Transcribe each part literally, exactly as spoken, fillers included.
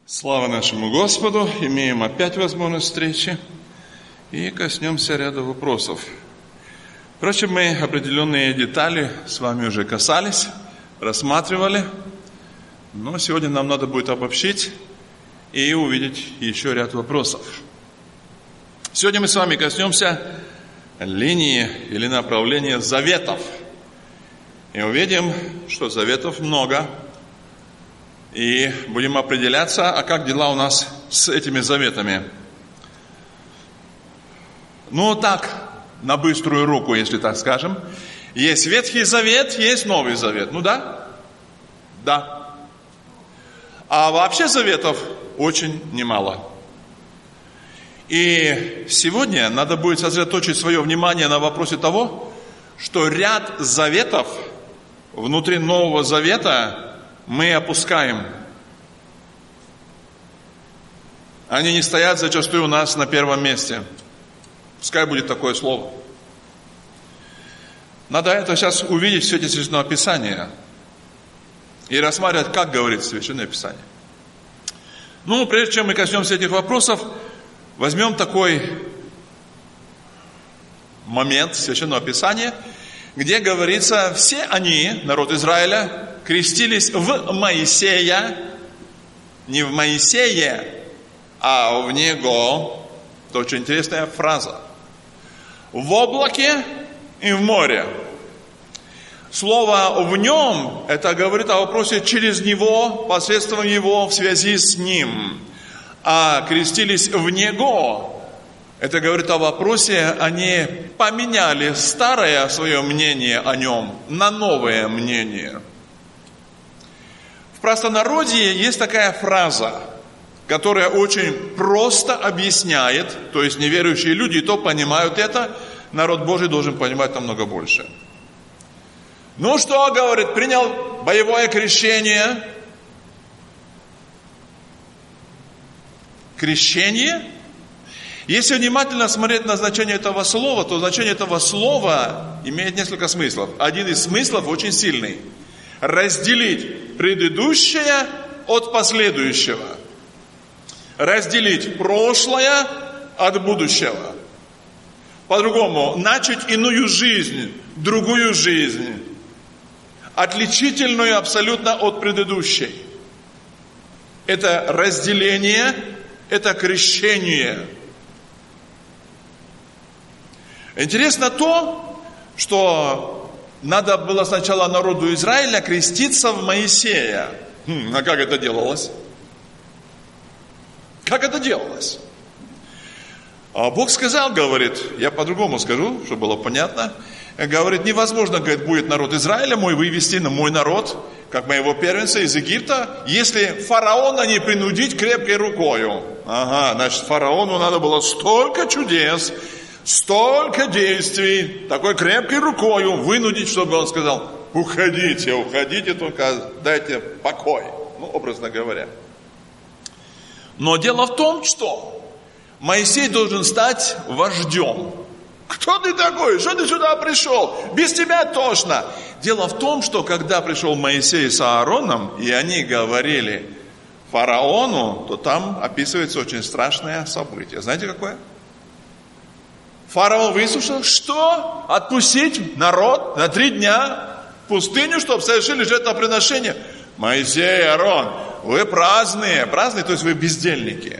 Слава нашему Господу! Имеем опять возможность встречи и коснемся ряда вопросов. Впрочем, мы определенные детали с вами уже касались, рассматривали, но сегодня нам надо будет обобщить и увидеть еще ряд вопросов. Сегодня мы с вами коснемся линии или направления заветов. И увидим, что заветов много. И будем определяться, а как дела у нас с этими заветами. Ну, так, на быструю руку, если так скажем. Есть Ветхий Завет, есть Новый Завет. Ну да? Да. А вообще заветов очень немало. И сегодня надо будет сосредоточить свое внимание на вопросе того, что ряд заветов внутри Нового Завета мы опускаем. Они не стоят зачастую у нас на первом месте. Пускай будет такое слово. Надо это сейчас увидеть в свете Священного Писания и рассматривать, как говорит Священное Писание. Ну, прежде чем мы коснемся этих вопросов, возьмем такой момент Священного Писания, где говорится, все они, народ Израиля, крестились в Моисея, не в Моисее, а в Него. Это очень интересная фраза. В облаке и в море. Слово «в нем» это говорит о вопросе через Него, посредством Его, в связи с Ним. А крестились в Него. Это говорит о вопросе, они поменяли старое свое мнение о Нем на новое мнение. В простонародье есть такая фраза, которая очень просто объясняет, то есть неверующие люди и то понимают это, народ Божий должен понимать намного больше. Ну что, говорит, принял боевое крещение. Крещение? Если внимательно смотреть на значение этого слова, то значение этого слова имеет несколько смыслов. Один из смыслов очень сильный. Разделить предыдущее от последующего. Разделить прошлое от будущего. По-другому, начать иную жизнь, другую жизнь, отличительную абсолютно от предыдущей. Это разделение, это крещение. Интересно то, что надо было сначала народу Израиля креститься в Моисея. Хм, а как это делалось? Как это делалось? А Бог сказал, говорит, я по-другому скажу, чтобы было понятно. Говорит, невозможно, говорит, будет народ Израиля мой вывести на мой народ, как моего первенца из Египта, если фараона не принудить крепкой рукою. Ага, значит, фараону надо было столько чудес, столько действий, такой крепкой рукою вынудить, чтобы он сказал, уходите, уходите, только дайте покой, ну, образно говоря. Но дело в том, что Моисей должен стать вождем. Кто ты такой? Что ты сюда пришел? Без тебя тошно. Дело в том, что когда пришел Моисей с Аароном, и они говорили фараону, то там описывается очень страшное событие. Знаете какое? Фараон выслушал, что? Отпустить народ на три дня в пустыню, чтобы совершили жертвоприношение? Моисей, Аарон, вы праздные. Праздные, то есть вы бездельники.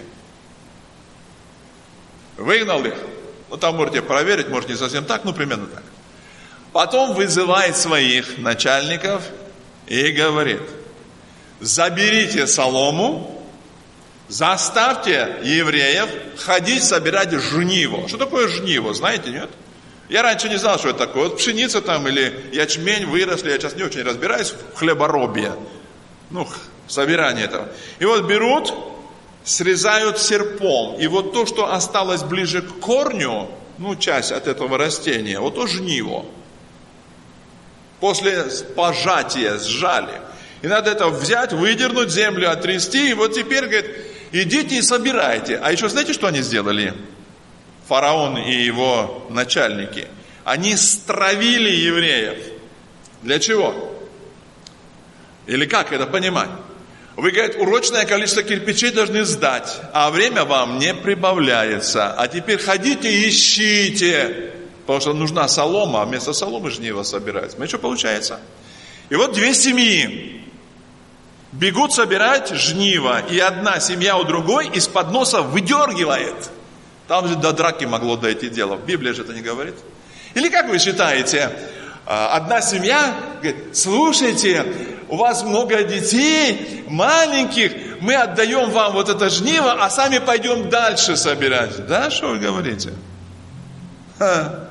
Выгнал их. Ну, там можете проверить, может, не совсем так, ну, примерно так. Потом вызывает своих начальников и говорит, заберите солому, заставьте евреев ходить собирать жниво. Что такое жниво, знаете, нет? Я раньше не знал, что это такое. Вот пшеница там или ячмень выросли, я сейчас не очень разбираюсь в хлеборобье. Ну, собирание этого. И вот берут, срезают серпом. И вот то, что осталось ближе к корню, ну, часть от этого растения, вот то жниво. После пожатия сжали. И надо это взять, выдернуть, землю отрясти. И вот теперь, говорит, идите и собирайте. А еще знаете, что они сделали? Фараон и его начальники. Они стравили евреев. Для чего? Или как это понимать? Вы, говорит, урочное количество кирпичей должны сдать, а время вам не прибавляется. А теперь ходите и ищите, потому что нужна солома, а вместо соломы жниво собирается. Ну, что получается? И вот две семьи бегут собирать жниво, и одна семья у другой из-под носа выдергивает. Там же до драки могло дойти дело. Библия же это не говорит. Или как вы считаете, одна семья говорит: слушайте, у вас много детей, маленьких, мы отдаем вам вот это жниво, а сами пойдем дальше собирать. Да, что вы говорите? Ха.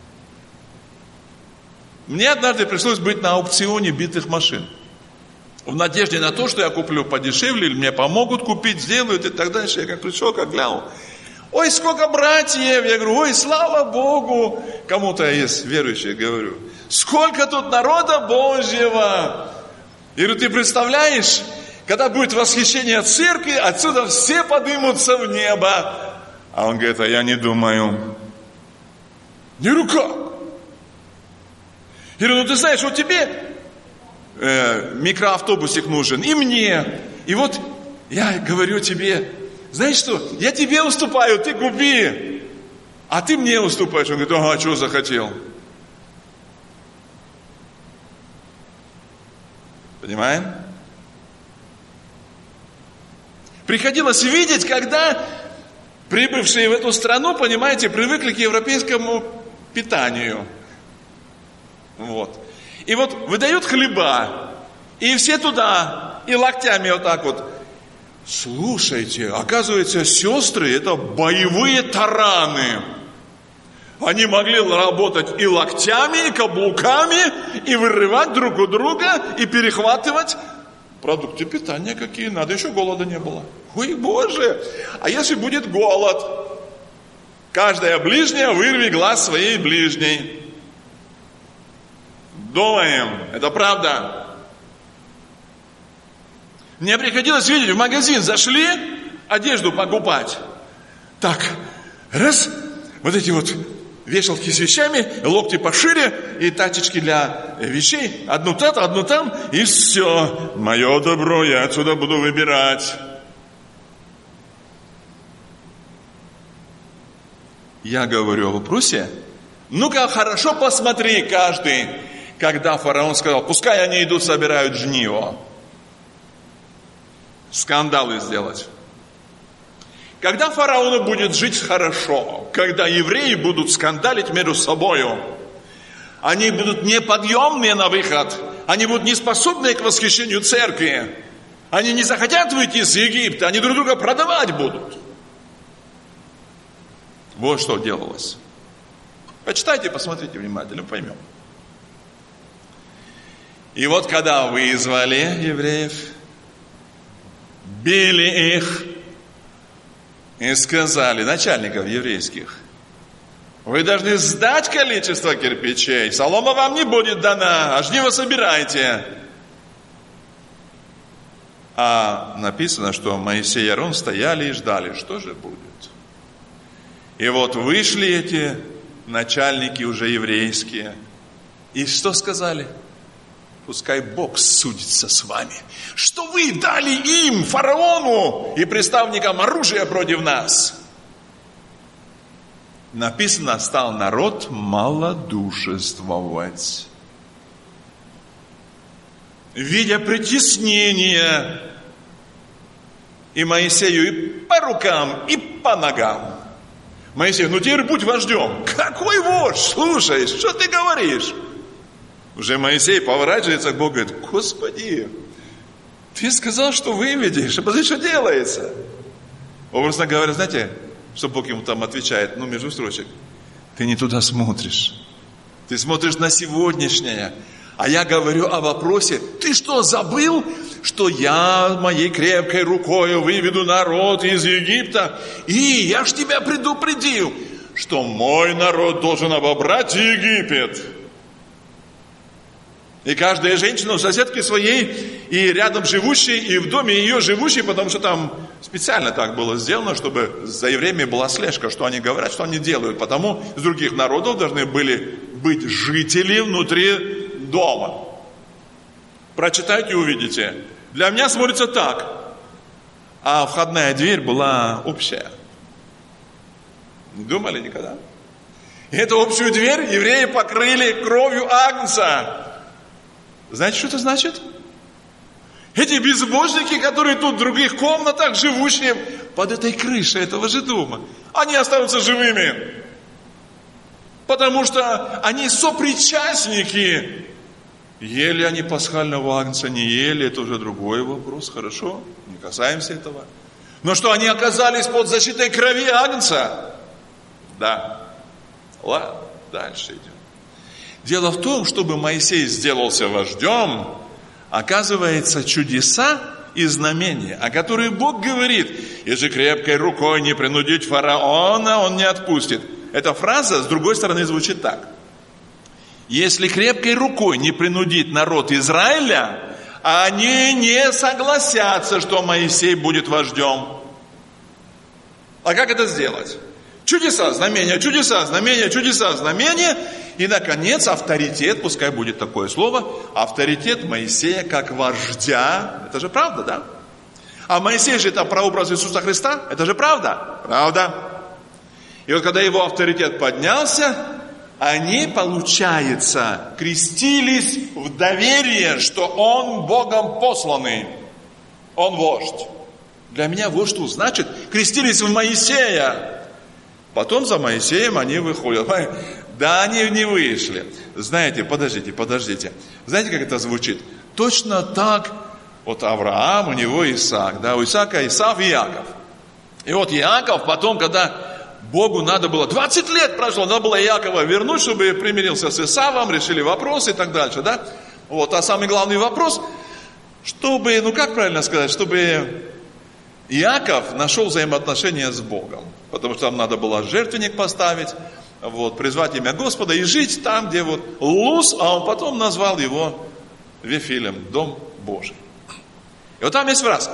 Мне однажды пришлось быть на аукционе битых машин. В надежде на то, что я куплю подешевле, или мне помогут купить, сделают и так дальше. Я как пришел, как глянул. Ой, сколько братьев! Я говорю, ой, слава Богу! Кому-то из верующих говорю. Сколько тут народа Божьего! Я говорю, ты представляешь, когда будет восхищение церкви, отсюда все поднимутся в небо. А он говорит, а я не думаю. Я говорю, как? Я говорю, ну ты знаешь, вот тебе э, микроавтобусик нужен, и мне. И вот я говорю тебе, знаешь что, я тебе уступаю, ты купи. А ты мне уступаешь. Он говорит, ага, что захотел? Понимаем? Приходилось видеть, когда прибывшие в эту страну, понимаете, привыкли к европейскому питанию. Вот. И вот выдают хлеба, и все туда, и локтями вот так вот. Слушайте, оказывается, сестры это боевые тараны. Они могли работать и локтями, и каблуками, и вырывать друг у друга, и перехватывать продукты питания, какие надо. Еще голода не было. Ой, Боже! А если будет голод? Каждая ближняя вырви глаз своей ближней. Думаем, это правда. Мне приходилось видеть, в магазин зашли одежду покупать. Так, раз, вот эти вот вешалки с вещами, локти пошире и тачечки для вещей. Одну там, одну там, и все. Мое добро, я отсюда буду выбирать. Я говорю о вопросе. Ну-ка, хорошо посмотри каждый, когда фараон сказал, пускай они идут, собирают жниво. Скандалы сделать. Когда фараону будет жить хорошо, когда евреи будут скандалить между собою, они будут неподъемные на выход, они будут неспособны к восхищению церкви, они не захотят выйти из Египта, они друг друга продавать будут. Вот что делалось. Почитайте, посмотрите внимательно, поймем. И вот когда вызвали евреев, били их и сказали, начальников еврейских, вы должны сдать количество кирпичей, солома вам не будет дана, а жниво собирайте. А написано, что Моисей и Аарон стояли и ждали, что же будет. И вот вышли эти начальники уже еврейские, и что сказали? Пускай Бог судится с вами, что вы дали им, фараону и представникам оружия против нас. Написано, стал народ малодушествовать. Видя притеснение и Моисею и по рукам, и по ногам. Моисей, ну теперь будь вождем. Какой вождь? Слушай, что ты говоришь? Уже Моисей поворачивается к Богу и говорит, Господи, ты сказал, что выведешь, а посмотри, что делается. Образно говоря, знаете, что Бог ему там отвечает, ну, между строчек, ты не туда смотришь. Ты смотришь на сегодняшнее. А я говорю о вопросе, ты что, забыл, что я моей крепкой рукой выведу народ из Египта? И я ж тебя предупредил, что мой народ должен обобрать Египет. И каждая женщина у соседки своей, и рядом живущей, и в доме ее живущей, потому что там специально так было сделано, чтобы за евреями была слежка, что они говорят, что они делают. Потому из других народов должны были быть жители внутри дома. Прочитайте и увидите. Для меня смотрится так. А входная дверь была общая. Не думали никогда? И эту общую дверь евреи покрыли кровью агнца. Знаете, что это значит? Эти безбожники, которые тут в других комнатах, живущие под этой крышей этого же дома, они остаются живыми. Потому что они сопричастники. Ели они пасхального агнца, не ели, это уже другой вопрос, хорошо? Не касаемся этого. Но что они оказались под защитой крови агнца? Да. Ладно, дальше идем. Дело в том, чтобы Моисей сделался вождем, оказывается, чудеса и знамения, о которых Бог говорит: если крепкой рукой не принудить фараона, он не отпустит. Эта фраза, с другой стороны, звучит так. Если крепкой рукой не принудить народ Израиля, они не согласятся, что Моисей будет вождем. А как это сделать? Чудеса, знамения, чудеса, знамения, чудеса, знамения. И, наконец, авторитет, пускай будет такое слово, авторитет Моисея как вождя. Это же правда, да? А Моисей же это прообраз Иисуса Христа. Это же правда? Правда. И вот когда его авторитет поднялся, они, получается, крестились в доверие, что он Богом посланный. Он вождь. Для меня вот что значит, крестились в Моисея. Потом за Моисеем они выходят. Да, они не вышли. Знаете, подождите, подождите. Знаете, как это звучит? Точно так, вот Авраам, у него Исаак. Да, у Исаака Исав и Иаков. И вот Иаков потом, когда Богу надо было, двадцать лет прошло, надо было Иакова вернуть, чтобы примирился с Исавом, решили вопросы и так дальше, да? Вот, а самый главный вопрос, чтобы, ну как правильно сказать, чтобы Иаков нашел взаимоотношения с Богом. Потому что там надо было жертвенник поставить, вот, призвать имя Господа и жить там, где вот Луз, а он потом назвал его Вифилем, Дом Божий. И вот там есть фраза.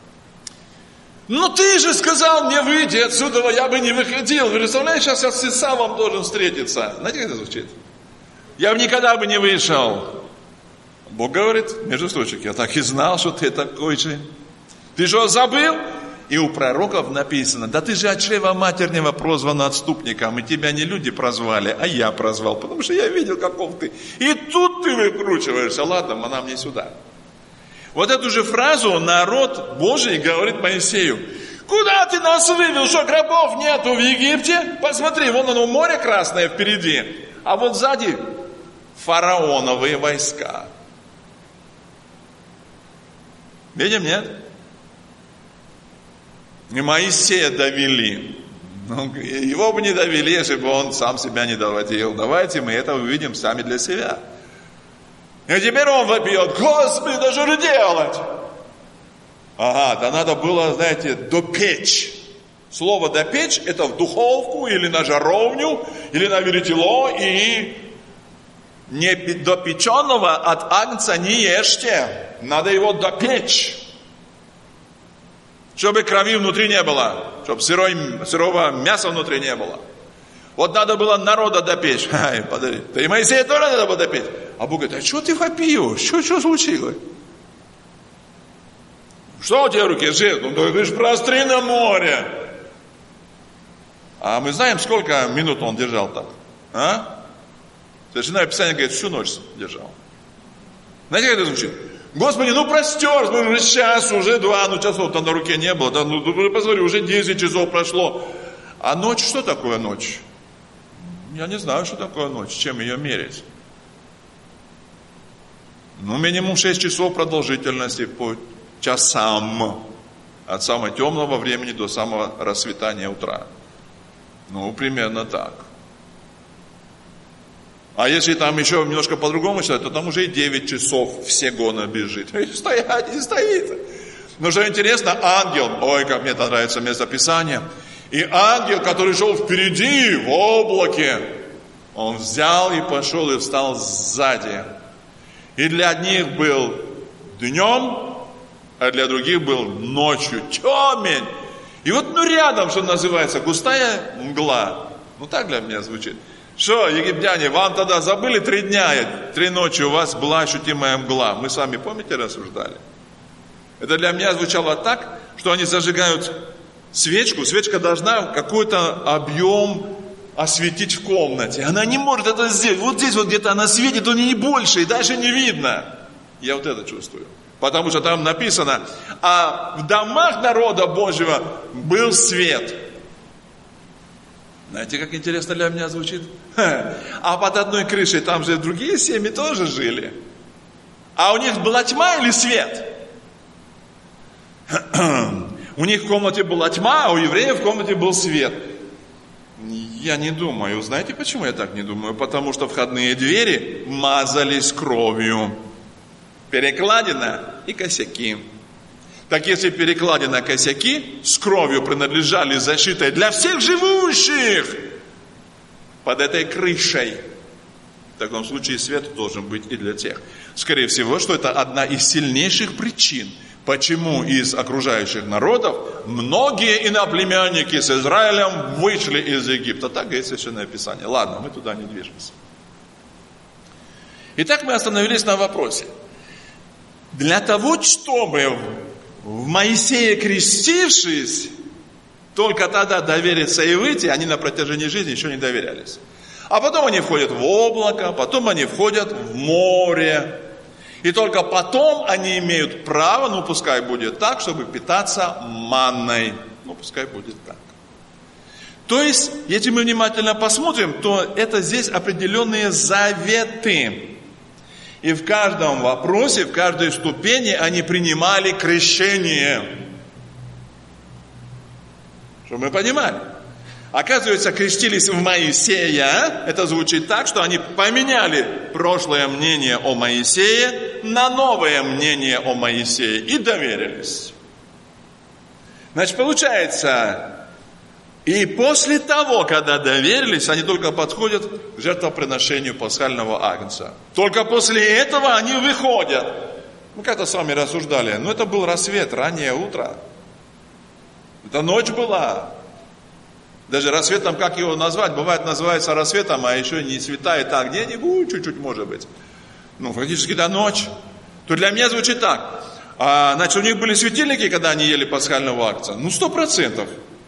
Ну ты же сказал мне выйти отсюда, я бы не выходил. Вы представляете, сейчас я с Исавом должен встретиться. Знаете, как это звучит? Я бы никогда бы не вышел. Бог говорит, между строчек, я так и знал, что ты такой же. Ты что, забыл? И у пророков написано, да ты же от чрева матернего прозван отступником, и тебя не люди прозвали, а я прозвал, потому что я видел, каков ты. И тут ты выкручиваешься, ладно, нам не сюда. Вот эту же фразу народ Божий говорит Моисею. Куда ты нас вывел? Что, гробов нету в Египте? Посмотри, вон оно море красное впереди. А вот сзади фараоновые войска. Видим, нет? И Моисея довели. Ну, его бы не довели, если бы он сам себя не доводил. Давайте мы это увидим сами для себя. И теперь он вопьет, Господи, да что же делать? Ага, да надо было, знаете, допечь. Слово допечь, это в духовку или на жаровню, или на веретело, и не допеченного от агнца не ешьте. Надо его допечь. Чтобы крови внутри не было, чтобы сырой, сырого мяса внутри не было. Вот надо было народа допечь. Ай, подожди. Да и Моисея тоже надо было допечь. А Бог говорит, а что ты вопьешь? Что, что случилось? Что у тебя в руке? Жертва? Ну, ты же простри на море. А мы знаем, сколько минут он держал так? А? Священное Писание говорит, всю ночь держал. Знаете, как это звучит? Господи, ну простер, ну уже час, уже два, ну часов-то на руке не было. Да, ну, посмотри, уже десять часов прошло. А ночь, что такое ночь? Я не знаю, что такое ночь, чем ее мерить. Ну, минимум шесть часов продолжительности по часам. От самого темного времени до самого расцветания утра. Ну, примерно так. А если там еще немножко по-другому считать, то там уже и девять часов все гона бежит. И стоять, и стоит. Но что интересно, ангел, ой, как мне это нравится местописание, и ангел, который шел впереди, в облаке, он взял и пошел и встал сзади. И для одних был днем, а для других был ночью, темень. И вот ну рядом, что называется, густая мгла. Ну так для меня звучит. Что, египтяне, вам тогда забыли три дня, три ночи у вас была ощутимая мгла. Мы с вами, помните, рассуждали? Это для меня звучало так, что они зажигают свечку. Свечка должна какой-то объем осветить в комнате. Она не может это сделать. Вот здесь вот где-то она светит, но не больше, и дальше не видно. Я вот это чувствую. Потому что там написано, а в домах народа Божьего был свет. Знаете, как интересно для меня звучит? А под одной крышей там же другие семьи тоже жили. А у них была тьма или свет? У них в комнате была тьма, а у евреев в комнате был свет. Я не думаю. Знаете, почему я так не думаю? Потому что входные двери мазались кровью. Перекладина и косяки. Так если перекладина, косяки с кровью принадлежали защитой для всех живущих под этой крышей, в таком случае свет должен быть и для тех. Скорее всего, что это одна из сильнейших причин, почему из окружающих народов многие иноплемянники с Израилем вышли из Египта. Так говорит Священное Писание. Ладно, мы туда не движемся. Итак, мы остановились на вопросе. Для того, чтобы в Моисее крестившись, только тогда довериться и выйти, они на протяжении жизни еще не доверялись. А потом они входят в облако, потом они входят в море. И только потом они имеют право, ну пускай будет так, чтобы питаться манной. Ну пускай будет так. То есть, если мы внимательно посмотрим, то это здесь определенные заветы. И в каждом вопросе, в каждой ступени они принимали крещение. Чтобы мы понимали. Оказывается, крестились в Моисея. Это звучит так, что они поменяли прошлое мнение о Моисее на новое мнение о Моисее и доверились. Значит, получается, и после того, когда доверились, они только подходят к жертвоприношению пасхального агнца. Только после этого они выходят. Мы как-то с вами рассуждали, но это был рассвет, раннее утро. Это ночь была. Даже рассветом, как его назвать? Бывает, называется рассветом, а еще не светает, а где-нибудь чуть-чуть может быть. Ну, фактически до ночи. То для меня звучит так. А, значит, у них были светильники, когда они ели пасхального агнца? Ну, сто процентов.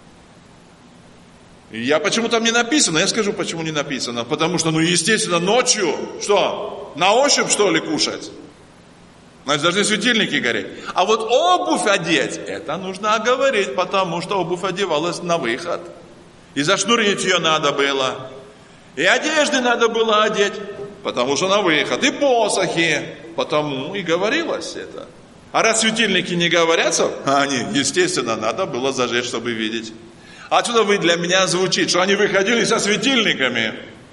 Я почему там не написано, я скажу, почему не написано. Потому что, ну, естественно, ночью, что, на ощупь, что ли, кушать? Значит, должны светильники гореть. А вот обувь одеть, это нужно оговорить, потому что обувь одевалась на выход. И зашнурить ее надо было. И одежды надо было одеть, потому что на выход. И посохи, потому и говорилось это. А раз светильники не говорятся, они, естественно, надо было зажечь, чтобы видеть. Отсюда вы для меня звучит, что они выходили со светильниками.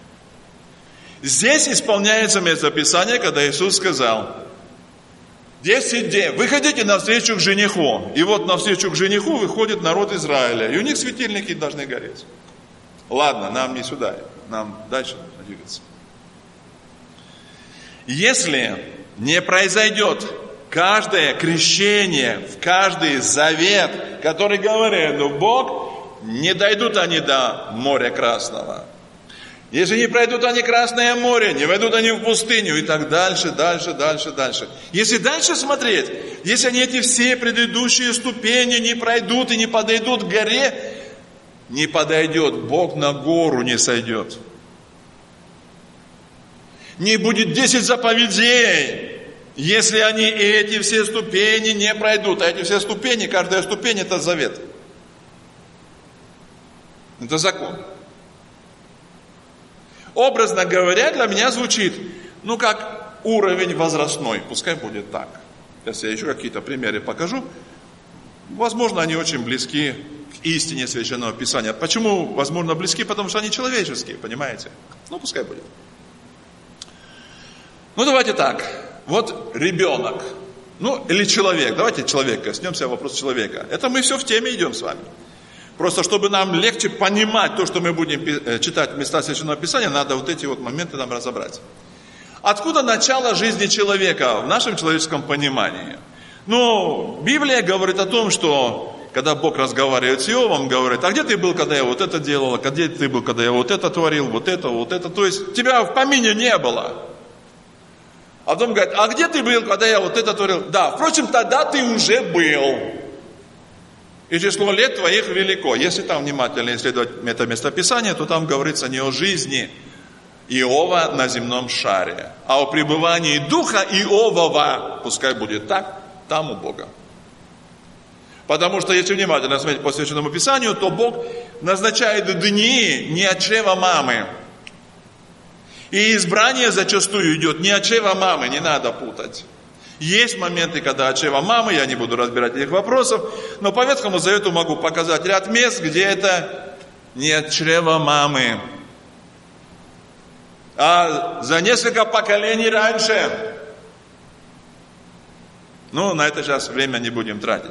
Здесь исполняется местописание, когда Иисус сказал: десять дней, выходите навстречу к жениху. И вот навстречу к жениху выходит народ Израиля. И у них светильники должны гореть. Ладно, нам не сюда, нам дальше нужно двигаться. Если не произойдет каждое крещение, в каждый завет, который говорит, ну Бог, не дойдут они до моря Красного. Если не пройдут они Красное море, не войдут они в пустыню, и так дальше, дальше, дальше, дальше. Если дальше смотреть, если они эти все предыдущие ступени не пройдут и не подойдут к горе, не подойдет, Бог на гору не сойдет. Не будет десять заповедей, если они эти все ступени не пройдут. А эти все ступени, каждая ступень это завет. Это закон. Образно говоря, для меня звучит, ну как уровень возрастной, пускай будет так. Сейчас я еще какие-то примеры покажу. Возможно, они очень близки к истине Священного Писания. Почему, возможно, близки? Потому что они человеческие, понимаете? Ну, пускай будет. Ну, давайте так. Вот ребенок, ну, или человек. Давайте человек, коснемся вопроса человека. Это мы все в теме идем с вами. Просто чтобы нам легче понимать то, что мы будем читать места Священного Писания, надо вот эти вот моменты нам разобрать. Откуда начало жизни человека в нашем человеческом понимании? Ну, Библия говорит о том, что когда Бог разговаривает с Иовом, говорит: а где ты был, когда я вот это делал, а где ты был, когда я вот это творил, вот это, вот это. То есть тебя в помине не было. А потом говорит, а где ты был, когда я вот это творил? Да, впрочем, тогда ты уже был. И число лет твоих велико. Если там внимательно исследовать это местописание, то там говорится не о жизни Иова на земном шаре, а о пребывании духа Иовова, пускай будет так, там у Бога. Потому что, если внимательно смотреть по Священному Писанию, то Бог назначает дни не от чрева мамы. И избрание зачастую идет не от чрева мамы, не надо путать. Есть моменты, когда от чрева мамы, я не буду разбирать этих вопросов, но по Ветхому Завету могу показать ряд мест, где это не от чрева мамы, а за несколько поколений раньше. Ну, на это сейчас время не будем тратить.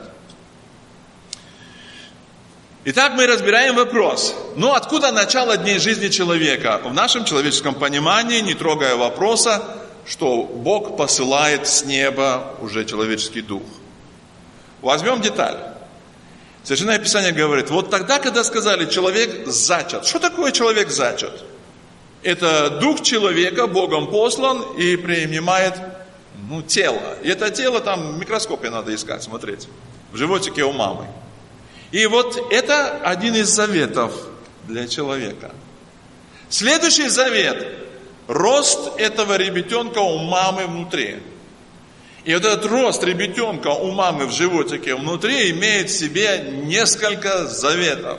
Итак, мы разбираем вопрос. Ну, откуда начало дней жизни человека? В нашем человеческом понимании, не трогая вопроса, что Бог посылает с неба уже человеческий дух. Возьмем деталь. Священное Писание говорит, вот тогда, когда сказали, человек зачат. Что такое человек зачат? Это дух человека Богом послан и принимает ну, тело. И это тело там в микроскопе надо искать, смотреть. В животике у мамы. И вот это один из заветов для человека. Следующий завет. Рост этого ребятенка у мамы внутри. И вот этот рост ребятенка у мамы в животике внутри имеет в себе несколько заветов.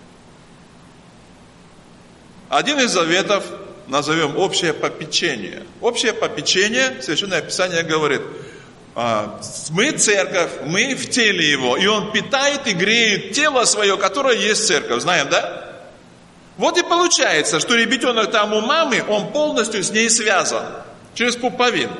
Один из заветов назовем общее попечение. Общее попечение, Священное Писание говорит, мы церковь, мы в теле его, и он питает и греет тело свое, которое есть церковь. Знаем, да? Вот и получается, что ребятенок там у мамы, он полностью с ней связан, через пуповину.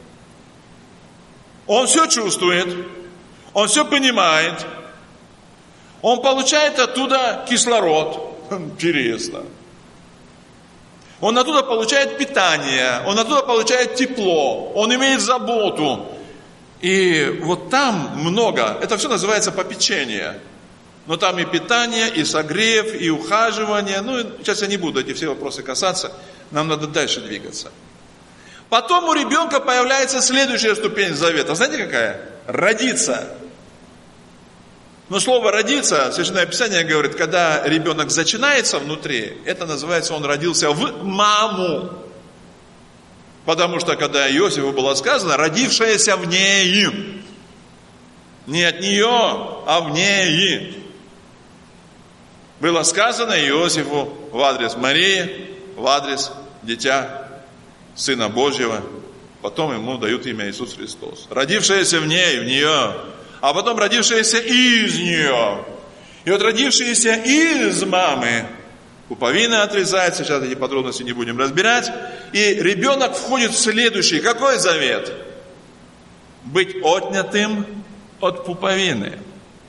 Он все чувствует, он все понимает, он получает оттуда кислород. Интересно. Он оттуда получает питание, он оттуда получает тепло, он имеет заботу. И вот там много, это все называется попечение. Но там и питание, и согрев, и ухаживание. Ну, сейчас я не буду эти все вопросы касаться, нам надо дальше двигаться. Потом у ребенка появляется следующая ступень завета. Знаете какая? Родиться. Но слово «родиться», Священное Писание говорит, когда ребенок зачинается внутри, это называется, он родился в маму. Потому что, когда Иосифу было сказано, родившаяся в ней, не от нее, а в ней, было сказано Иосифу в адрес Марии, в адрес дитя Сына Божьего. Потом ему дают имя Иисус Христос. Родившаяся в ней, в нее, а потом родившаяся из нее. И вот родившаяся из мамы, пуповина отрезается, сейчас эти подробности не будем разбирать. И ребенок входит в следующий. Какой завет? Быть отнятым от пуповины.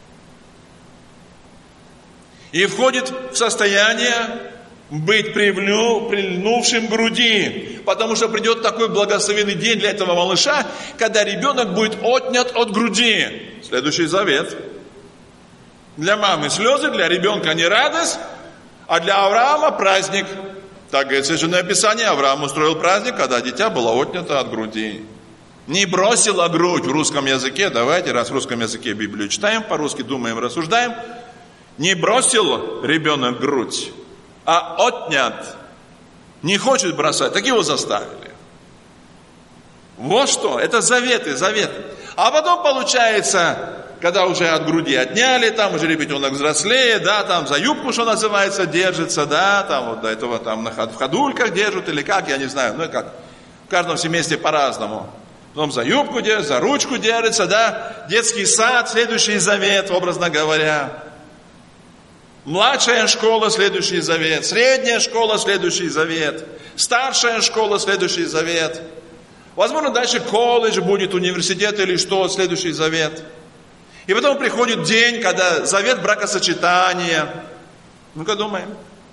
И входит в состояние быть привлю, прильнувшим к груди. Потому что придет такой благословенный день для этого малыша, когда ребенок будет отнят от груди. Следующий завет. Для мамы слезы, для ребенка не радость, а для Авраама праздник. Так говорит Священное Писание, Авраам устроил праздник, когда дитя было отнято от груди. Не бросила грудь в русском языке. Давайте, раз в русском языке Библию читаем, по-русски думаем, рассуждаем. Не бросил ребенок грудь, а отнят. Не хочет бросать, так его заставили. Вот что, это заветы, заветы. А потом получается, когда уже от груди отняли, там уже ребенок взрослеет, да, там за юбку, что называется, держится, да, там вот до этого там на в ходульках держат или как, я не знаю, ну и как. В каждом семействе по-разному. Потом за юбку держится, за ручку держится, да, детский сад, следующий завет, образно говоря. Младшая школа, следующий завет. Средняя школа, следующий завет. Старшая школа, следующий завет. Возможно, дальше колледж будет, университет или что, следующий завет. И потом приходит день, когда завет бракосочетания. Ну-ка думаем.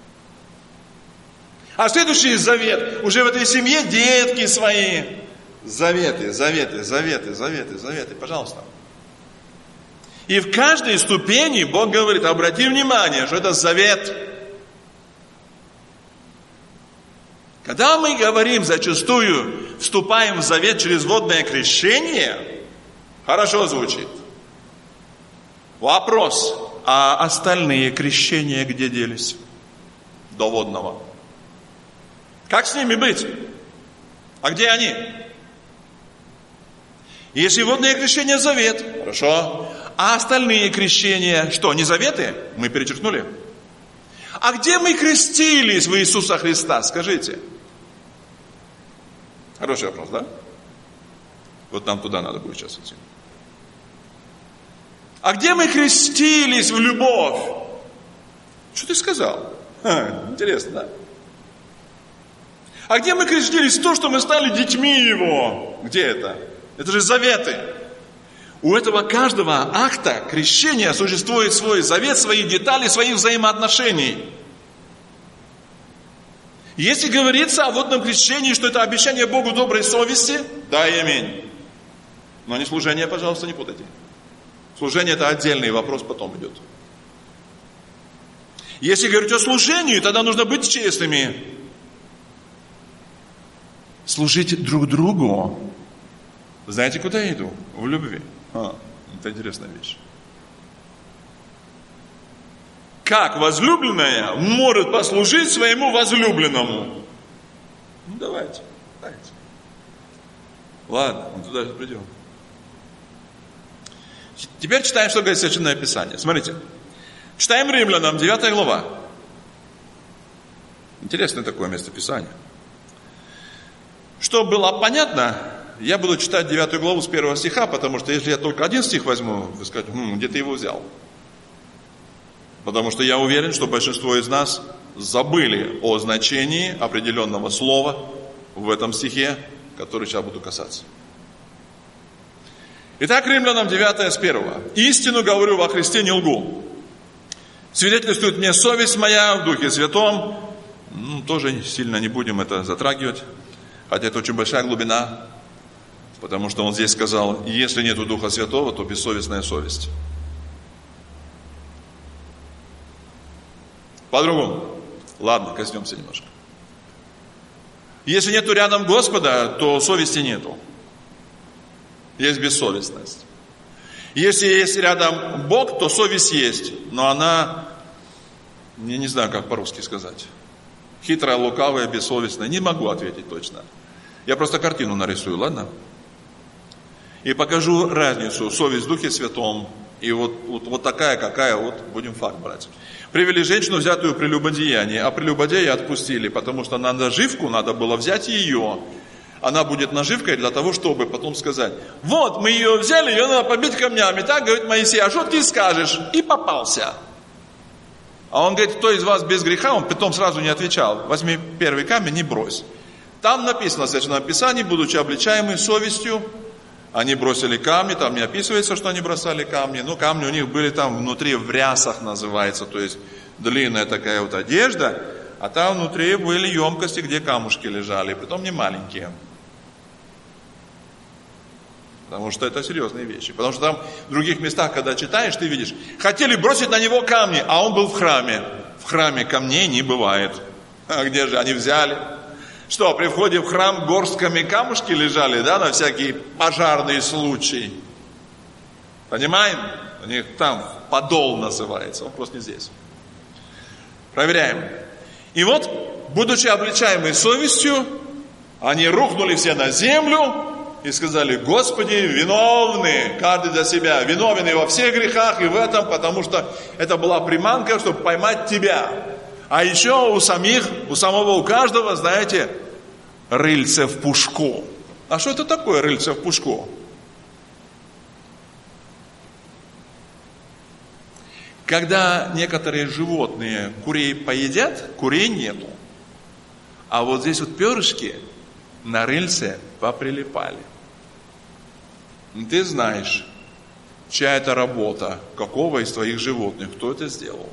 А следующий завет, уже в этой семье детки свои. Заветы, заветы, заветы, заветы, заветы, пожалуйста. И в каждой ступени Бог говорит, обрати внимание, что это завет. Когда мы говорим зачастую, вступаем в завет через водное крещение, хорошо звучит. Вопрос, а остальные крещения где делись? До водного. Как с ними быть? А где они? Если водное крещение завет, хорошо. А остальные крещения, что, не заветы? Мы перечеркнули. А где мы крестились в Иисуса Христа? Скажите. Хороший вопрос, да? Вот нам туда надо будет сейчас идти. А где мы крестились в любовь? Что ты сказал? Ха, интересно, да? А где мы крестились в то, что мы стали детьми Его? Где это? Это же заветы. У этого каждого акта крещения существует свой завет, свои детали, своих взаимоотношений. Если говорится о водном крещении, что это обещание Богу доброй совести, да и аминь. Но не служение, пожалуйста, не путайте. Служение – это отдельный вопрос, потом идет. Если говорить о служении, тогда нужно быть честными. Служить друг другу. Знаете, куда я иду? В любви. А, это интересная вещь. Как возлюбленная может послужить своему возлюбленному? Ну, давайте, давайте. Ладно, мы туда придем. Теперь читаем, что говорит Священное Писание. Смотрите. Читаем Римлянам, девятая глава. Интересное такое местописание. Чтобы было понятно, я буду читать девятую главу с первого стиха, потому что если я только один стих возьму, вы скажете, хм, где ты его взял? Потому что я уверен, что большинство из нас забыли о значении определенного слова в этом стихе, который сейчас буду касаться. Итак, Римлянам девятая с первого. «Истину говорю во Христе, не лгу. Свидетельствует мне совесть моя в Духе Святом». Ну, тоже сильно не будем это затрагивать, хотя это очень большая глубина, потому что он здесь сказал, если нету Духа Святого, то бессовестная совесть. По-другому. Ладно, коснемся немножко. Если нету рядом Господа, то совести нету. Есть бессовестность. Если есть рядом Бог, то совесть есть. Но она, я не знаю, как по-русски сказать. Хитрая, лукавая, бессовестная. Не могу ответить точно. Я просто картину нарисую, ладно? И покажу разницу. Совесть в Духе Святом. И вот, вот, вот такая, какая, вот будем факт брать. Привели женщину, взятую при прелюбодеянии, а прелюбодея отпустили, потому что на наживку надо было взять ее. Она будет наживкой для того, чтобы потом сказать, вот мы ее взяли, ее надо побить камнями. Так говорит Моисей, а что ты скажешь? И попался. А он говорит, кто из вас без греха? Он потом сразу не отвечал. Возьми первый камень и брось. Там написано в Священном Писании, будучи обличаемы совестью, они бросили камни, там не описывается, что они бросали камни, но камни у них были там внутри, в рясах называется, то есть длинная такая вот одежда, а там внутри были емкости, где камушки лежали, притом не маленькие. Потому что это серьезные вещи. Потому что там в других местах, когда читаешь, ты видишь, хотели бросить на него камни, а он был в храме. В храме камней не бывает. А где же они взяли? Что, при входе в храм горстками камушки лежали, да, на всякие пожарные случаи? Понимаем? У них там подол называется, он просто не здесь. Проверяем. И вот, будучи обличаемы совестью, они рухнули все на землю и сказали, Господи, виновны, каждый за себя, виновен и во всех грехах, и в этом, потому что это была приманка, чтобы поймать тебя. А еще у самих, у самого, у каждого, знаете, рыльце в пушку. А что это такое рыльце в пушку? Когда некоторые животные курей поедят, курей нету. А вот здесь вот перышки на рыльце поприлипали. Ты знаешь, чья это работа, какого из твоих животных, кто это сделал.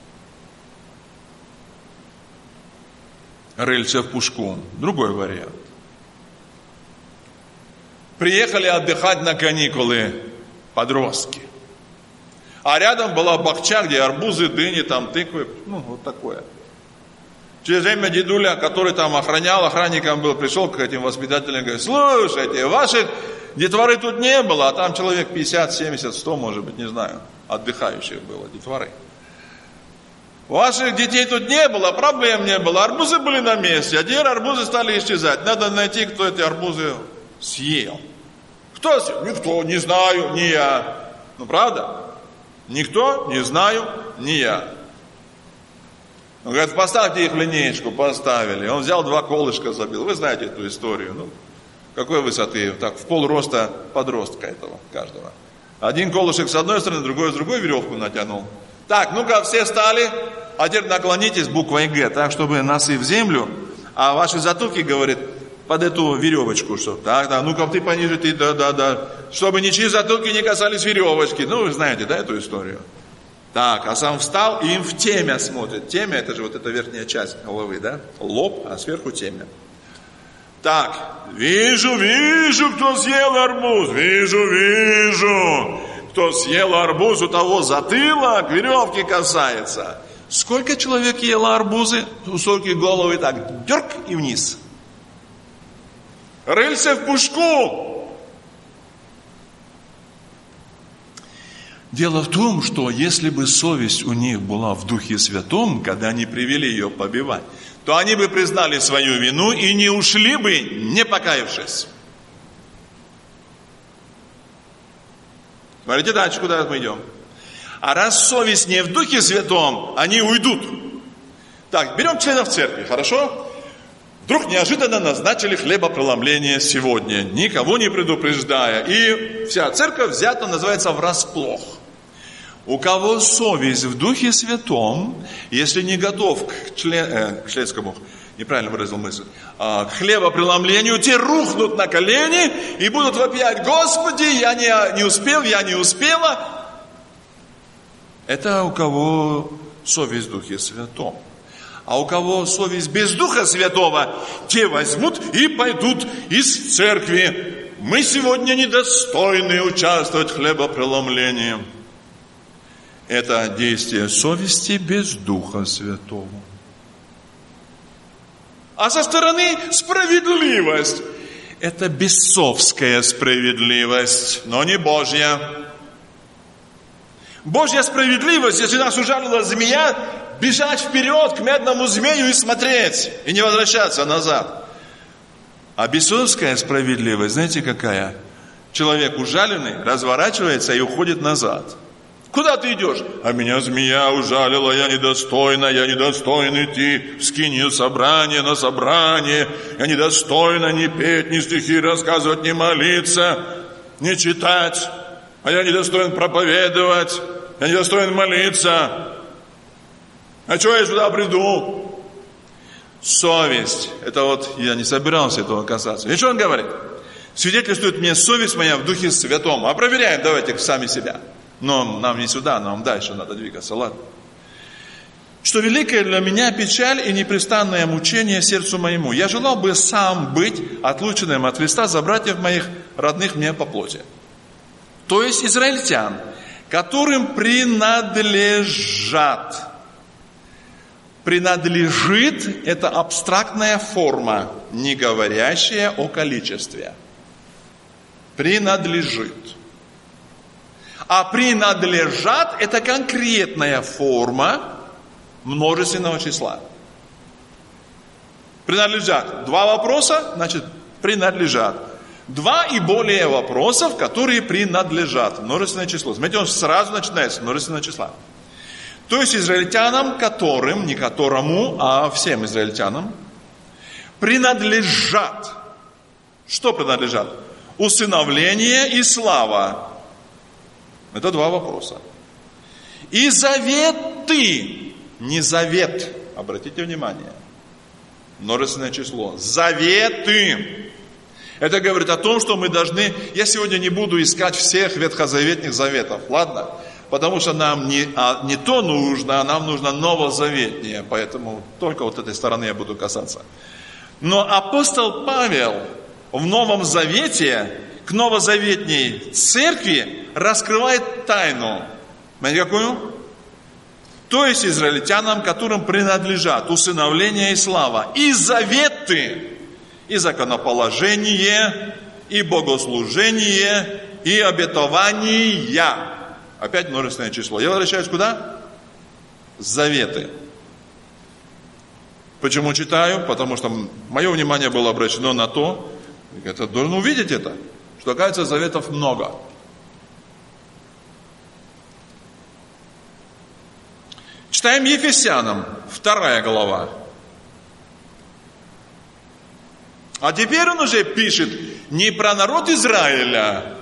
Рыльце в пушку. Другой вариант. Приехали отдыхать на каникулы подростки. А рядом была бахча, где арбузы, дыни, там тыквы. Ну, вот такое. Через время дедуля, который там охранял, охранником был, пришел к этим воспитателям и говорит: слушайте, ваших детворы тут не было, а там человек пятьдесят, семьдесят, сто, может быть, не знаю, отдыхающих было, детворы. Ваших детей тут не было, проблем не было, арбузы были на месте, а теперь арбузы стали исчезать. Надо найти, кто эти арбузы съел. Кто съел? Никто, не знаю, не я. Ну, правда? Никто, не знаю, не я. Он говорит: поставьте их в линеечку, поставили. Он взял два колышка, забил. Вы знаете эту историю. Ну, какой высоты? Так, в полроста подростка этого каждого. Один колышек с одной стороны, другой с другой, веревку натянул. Так, ну-ка, все стали. А теперь наклонитесь буквой Г, так, чтобы носы в землю, а ваши затылки, говорит, под эту веревочку, что. Так, да, ну-ка, ты пониже, ты, да, да, да. Чтобы ничьи затылки не касались веревочки. Ну, вы знаете, да, эту историю? Так, а сам встал и им в темя смотрит. Темя — это же вот эта верхняя часть головы, да? Лоб, а сверху темя. Так, вижу, вижу, кто съел арбуз. Вижу, вижу, кто съел арбуз, у того затылок веревки касается. Сколько человек ело арбузы? Высокие головы так, дерг и вниз. Рыльце в пушку. Дело в том, что если бы совесть у них была в Духе Святом, когда они привели ее побивать, то они бы признали свою вину и не ушли бы, не покаявшись. Смотрите дальше, куда мы идем. А раз совесть не в Духе Святом, они уйдут. Так, берем членов церкви, хорошо? Вдруг неожиданно назначили хлебопреломление сегодня, никого не предупреждая. И вся церковь взята, называется, врасплох. У кого совесть в Духе Святом, если не готов к, член, э, к членскому, неправильно выразил мысль, а, к хлебопреломлению, те рухнут на колени и будут вопиять: Господи, я не, не успел, я не успела. Это у кого совесть в Духе Святом. А у кого совесть без Духа Святого, те возьмут и пойдут из церкви. Мы сегодня недостойны участвовать в хлебопреломлении. Это действие совести без Духа Святого. А со стороны справедливость. Это бесовская справедливость, но не Божья. Божья справедливость, если нас ужалила змея, бежать вперед к медному змею и смотреть, и не возвращаться назад. А бесовская справедливость, знаете какая? Человек ужаленный разворачивается и уходит назад. Куда ты идешь? А меня змея ужалила, я недостойна, я недостоин идти в скинию собрания, на собрание. Я недостойна ни петь, ни стихи рассказывать, ни молиться, ни читать. А я недостоин проповедовать, я недостоин молиться. А что я сюда приду? Совесть. Это вот, я не собирался этого касаться. И что он говорит? Свидетельствует мне совесть моя в Духе Святом. А проверяем, давайте сами себя. Но нам не сюда, нам дальше надо двигаться, ладно. Что великая для меня печаль и непрестанное мучение сердцу моему. Я желал бы сам быть отлученным от Христа за братьев моих, родных мне по плоти. То есть израильтян, которым принадлежат. Принадлежит – это абстрактная форма, не говорящая о количестве. Принадлежит. А принадлежат – это конкретная форма множественного числа. Принадлежат. Два вопроса, значит, принадлежат. Два и более вопросов, которые принадлежат. Множественное число. Смотрите, он сразу начинается с множественного числа. То есть израильтянам, которым, не которому, а всем израильтянам, принадлежат. Что принадлежат? Усыновление и слава. Это два вопроса. И заветы. Не завет. Обратите внимание. Множественное число. Заветы. Это говорит о том, что мы должны... Я сегодня не буду искать всех ветхозаветных заветов. Ладно? Потому что нам не, а, не то нужно, а нам нужно новозаветнее. Поэтому только вот этой стороны я буду касаться. Но апостол Павел в Новом Завете к новозаветней церкви раскрывает тайну. Знаете, какую? то есть израильтянам, которым принадлежат усыновление и слава, и заветы, и законоположение, и богослужение, и обетования. Опять множественное число. Я возвращаюсь куда? Заветы. Почему читаю? Потому что мое внимание было обращено на то, это должен увидеть это, что, оказывается, заветов много. Читаем Ефесянам, вторая глава. А теперь он уже пишет не про народ Израиля,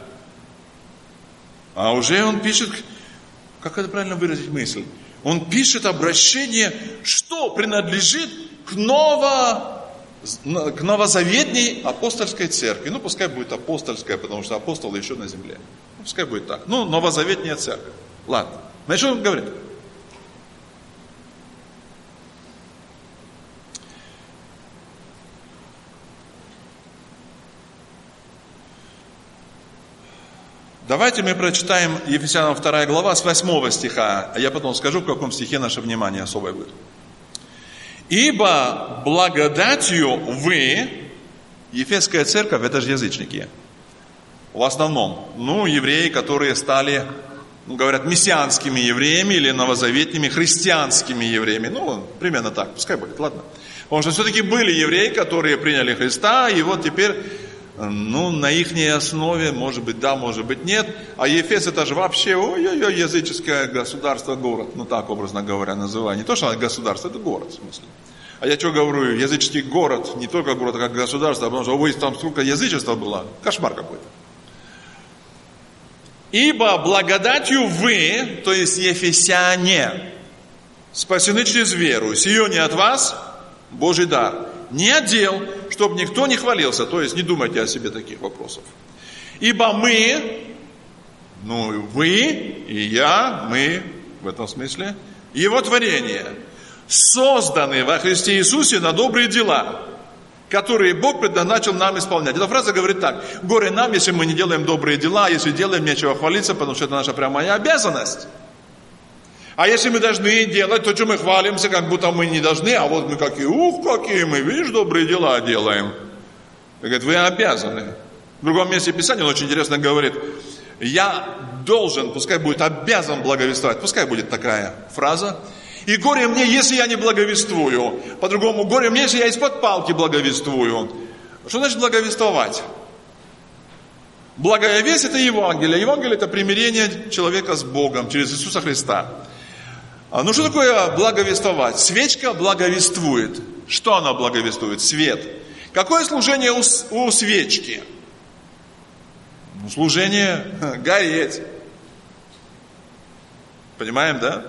а уже он пишет, как это правильно выразить мысль? Он пишет обращение, что принадлежит к, ново, к новозаветней апостольской церкви. Ну, пускай будет апостольская, потому что апостолы еще на земле. Пускай будет так. Ну, новозаветняя церковь. Ладно. Значит, что он говорит? Давайте мы прочитаем Ефесянам вторая глава с восьмого стиха, а я потом скажу, в каком стихе наше внимание особое будет. «Ибо благодатью вы...» Ефесская церковь, это же язычники. В основном. Ну, евреи, которые стали, ну, говорят, мессианскими евреями или новозаветными христианскими евреями. Ну, примерно так, пускай будет, ладно. Потому что все-таки были евреи, которые приняли Христа, и вот теперь... Ну, на их основе, может быть, да, может быть, нет. А Ефес это же вообще, ой-ой-ой, языческое государство, город. Ну, так, образно говоря, называю. Не то, что государство, это город, в смысле. А я что говорю, языческий город, не только город, а как государство, потому что, ой, там столько язычества было. Кошмар какой-то. Ибо благодатью вы, то есть ефесяне, спасены через веру. Сие не от вас, Божий дар. Не от дел, чтобы никто не хвалился. То есть не думайте о себе таких вопросов. Ибо мы, ну вы и я, мы в этом смысле, Его творение, созданы во Христе Иисусе на добрые дела, которые Бог предназначил нам исполнять. Эта фраза говорит так: горе нам, если мы не делаем добрые дела, а если делаем, нечего хвалиться, потому что это наша прямая обязанность. А если мы должны делать, то что мы хвалимся, как будто мы не должны, а вот мы какие, ух, какие мы, видишь, добрые дела делаем. Говорит, вы обязаны. В другом месте Писания он очень интересно говорит, я должен, пускай будет обязан благовествовать, пускай будет такая фраза. И горе мне, если я не благовествую. По-другому, горе мне, если я из-под палки благовествую. Что значит благовествовать? Благая весть – это Евангелие. Евангелие – это примирение человека с Богом через Иисуса Христа. Ну, что такое благовествовать? Свечка благовествует. Что она благовествует? Свет. Какое служение у, у свечки? Ну, служение гореть. Понимаем, да?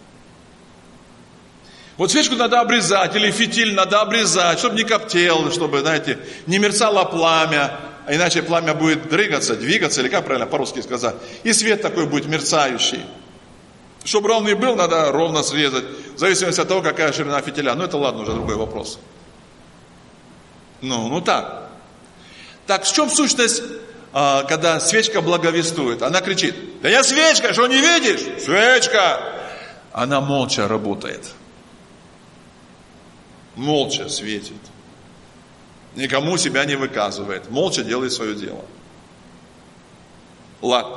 Вот свечку надо обрезать, или фитиль надо обрезать, чтобы не коптел, чтобы, знаете, не мерцало пламя, а иначе пламя будет дрыгаться, двигаться, или как правильно по-русски сказать, и свет такой будет мерцающий. Чтобы ровный был, надо ровно срезать, в зависимости от того, какая ширина фитиля. Ну, это ладно, уже другой вопрос. Ну, ну так. Так, в чем сущность, когда свечка благовествует? Она кричит, да я свечка, что не видишь? Свечка! Она молча работает. Молча светит. Никому себя не выказывает. Молча делает свое дело. Ладно.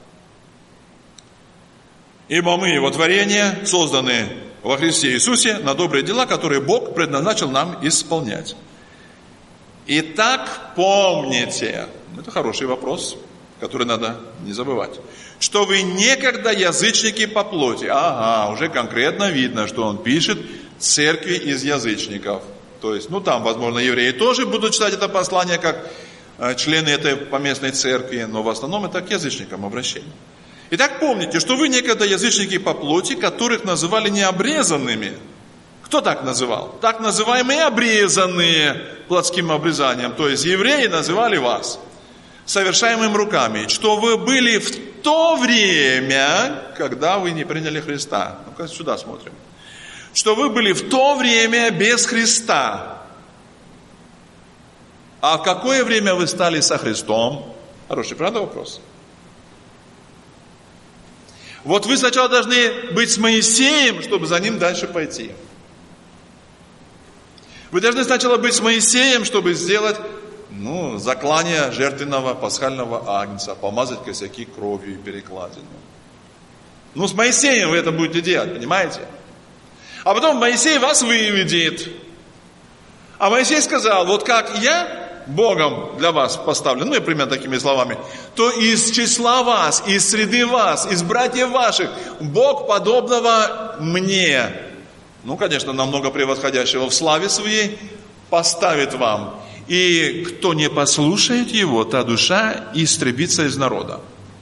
Ибо мы, Его творение, созданы во Христе Иисусе на добрые дела, которые Бог предназначил нам исполнять. Итак, помните, это хороший вопрос, который надо не забывать, что вы некогда язычники по плоти. Ага, уже конкретно видно, что он пишет церкви из язычников. То есть, ну там, возможно, евреи тоже будут читать это послание как члены этой поместной церкви, но в основном это к язычникам обращение. Итак, помните, что вы некогда язычники по плоти, которых называли необрезанными. Кто так называл? Так называемые обрезанные плотским обрезанием. То есть евреи называли вас совершаемым руками. Что вы были в то время, когда вы не приняли Христа. Ну-ка сюда смотрим. Что вы были в то время без Христа. А в какое время вы стали со Христом? Хороший, правда, вопрос? Вот вы сначала должны быть с Моисеем, чтобы за ним дальше пойти. Вы должны сначала быть с Моисеем, чтобы сделать, ну, заклание жертвенного пасхального агнца, помазать косяки кровью и перекладину. Ну, с Моисеем вы это будете делать, понимаете? А потом Моисей вас выведет. А Моисей сказал, вот как я Богом для вас поставлен, ну, и примерно такими словами, то из числа вас, из среды вас, из братьев ваших, Бог подобного мне, ну, конечно, намного превосходящего в славе своей, поставит вам. И кто не послушает его, та душа истребится из народа.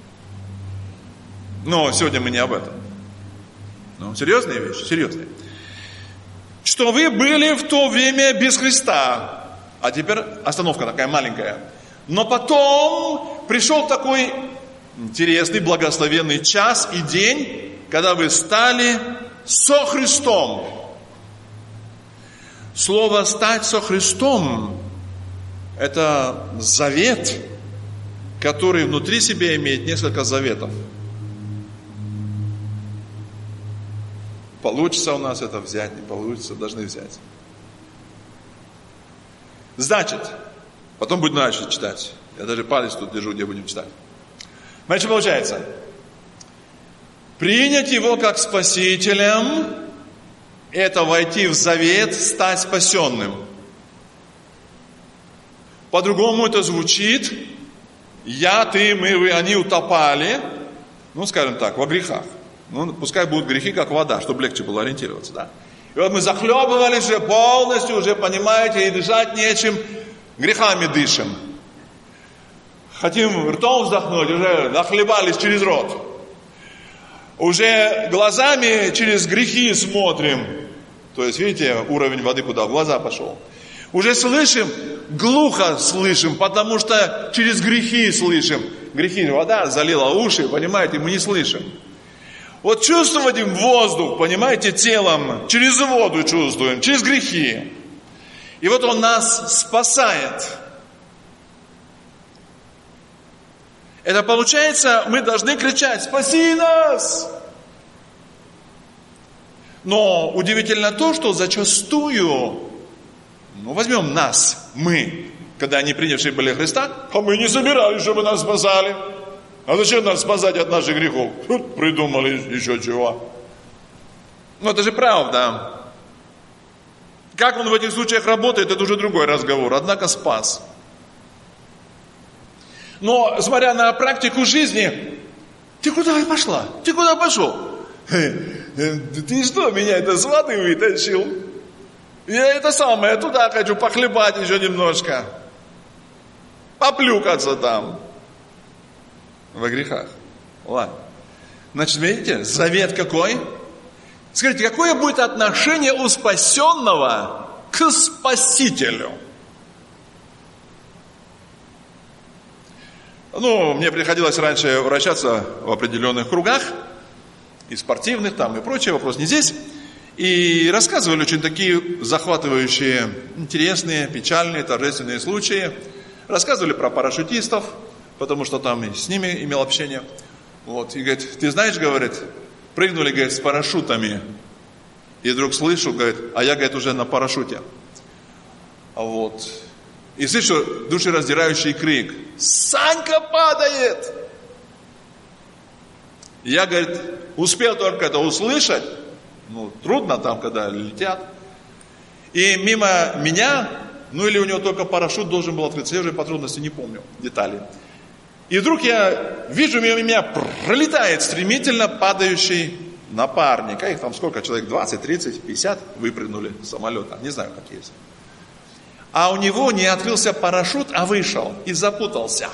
Но сегодня мы не об этом. Ну, серьезные вещи, серьезные. Что вы были в то время без Христа. А теперь остановка такая маленькая. Но потом пришел такой интересный, благословенный час и день, когда вы стали со Христом. Слово «стать со Христом» – это завет, который внутри себя имеет несколько заветов. Получится у нас это взять, не получится, должны взять. Значит, потом будем дальше читать. Я даже палец тут держу, где будем читать. Значит, получается, принять его как спасителем – это войти в завет, стать спасенным. По-другому это звучит. Я, ты, мы, вы, они утопали, ну, скажем так, во грехах. Ну, пускай будут грехи, как вода, чтобы легче было ориентироваться, да? И вот мы захлебывались уже полностью, уже, понимаете, и дышать нечем, грехами дышим. Хотим ртом вздохнуть, уже нахлебались через рот. Уже глазами через грехи смотрим. То есть, видите, уровень воды куда? В глаза пошел. Уже слышим, глухо слышим, потому что через грехи слышим. Грехи, вода залила уши, понимаете, мы не слышим. Вот чувствовать им воздух, понимаете, телом, через воду чувствуем, через грехи. И вот Он нас спасает. Это получается, мы должны кричать: «Спаси нас!» Но удивительно то, что зачастую, ну возьмем нас, мы, когда они принявшие были Христа, а мы не собирались, чтобы нас спасали. А зачем нас спасать от наших грехов? Придумали еще чего. Ну это же правда. Как Он в этих случаях работает, это уже другой разговор. Однако спас. Но, смотря на практику жизни, ты куда пошла? Ты куда пошел? Ты что, меня это с воды вытащил? Я это самое, туда хочу похлебать еще немножко. Поплюкаться там. Во грехах. Ладно. Значит, видите, завет какой? Скажите, какое будет отношение у спасенного к Спасителю? Ну, мне приходилось раньше вращаться в определенных кругах, и спортивных там, и прочее, вопрос не здесь. И рассказывали очень такие захватывающие, интересные, печальные, торжественные случаи. Рассказывали про парашютистов, потому что там и с ними имел общение. Вот. И говорит, ты знаешь, говорит, прыгнули, говорит, с парашютами. И вдруг слышу, говорит, а я, говорит, уже на парашюте. Вот. И слышу душераздирающий крик: «Санька падает!» Я, говорит, успел только это услышать. Ну, трудно там, когда летят. И мимо меня, ну или у него только парашют должен был открыться, я уже подробности не помню, детали. И вдруг я вижу, мимо меня пролетает стремительно падающий напарник. А их там сколько человек? двадцать, тридцать, пятьдесят выпрыгнули с самолета. Не знаю, как есть. А у него не открылся парашют, а вышел и запутался.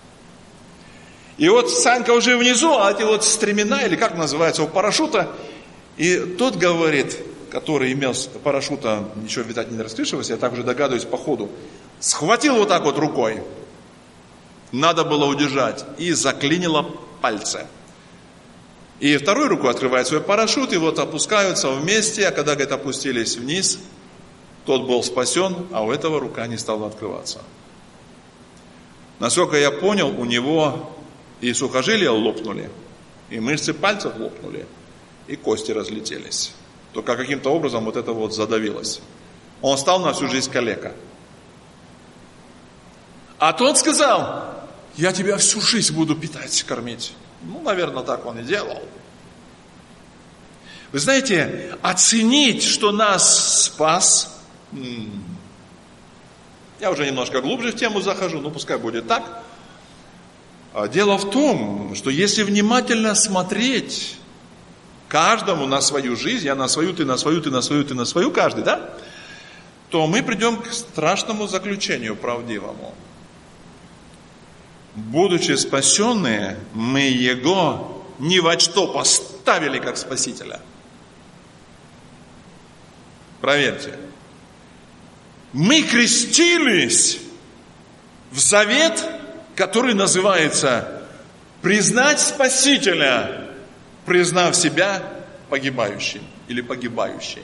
И вот Санька уже внизу, а эти вот стремена, или как называется, у парашюта. И тот говорит, который имел с парашюта, ничего, видать, не раскрывшегося, я так уже догадываюсь по ходу, схватил вот так вот рукой. Надо было удержать. И заклинило пальцы. И второй рукой открывает свой парашют, и вот опускаются вместе, а когда, говорит, опустились вниз, тот был спасен, а у этого рука не стала открываться. Насколько я понял, у него и сухожилия лопнули, И мышцы пальцев лопнули, и кости разлетелись. Только каким-то образом вот это вот задавилось. Он стал на всю жизнь калека. А тот сказал: я тебя всю жизнь буду питать, кормить. Ну, наверное, так он и делал. Вы знаете, оценить, что нас спас, я уже немножко глубже в тему захожу, но пускай будет так. Дело в том, что если внимательно смотреть каждому на свою жизнь, я на свою, ты на свою, ты на свою, ты на свою, каждый, да? То мы придем к страшному заключению правдивому. Будучи спасенные, мы Его ни во что поставили как Спасителя. Проверьте. Мы крестились в завет, который называется «признать Спасителя, признав себя погибающим» или «погибающей».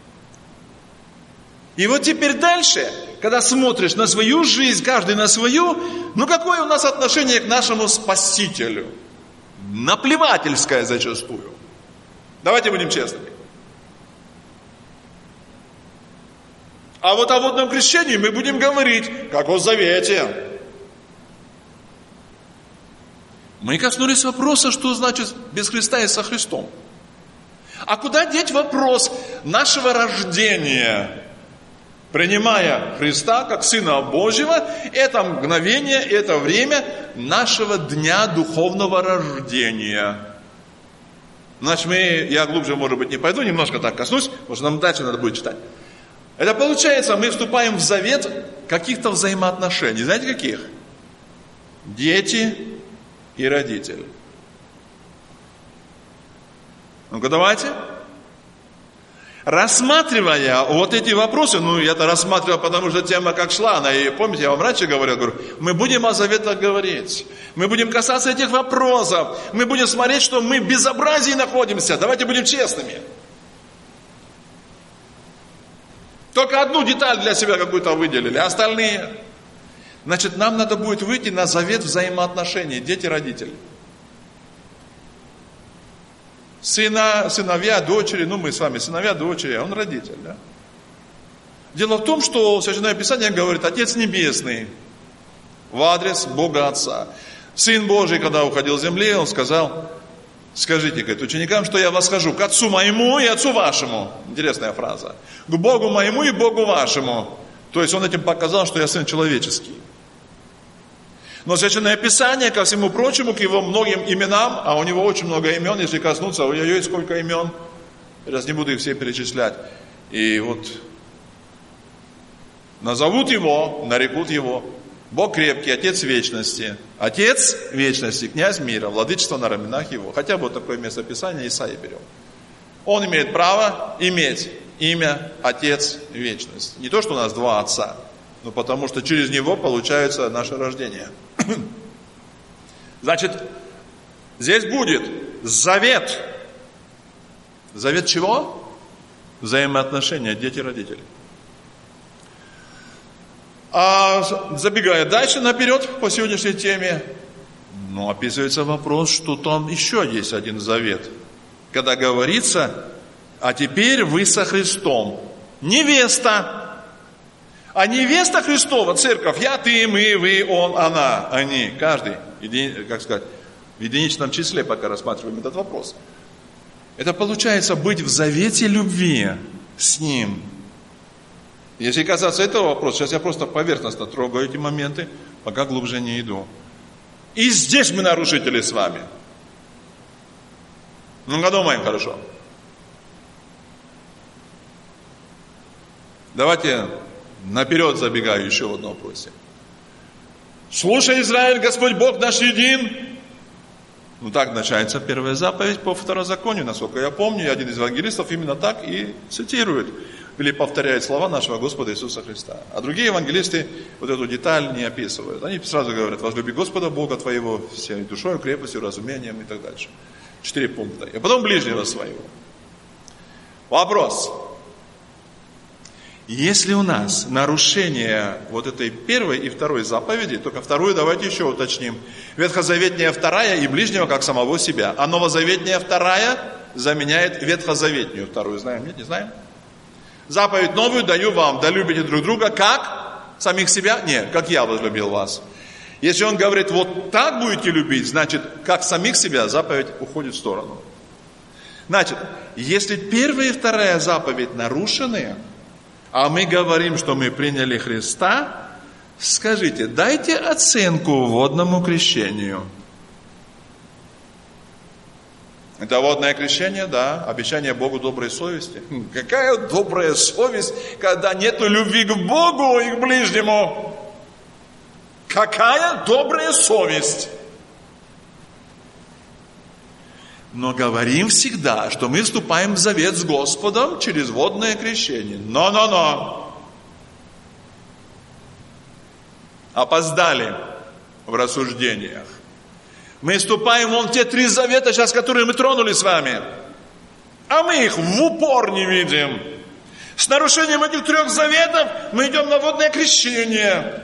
И вот теперь дальше, когда смотришь на свою жизнь, каждый на свою, ну какое у нас отношение к нашему Спасителю? Наплевательское зачастую. Давайте будем честными. А вот о водном крещении мы будем говорить, как о завете. Мы коснулись вопроса, что значит без Христа и со Христом. А куда деть вопрос нашего рождения? Принимая Христа как Сына Божьего, это мгновение, это время нашего дня духовного рождения. Значит, мы, я глубже, может быть, не пойду, немножко так коснусь, потому что нам дальше надо будет читать. Это получается, мы вступаем в завет каких-то взаимоотношений. Знаете, каких? Дети и родители. Ну-ка, давайте. Рассматривая вот эти вопросы, ну, я-то рассматривал, потому что тема как шла, она, и помните, я вам раньше говорил, говорю, мы будем о заветах говорить, мы будем касаться этих вопросов, мы будем смотреть, что мы в безобразии находимся, давайте будем честными. Только одну деталь для себя какую-то выделили, а остальные. Значит, нам надо будет выйти на завет взаимоотношений, дети-родители. Сына, сыновья, дочери, ну мы с вами сыновья, дочери, а он родитель, да? Дело в том, что Священное Писание говорит, Отец Небесный в адрес Бога Отца. Сын Божий, когда уходил с земли, он сказал, скажите, говорит, ученикам, что я восхожу к Отцу моему и Отцу вашему. Интересная фраза. К Богу моему и Богу вашему. То есть он этим показал, что я сын человеческий. Но Священное Писание, ко всему прочему, к его многим именам, а у него очень много имен, если коснуться, ой-ой-ой, сколько имен, раз не буду их все перечислять. И вот назовут его, нарекут его, Бог крепкий, Отец вечности, Отец вечности, князь мира, владычество на раменах его. Хотя бы вот такое местописание Исаии берем. Он имеет право иметь имя Отец вечности. Не то, что у нас два отца, но потому что через него получается наше рождение. Значит, здесь будет завет. Завет чего? Взаимоотношения дети-родители. А забегая дальше наперед по сегодняшней теме, ну, описывается вопрос, что там еще есть один завет. Когда говорится, а теперь вы со Христом. Невеста. А невеста Христова, церковь, я, ты, мы, вы, он, она, они, каждый, как сказать, в единичном числе, пока рассматриваем этот вопрос. Это получается быть в завете любви с Ним. Если касаться этого вопроса, сейчас я просто поверхностно трогаю эти моменты, пока глубже не иду. И здесь мы нарушители с вами. Ну-ка думаем хорошо. Давайте наперед забегаю еще в одном вопросе. Слушай, Израиль, Господь Бог наш един. Ну так начинается первая заповедь по второзаконию, насколько я помню, и один из евангелистов именно так и цитирует, или повторяет слова нашего Господа Иисуса Христа. А другие евангелисты вот эту деталь не описывают. Они сразу говорят, возлюби Господа Бога твоего всей душой, крепостью, разумением и так дальше. Четыре пункта. И потом ближнего своего. Вопрос. Если у нас нарушение вот этой первой и второй заповеди, только вторую давайте еще уточним. Ветхозаветняя вторая и ближнего как самого себя. А новозаветняя вторая заменяет ветхозаветнюю вторую. Знаем? Нет, не знаем? Заповедь новую даю вам, да любите друг друга, как самих себя? Нет, как я возлюбил вас. Если он говорит, вот так будете любить, значит, как самих себя, заповедь уходит в сторону. Значит, если первая и вторая заповедь нарушены, а мы говорим, что мы приняли Христа, скажите, дайте оценку водному крещению. Это водное крещение, да, обещание Богу доброй совести. Какая добрая совесть, когда нету любви к Богу и к ближнему? Какая добрая совесть! Но говорим всегда, что мы вступаем в завет с Господом через водное крещение. Но-но-но! Опоздали в рассуждениях. Мы вступаем вон в те три завета, сейчас, которые мы тронули с вами. А мы их в упор не видим. С нарушением этих трех заветов мы идем на водное крещение.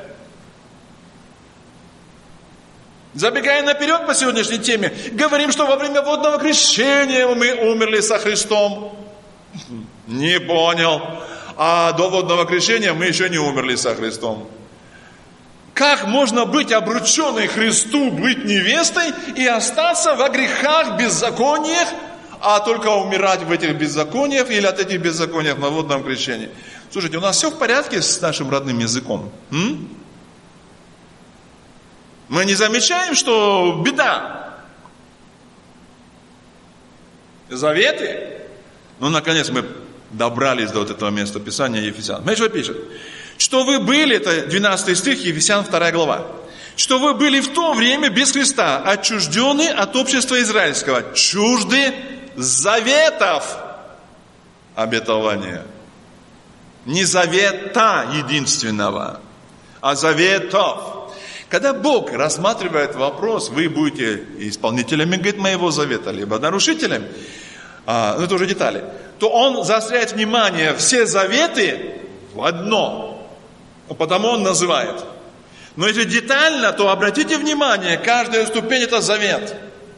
Забегая наперед по сегодняшней теме, говорим, что во время водного крещения мы умерли со Христом. Не понял. А до водного крещения мы еще не умерли со Христом. Как можно быть обрученной Христу, быть невестой и остаться во грехах, беззакониях, а только умирать в этих беззакониях или от этих беззакониях на водном крещении? Слушайте, у нас все в порядке с нашим родным языком? М? Мы не замечаем, что беда. Заветы. Ну, наконец, мы добрались до вот этого места Писания Ефесян. Смотрите, что пишет. Что вы были, это двенадцатый стих, Ефесян вторая глава. Что вы были в то время без Христа, отчуждены от общества израильского, чужды заветов обетования. Не завета единственного, а заветов. Когда Бог рассматривает вопрос, вы будете исполнителями, говорит, моего завета, либо нарушителями, а, ну это уже детали, то Он заостряет внимание все заветы в одно, потому Он называет. Но если детально, то обратите внимание, каждая ступень это завет.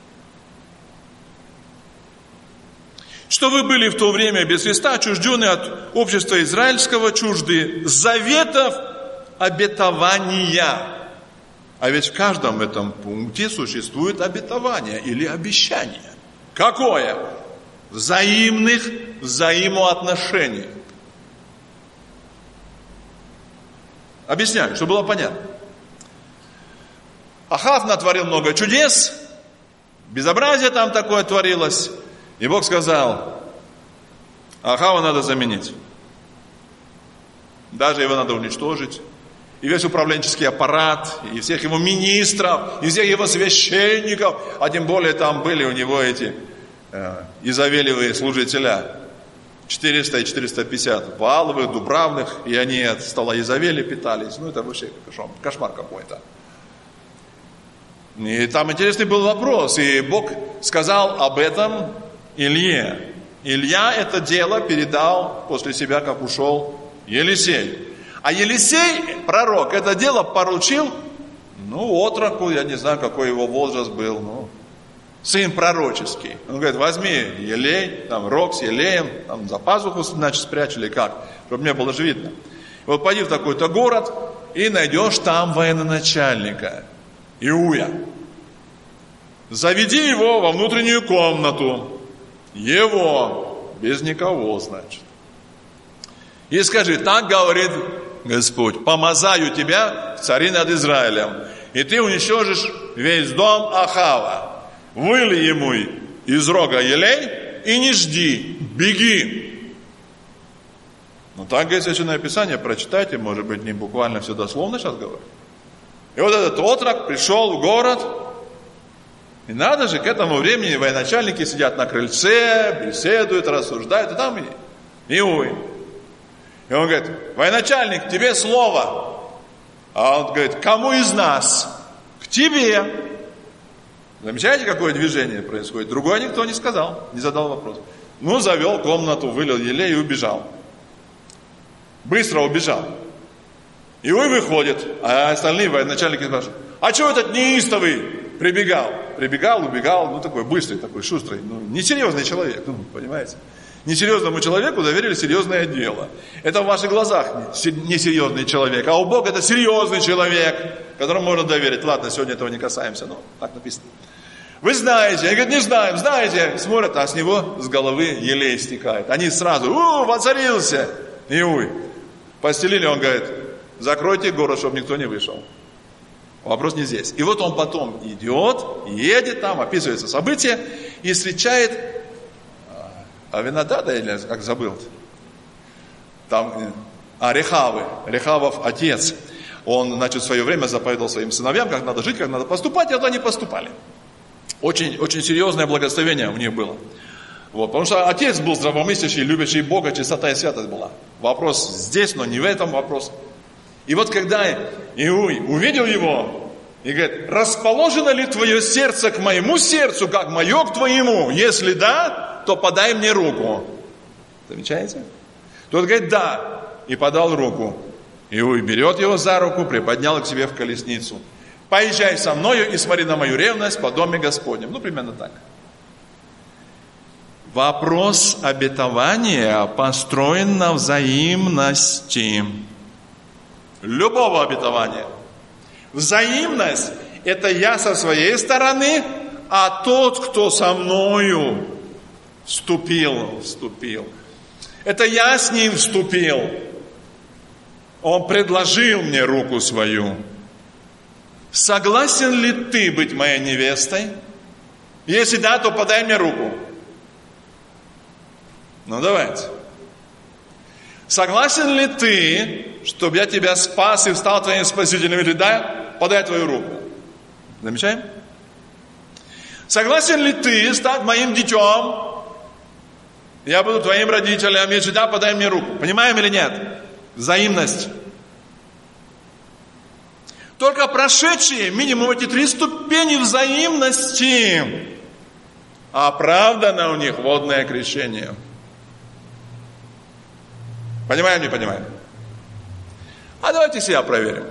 Что вы были в то время без Христа, отчуждены от общества израильского, чужды заветов обетования. А ведь в каждом этом пункте существует обетование или обещание. Какое? Взаимных взаимоотношений. Объясняю, чтобы было понятно. Ахав натворил много чудес, безобразие там такое творилось. И Бог сказал, Ахава надо заменить. Даже его надо уничтожить. И весь управленческий аппарат, и всех его министров, и всех его священников, а тем более там были у него эти э, изавелевые служителя, четыреста и четыреста пятьдесят, Вааловых, Дубравных, и они от стола Изавели питались. Ну, это вообще кошмар какой-то. И там интересный был вопрос, и Бог сказал об этом Илье. Илья это дело передал после себя, как ушел Елисей. А Елисей, пророк, это дело поручил, ну, отроку, я не знаю, какой его возраст был, ну, сын пророческий. Он говорит, возьми елей, там, рог с елеем, там, за пазуху, значит, спрячь или как, чтобы мне было же видно. И вот пойди в такой-то город и найдешь там военачальника, Иуя. Заведи его во внутреннюю комнату, его, без никого, значит. И скажи, так говорит Господь, помазаю тебя в цари над Израилем, и ты уничтожишь весь дом Ахава. Вылей ему из рога елей и не жди, беги. Ну так говорит Священное Писание, прочитайте, может быть, не буквально все дословно сейчас говорю. И вот этот отрок пришел в город, и надо же, к этому времени военачальники сидят на крыльце, беседуют, рассуждают, и там Иуй. И он говорит, военачальник, тебе слово. А он говорит, кому из нас? К тебе. Замечаете, какое движение происходит? Другой никто не сказал, не задал вопрос. Ну, завел комнату, вылил елей и убежал. Быстро убежал. Иой выходит, а остальные военачальники спрашивают: а чего этот неистовый прибегал? Прибегал, убегал, ну такой быстрый, такой шустрый, ну несерьезный человек, ну понимаете. Несерьезному человеку доверили серьезное дело. Это в ваших глазах несерьезный человек, а у Бога это серьезный человек, которому можно доверить. Ладно, сегодня этого не касаемся, но так написано. Вы знаете, они говорят, не знаем, знаете, смотрят, а с него с головы елей стекает. Они сразу: у, воцарился Иуй. Постелили, он говорит: закройте город, чтобы никто не вышел. Вопрос не здесь. И вот он потом идет, едет там, описывается событие, и встречает Авинадада, или как забыл, там, а Рехавы, Рехавов отец. Он, значит, в свое время заповедовал своим сыновьям, как надо жить, как надо поступать, и вот они поступали. Очень, очень серьезное благословение у них было. Вот, потому что отец был здравомыслящий, любящий Бога, чистота и святость была. Вопрос здесь, но не в этом вопрос. И вот когда Иуй увидел его и говорит: расположено ли твое сердце к моему сердцу, как мое к твоему? Если да, то подай мне руку. Замечаете? Тот говорит: да. И подал руку. Иуй берет его за руку, приподнял к себе в колесницу. Поезжай со мною и смотри на мою ревность по доме Господнем. Ну, примерно так. Вопрос обетования построен на взаимности. Любого обетования. Взаимность – это я со своей стороны, а тот, кто со мною вступил, вступил. Это я с ним вступил. Он предложил мне руку свою. Согласен ли ты быть моей невестой? Если да, то подай мне руку. Ну давайте. Согласен ли ты, чтобы я тебя спас и стал твоим спасителем? Или да, подай твою руку. Замечаем? Согласен ли ты стать моим детем? Я буду твоим родителем. Если да, подай мне руку. Понимаем или нет? Взаимность. Только прошедшие минимум эти три ступени взаимности оправдано у них водное крещение. Понимаем, не понимаем? А давайте себя проверим.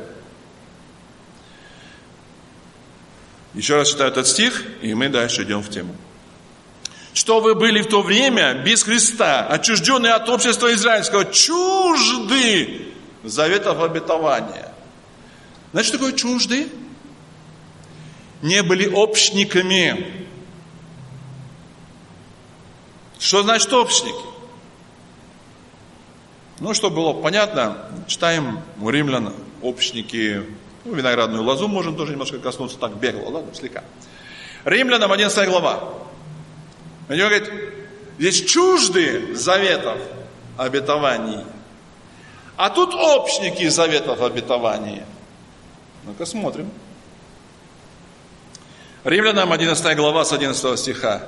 Еще раз читаю этот стих, и мы дальше идем в тему. Что вы были в то время без Христа, отчужденные от общества израильского, чужды заветов обетования. Знаете, что такое чужды? Не были общниками. Что значит общники? Ну, чтобы было понятно, читаем у римлян общники, ну, виноградную лозу можем тоже немножко коснуться, так бегло, ладно, слегка. Римлянам одиннадцатая глава. Они говорят, здесь чужды заветов обетований, а тут общники заветов обетования. Ну-ка смотрим. Римлянам одиннадцатая глава с одиннадцатого стиха.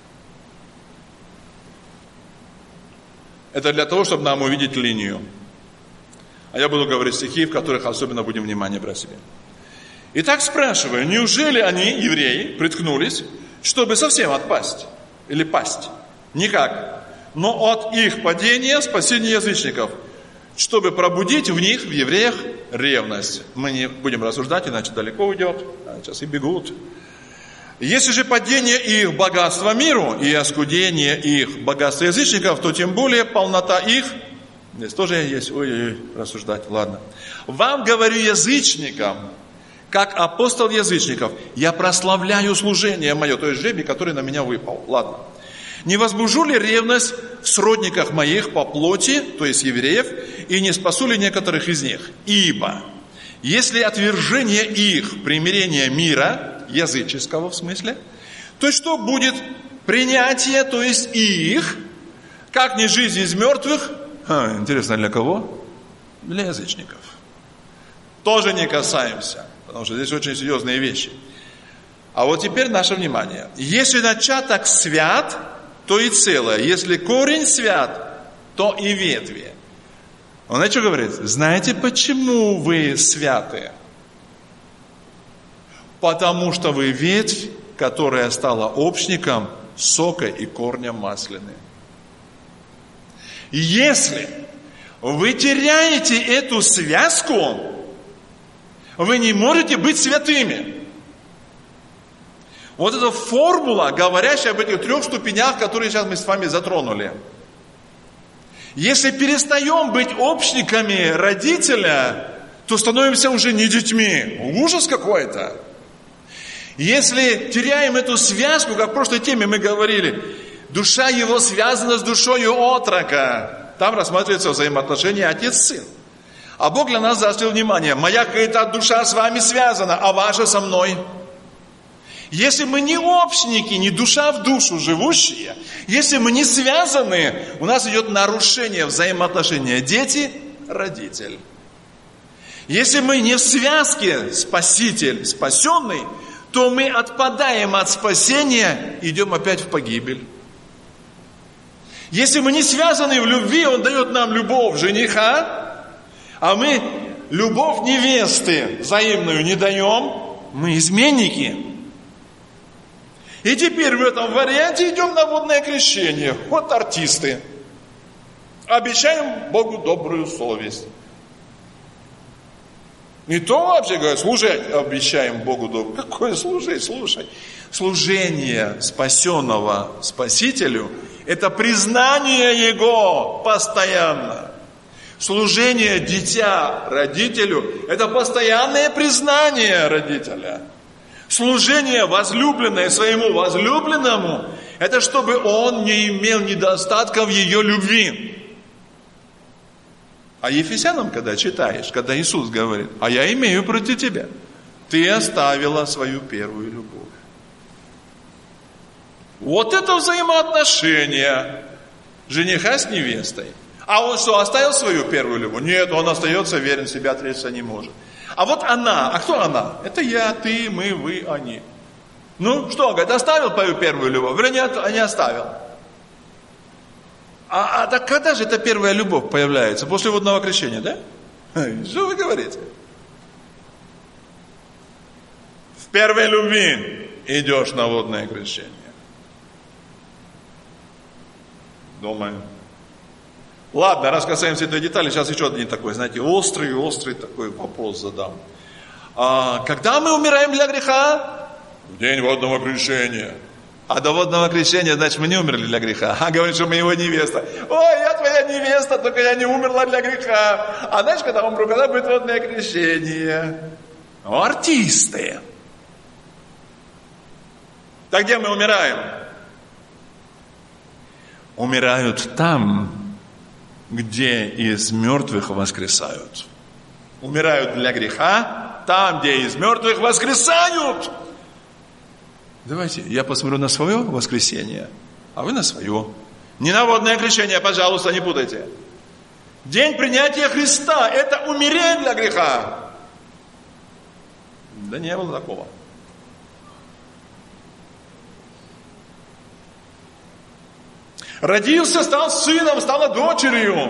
Это для того, чтобы нам увидеть линию. А я буду говорить стихи, в которых особенно будем внимание брать себе. Итак, спрашиваю, неужели они, евреи, приткнулись, чтобы совсем отпасть? Или пасть? Никак. Но от их падения спасение язычников, чтобы пробудить в них, в евреях, ревность. Мы не будем рассуждать, иначе далеко уйдет. А сейчас и бегут. Если же падение их богатства миру и оскудение их богатства язычников, то тем более полнота их, здесь тоже есть, ой-ой-ой, рассуждать, ладно. Вам говорю язычникам, как апостол язычников, я прославляю служение мое, то есть жребий, который на меня выпал, ладно. Не возбужу ли ревность в сродниках моих по плоти, то есть евреев, и не спасу ли некоторых из них? Ибо, если отвержение их примирения мира, языческого в смысле, то что будет принятие, то есть их, как не жизнь из мертвых, а, интересно, для кого? Для язычников. Тоже не касаемся, потому что здесь очень серьезные вещи. А вот теперь наше внимание. Если начаток свят, то и целое. Если корень свят, то и ветви. Он знаете, что говорит? Знаете, почему вы святы? Потому что вы ветвь, которая стала общником сока и корня маслины. Если вы теряете эту связку, вы не можете быть святыми. Вот эта формула, говорящая об этих трех ступенях, которые сейчас мы с вами затронули. Если перестаем быть общниками родителя, то становимся уже не детьми. Ужас какой-то. Если теряем эту связку, как в прошлой теме мы говорили, душа его связана с душою отрока. Там рассматривается взаимоотношения отец-сын. А Бог для нас заострил внимание. Моя какая-то душа с вами связана, а ваша со мной. Если мы не общники, не душа в душу живущие, если мы не связаны, у нас идет нарушение взаимоотношения дети-родитель. Если мы не в связке спаситель, спасенный, то мы отпадаем от спасения, идем опять в погибель. Если мы не связаны в любви, Он дает нам любовь жениха, а мы любовь невесты взаимную не даем, мы изменники. И теперь в этом варианте идем на водное крещение. Вот артисты. Обещаем Богу добрую совесть. Не то вообще говорят, служить обещаем Богу добрую. Какое служить? Слушай. Служение спасенного Спасителю – это признание Его постоянно. Служение дитя родителю – это постоянное признание родителя. Служение возлюбленное своему возлюбленному – это чтобы он не имел недостатка в ее любви. А Ефесянам, когда читаешь, когда Иисус говорит, а я имею против тебя, ты оставила свою первую любовь. Вот это взаимоотношение жениха с невестой. А он что, оставил свою первую любовь? Нет, он остается верен, себя отречься не может. А вот она, а кто она? Это я, ты, мы, вы, они. Ну, что, говорит, оставил свою первую любовь? Или нет, не оставил? А, а так когда же эта первая любовь появляется? После водного крещения, да? Что вы говорите? В первой любви идешь на водное крещение. Думаю. Ладно, раз касаемся этой детали, сейчас еще один такой, знаете, острый, острый такой вопрос задам. А, когда мы умираем для греха? В день водного крещения. А до водного крещения, значит, мы не умерли для греха. А говорит, что мы его невеста. Ой, я твоя невеста, только я не умерла для греха. А знаешь, когда умру, когда будет водное крещение? Ну, артисты. Так где мы умираем? Умирают там, где из мертвых воскресают. Умирают для греха там, где из мертвых воскресают. Давайте, я посмотрю на свое воскресение, а вы на свое. Не на водное крещение, пожалуйста, не путайте. День принятия Христа – это умереть для греха. Да не было такого. Родился, стал сыном, стала дочерью.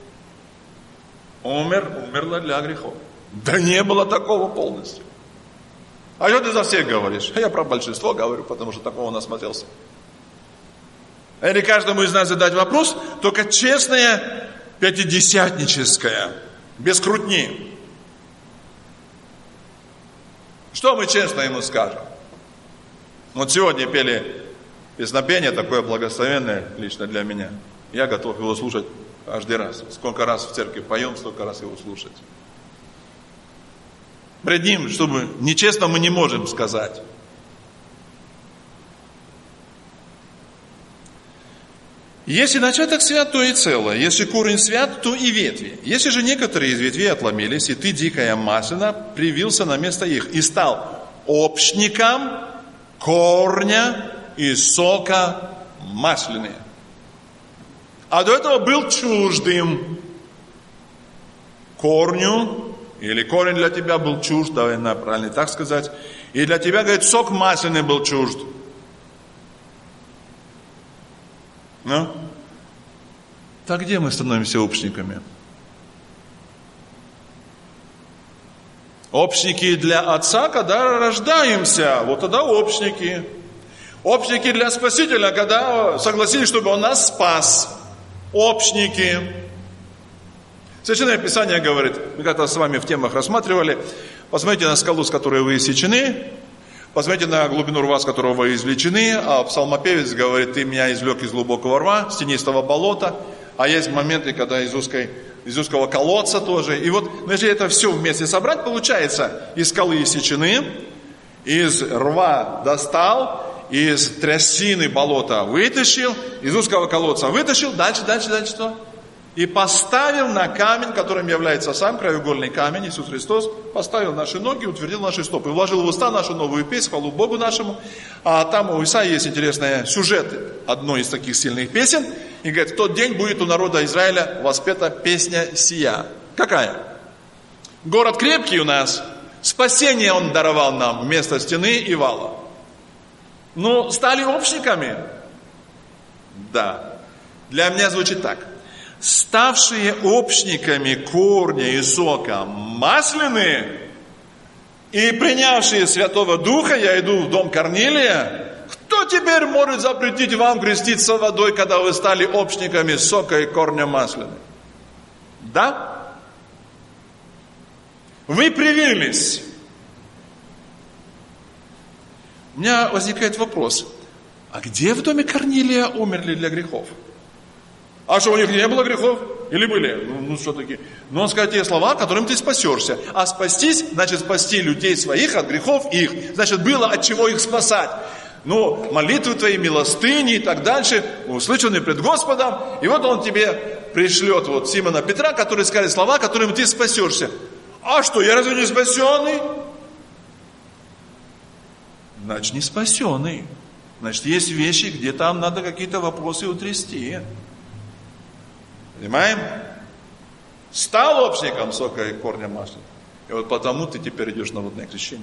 Умер, умерла для грехов. Да не было такого полностью. А что ты за всех говоришь? Я про большинство говорю, потому что такого насмотрелся. Или каждому из нас задать вопрос, только честное, пятидесятническое, без крутни. Что мы честно ему скажем? Вот сегодня пели песнопение, такое благословенное лично для меня. Я готов его слушать каждый раз. Сколько раз в церкви поем, столько раз его слушать. Пред ним, чтобы нечестно мы не можем сказать. Если начаток свят, то и целое. Если корень свят, то и ветви. Если же некоторые из ветвей отломились, и ты, дикая маслина, привился на место их и стал общником корня и сока маслины. А до этого был чуждым корню, или корень для тебя был чужд, давай правильно так сказать, и для тебя, говорит, сок масляный был чужд. Ну? Так где мы становимся общниками? Общники для отца, когда рождаемся, вот тогда общники. Общники для Спасителя, когда согласились, чтобы Он нас спас. Общники. Священное Писание говорит, мы как-то с вами в темах рассматривали, посмотрите на скалу, с которой вы иссечены, посмотрите на глубину рва, с которого вы извлечены, а псалмопевец говорит, ты меня извлек из глубокого рва, с тенистого болота, а есть моменты, когда из, узкой, из узкого колодца тоже. И вот, если это все вместе собрать, получается, из скалы иссечены, из рва достал, из трясины болота вытащил, из узкого колодца вытащил, дальше, дальше, дальше что? И поставил на камень, которым является сам краеугольный камень, Иисус Христос, поставил наши ноги, утвердил наши стопы, вложил в уста нашу новую песнь, хвалу Богу нашему. А там у Исаии есть интересный сюжет одной из таких сильных песен. И говорит, в тот день будет у народа Израиля воспета песня сия. Какая? Город крепкий у нас, спасение Он даровал нам вместо стены и вала. Ну, стали общниками? Да. Для меня звучит так. Ставшие общниками корня и сока масляные и принявшие Святого Духа, я иду в дом Корнилия, кто теперь может запретить вам креститься водой, когда вы стали общниками сока и корня масляные? Да? Вы привились. У меня возникает вопрос, а где в доме Корнилия умерли для грехов? А что, у них не было грехов? Или были? Ну, ну что такие? Но он сказал те слова, которым ты спасешься. А спастись, значит спасти людей своих от грехов их. Значит, было от чего их спасать. Ну, молитвы твои, милостыни и так дальше, услышаны пред Господом. И вот он тебе пришлет вот Симона Петра, который скажет слова, которым ты спасешься. А что, я разве не спасенный? Значит, не спасенный. Значит, есть вещи, где там надо какие-то вопросы утрясти. Понимаем? Стал общником сока и корня масла. И вот потому ты теперь идешь на водное крещение.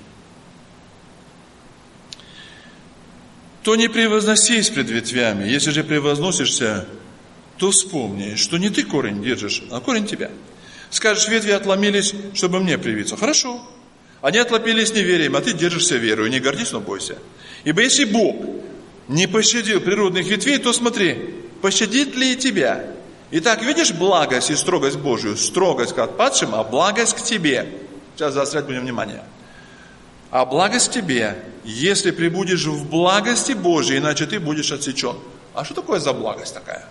То не превозносись пред ветвями. Если же превозносишься, то вспомни, что не ты корень держишь, а корень тебя. Скажешь, ветви отломились, чтобы мне привиться. Хорошо. Они отломились неверием, а ты держишься верою. Не гордись, но бойся. Ибо если Бог не пощадил природных ветвей, то смотри, пощадит ли и тебя? Итак, видишь благость и строгость Божию? Строгость к отпадшим, а благость к тебе. Сейчас заострять будем внимание. А благость к тебе, если пребудешь в благости Божией, иначе ты будешь отсечен. А что такое за благость такая?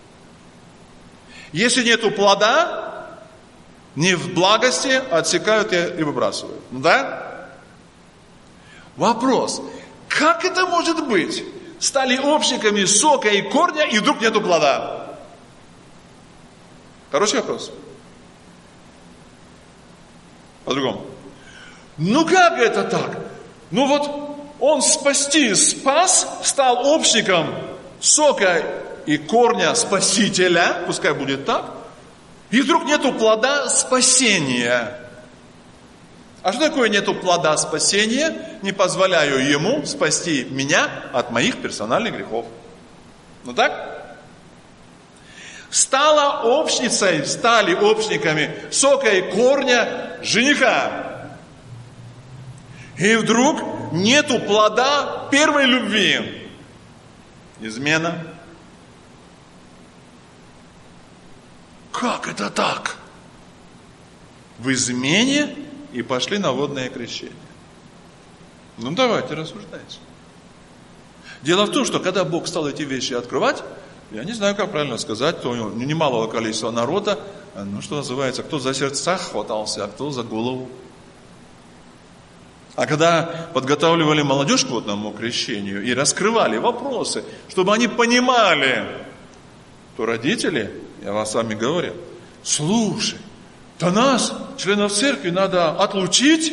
Если нету плода, не в благости отсекают и выбрасывают. Да? Вопрос. Как это может быть? Стали общниками сока и корня, и вдруг нету плода. Хороший вопрос. По-другому. Ну как это так? Ну вот он спасти, спас, стал общником сока и корня Спасителя, пускай будет так, и вдруг нету плода спасения. А что такое нету плода спасения? Не позволяю ему спасти меня от моих персональных грехов. Ну так? Стала общницей, стали общниками сока и корня жениха. И вдруг нету плода первой любви. Измена. Как это так? В измене и пошли на водное крещение. Ну давайте рассуждайте. Дело в том, что когда Бог стал эти вещи открывать, я не знаю, как правильно сказать, то немалого количества народа, ну что называется, кто за сердца хватался, а кто за голову. А когда подготавливали молодежь к водному крещению и раскрывали вопросы, чтобы они понимали, то родители, я вас с вами говорю, слушай, то нас, членов церкви, надо отлучить,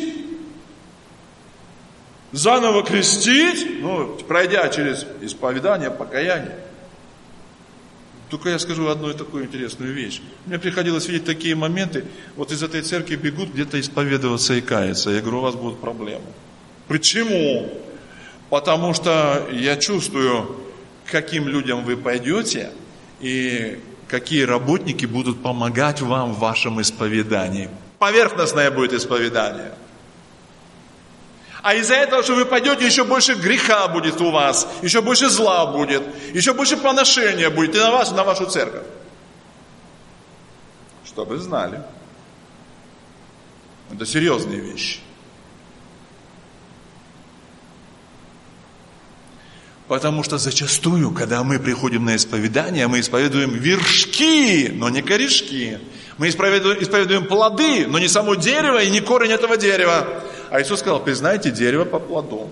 заново крестить, ну, пройдя через исповедание, покаяние. Только я скажу одну такую интересную вещь. Мне приходилось видеть такие моменты, вот из этой церкви бегут где-то исповедоваться и каяться. Я говорю, у вас будут проблемы. Почему? Потому что я чувствую, к каким людям вы пойдете, и какие работники будут помогать вам в вашем исповедании. Поверхностное будет исповедание. А из-за этого, что вы пойдете, еще больше греха будет у вас, еще больше зла будет, еще больше поношения будет и на вас, и на вашу церковь. Чтобы знали. Это серьезные вещи. Потому что зачастую, когда мы приходим на исповедание, мы исповедуем вершки, но не корешки. Мы исповедуем, исповедуем плоды, но не само дерево и не корень этого дерева. А Иисус сказал, признайте дерево по плоду.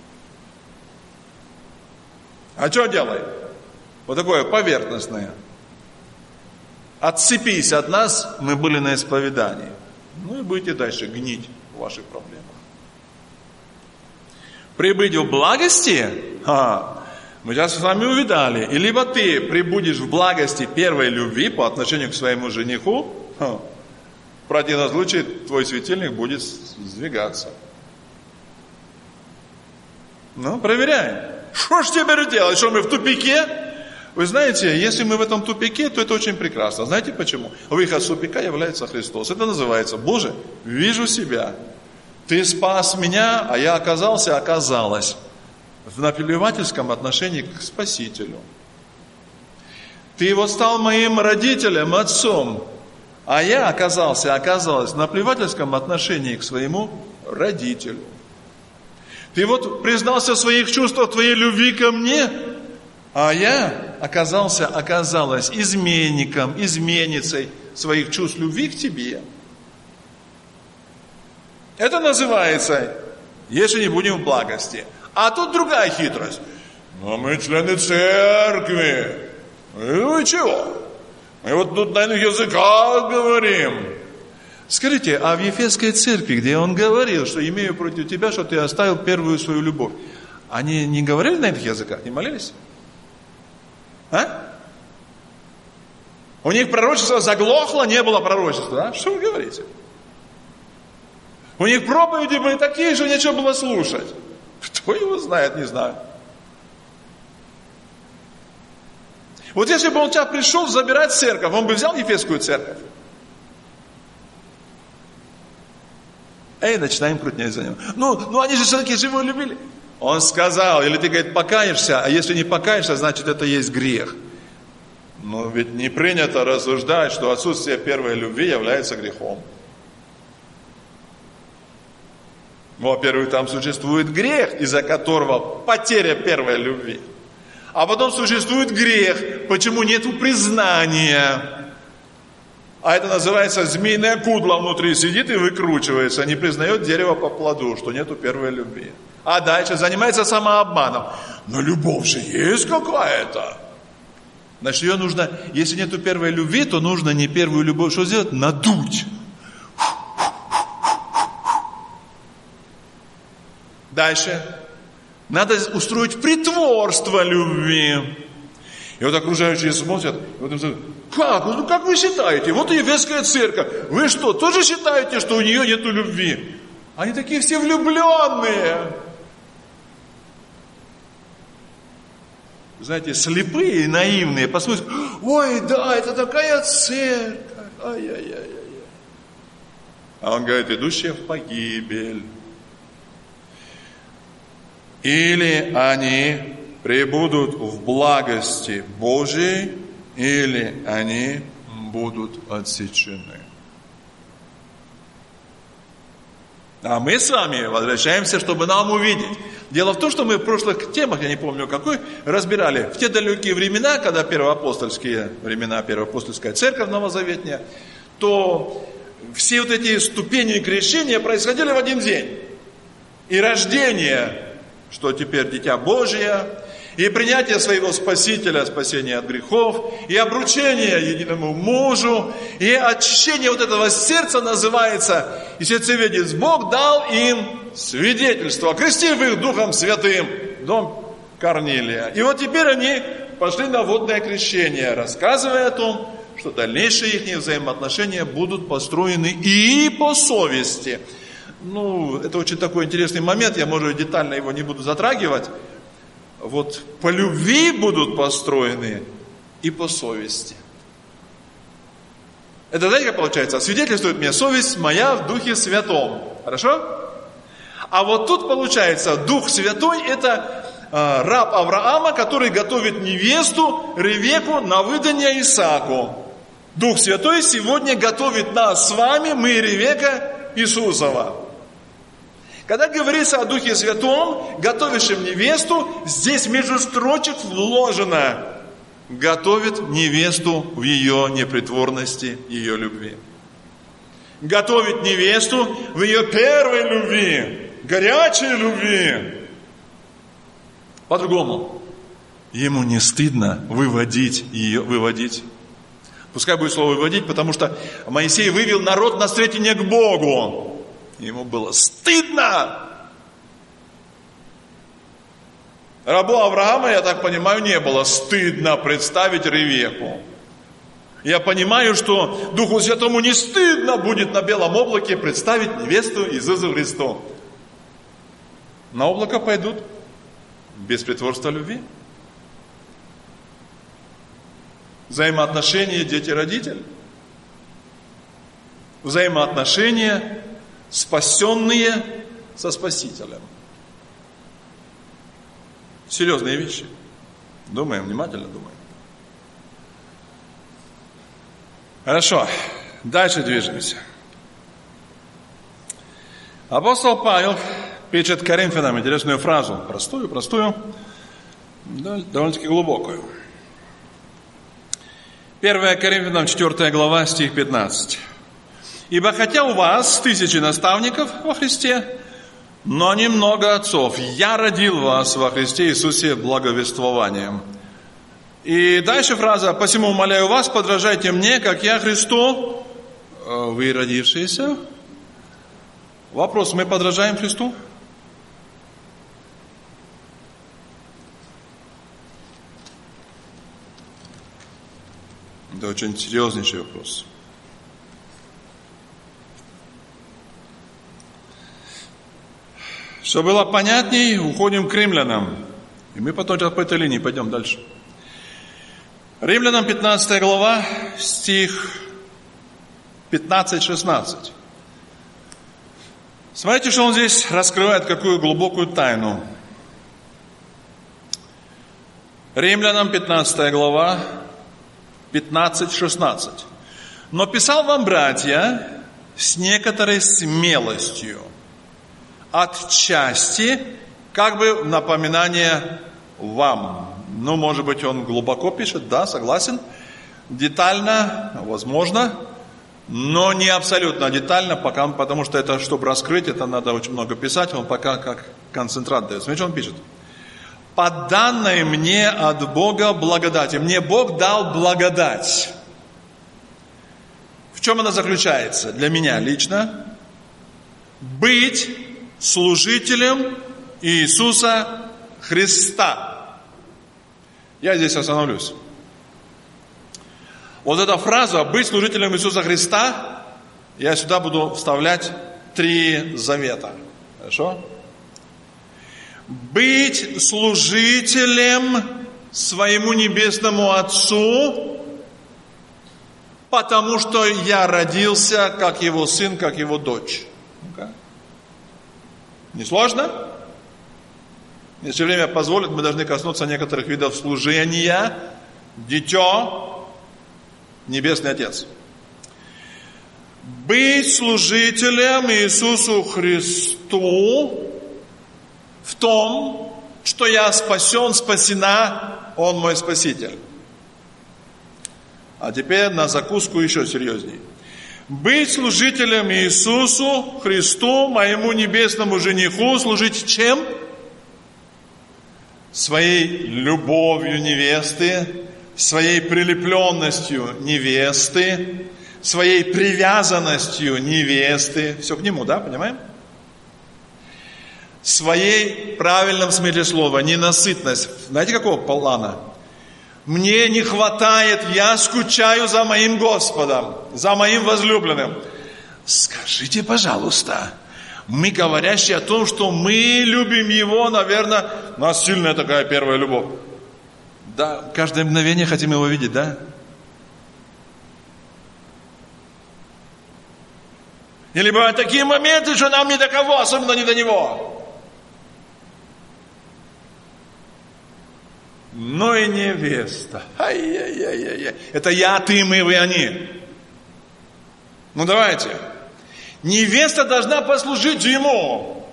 А что делай? Вот такое поверхностное. Отцепись от нас, мы были на исповедании. Ну и будете дальше гнить в ваших проблемах. Прибыть в благости, а, мы сейчас с вами увидали, и либо ты прибудешь в благости первой любви по отношению к своему жениху, а, в противном случае твой светильник будет сдвигаться. Ну, проверяем. Что ж теперь делать? Что мы в тупике? Вы знаете, если мы в этом тупике, то это очень прекрасно. Знаете почему? Выход из тупика является Христос. Это называется, Боже, вижу себя. Ты спас меня, а я оказался, оказалась в наплевательском отношении к Спасителю. Ты вот стал моим родителем, отцом, а я оказался, оказалась в наплевательском отношении к своему родителю. Ты вот признался в своих чувствах, твоей любви ко мне, а я оказался, оказалась изменником, изменницей своих чувств любви к тебе. Это называется, если не будем в благости. А тут другая хитрость. Но мы члены церкви. Ну и чего? Мы вот тут на иных языках говорим. Скажите, а в Ефесской церкви, где он говорил, что имею против тебя, что ты оставил первую свою любовь, они не говорили на этих языках, не молились? А? У них пророчество заглохло, не было пророчества. Да? Что вы говорите? У них проповеди были такие, что нечего было слушать. Кто его знает, не знаю. Вот если бы он тебя пришел забирать церковь, он бы взял Ефесскую церковь. Эй, начинаем крутнять за ним. Ну, ну они же все-таки же его любили. Он сказал, или ты, говорит, покаешься, а если не покаешься, значит это есть грех. Но ведь не принято рассуждать, что отсутствие первой любви является грехом. Во-первых, там существует грех, из-за которого потеря первой любви. А потом существует грех, почему нету признания. А это называется змеиное кудло внутри сидит и выкручивается, не признает дерево по плоду, что нету первой любви. А дальше занимается самообманом. Но любовь же есть какая-то. Значит, ее нужно, если нету первой любви, то нужно не первую любовь, что сделать? Надуть. Дальше. Надо устроить притворство любви. И вот окружающие смотрят, и вот им говорят, как? Ну как вы считаете? Вот и Ефесская церковь. Вы что, тоже считаете, что у нее нету любви? Они такие все влюбленные. Знаете, слепые и наивные посмотрят, ой, да, это такая церковь. Ай-яй-яй-яй. А он говорит, идущая в погибель. Или они пребудут в благости Божией, или они будут отсечены. А мы с вами возвращаемся, чтобы нам увидеть. Дело в том, что мы в прошлых темах, я не помню какой, разбирали в те далекие времена, когда первоапостольские времена, первоапостольская церковь новозаветная, то все вот эти ступени крещения происходили в один день. И рождение, что теперь дитя Божие, и принятие своего Спасителя, спасение от грехов, и обручение единому мужу, и очищение вот этого сердца называется, и сердцеведец Бог дал им свидетельство, окрестив их Духом Святым, дом Корнилия. И вот теперь они пошли на водное крещение, рассказывая о том, что дальнейшие их взаимоотношения будут построены и по совести. Ну, это очень такой интересный момент, я, может, детально его не буду затрагивать. Вот по любви будут построены и по совести. Это, знаете, как получается? Свидетельствует мне совесть моя в Духе Святом. Хорошо? А вот тут получается, Дух Святой – это э, раб Авраама, который готовит невесту Ревеку на выдание Исааку. Дух Святой сегодня готовит нас с вами, мы Ревека Иисусова. Когда говорится о Духе Святом, готовящем невесту, здесь между строчек вложено: готовит невесту в ее непритворности, ее любви. Готовит невесту в ее первой любви, горячей любви. По-другому. Ему не стыдно выводить ее, выводить. Пускай будет слово «выводить», потому что Моисей вывел народ на встретение к Богу. Ему было стыдно. Рабу Авраама, я так понимаю, не было стыдно представить Ревеку. Я понимаю, что Духу Святому не стыдно будет на белом облаке представить невесту Иисусу Христу. На облако пойдут без притворства любви. Взаимоотношения дети-родитель. Взаимоотношения спасенные со Спасителем. Серьезные вещи. Думаем, внимательно думаем. Хорошо, дальше движемся. Апостол Павел пишет Коринфянам интересную фразу. Простую, простую, довольно-таки глубокую. первое Коринфянам, четвёртая глава, стих пятнадцать. «Ибо хотя у вас тысячи наставников во Христе, но немного отцов, я родил вас во Христе Иисусе благовествованием». И дальше фраза: «Посему умоляю вас, подражайте мне, как я Христу». Вы родившиеся. Вопрос: мы подражаем Христу? Это очень серьезнейший вопрос. Чтобы было понятней, уходим к римлянам. И мы потом по этой линии пойдем дальше. Римлянам пятнадцатая глава, стих пятнадцать-шестнадцать. Смотрите, что он здесь раскрывает, какую глубокую тайну. Римлянам пятнадцатая глава, пятнадцать-шестнадцать. «Но писал вам, братья, с некоторой смелостью, отчасти, как бы напоминание вам». Ну, может быть, он глубоко пишет, да, согласен. Детально, возможно, но не абсолютно детально, пока, потому что это, чтобы раскрыть, это надо очень много писать, он пока как концентрат дает. Смотрите, что он пишет. «По данной мне от Бога благодати». Мне Бог дал благодать. В чем она заключается? Для меня лично. Быть служителем Иисуса Христа. Я здесь остановлюсь. Вот эта фраза «быть служителем Иисуса Христа», я сюда буду вставлять три завета. Хорошо? Быть служителем своему небесному Отцу, потому что я родился как его сын, как его дочь. Ну-ка. Не сложно? Если время позволит, мы должны коснуться некоторых видов служения. Дитё, Небесный Отец. Быть служителем Иисусу Христу в том, что я спасен, спасена, Он мой Спаситель. А теперь на закуску еще серьезнее. Быть служителем Иисусу Христу, моему небесному жениху, служить чем? Своей любовью невесты, своей прилепленностью невесты, своей привязанностью невесты. Все к нему, да, понимаем? Своей, в правильном смысле слова, ненасытность. Знаете, какого плана? Мне не хватает, я скучаю за моим Господом, за моим возлюбленным. Скажите, пожалуйста, мы, говорящие о том, что мы любим Его, наверное, у нас сильная такая первая любовь. Да, каждое мгновение хотим Его видеть, да? Или бывают такие моменты, что нам не до кого, особенно не до Него. но и невеста. Ай-яй-яй-яй. Это я, ты, мы, вы, они. Ну давайте. Невеста должна послужить ему.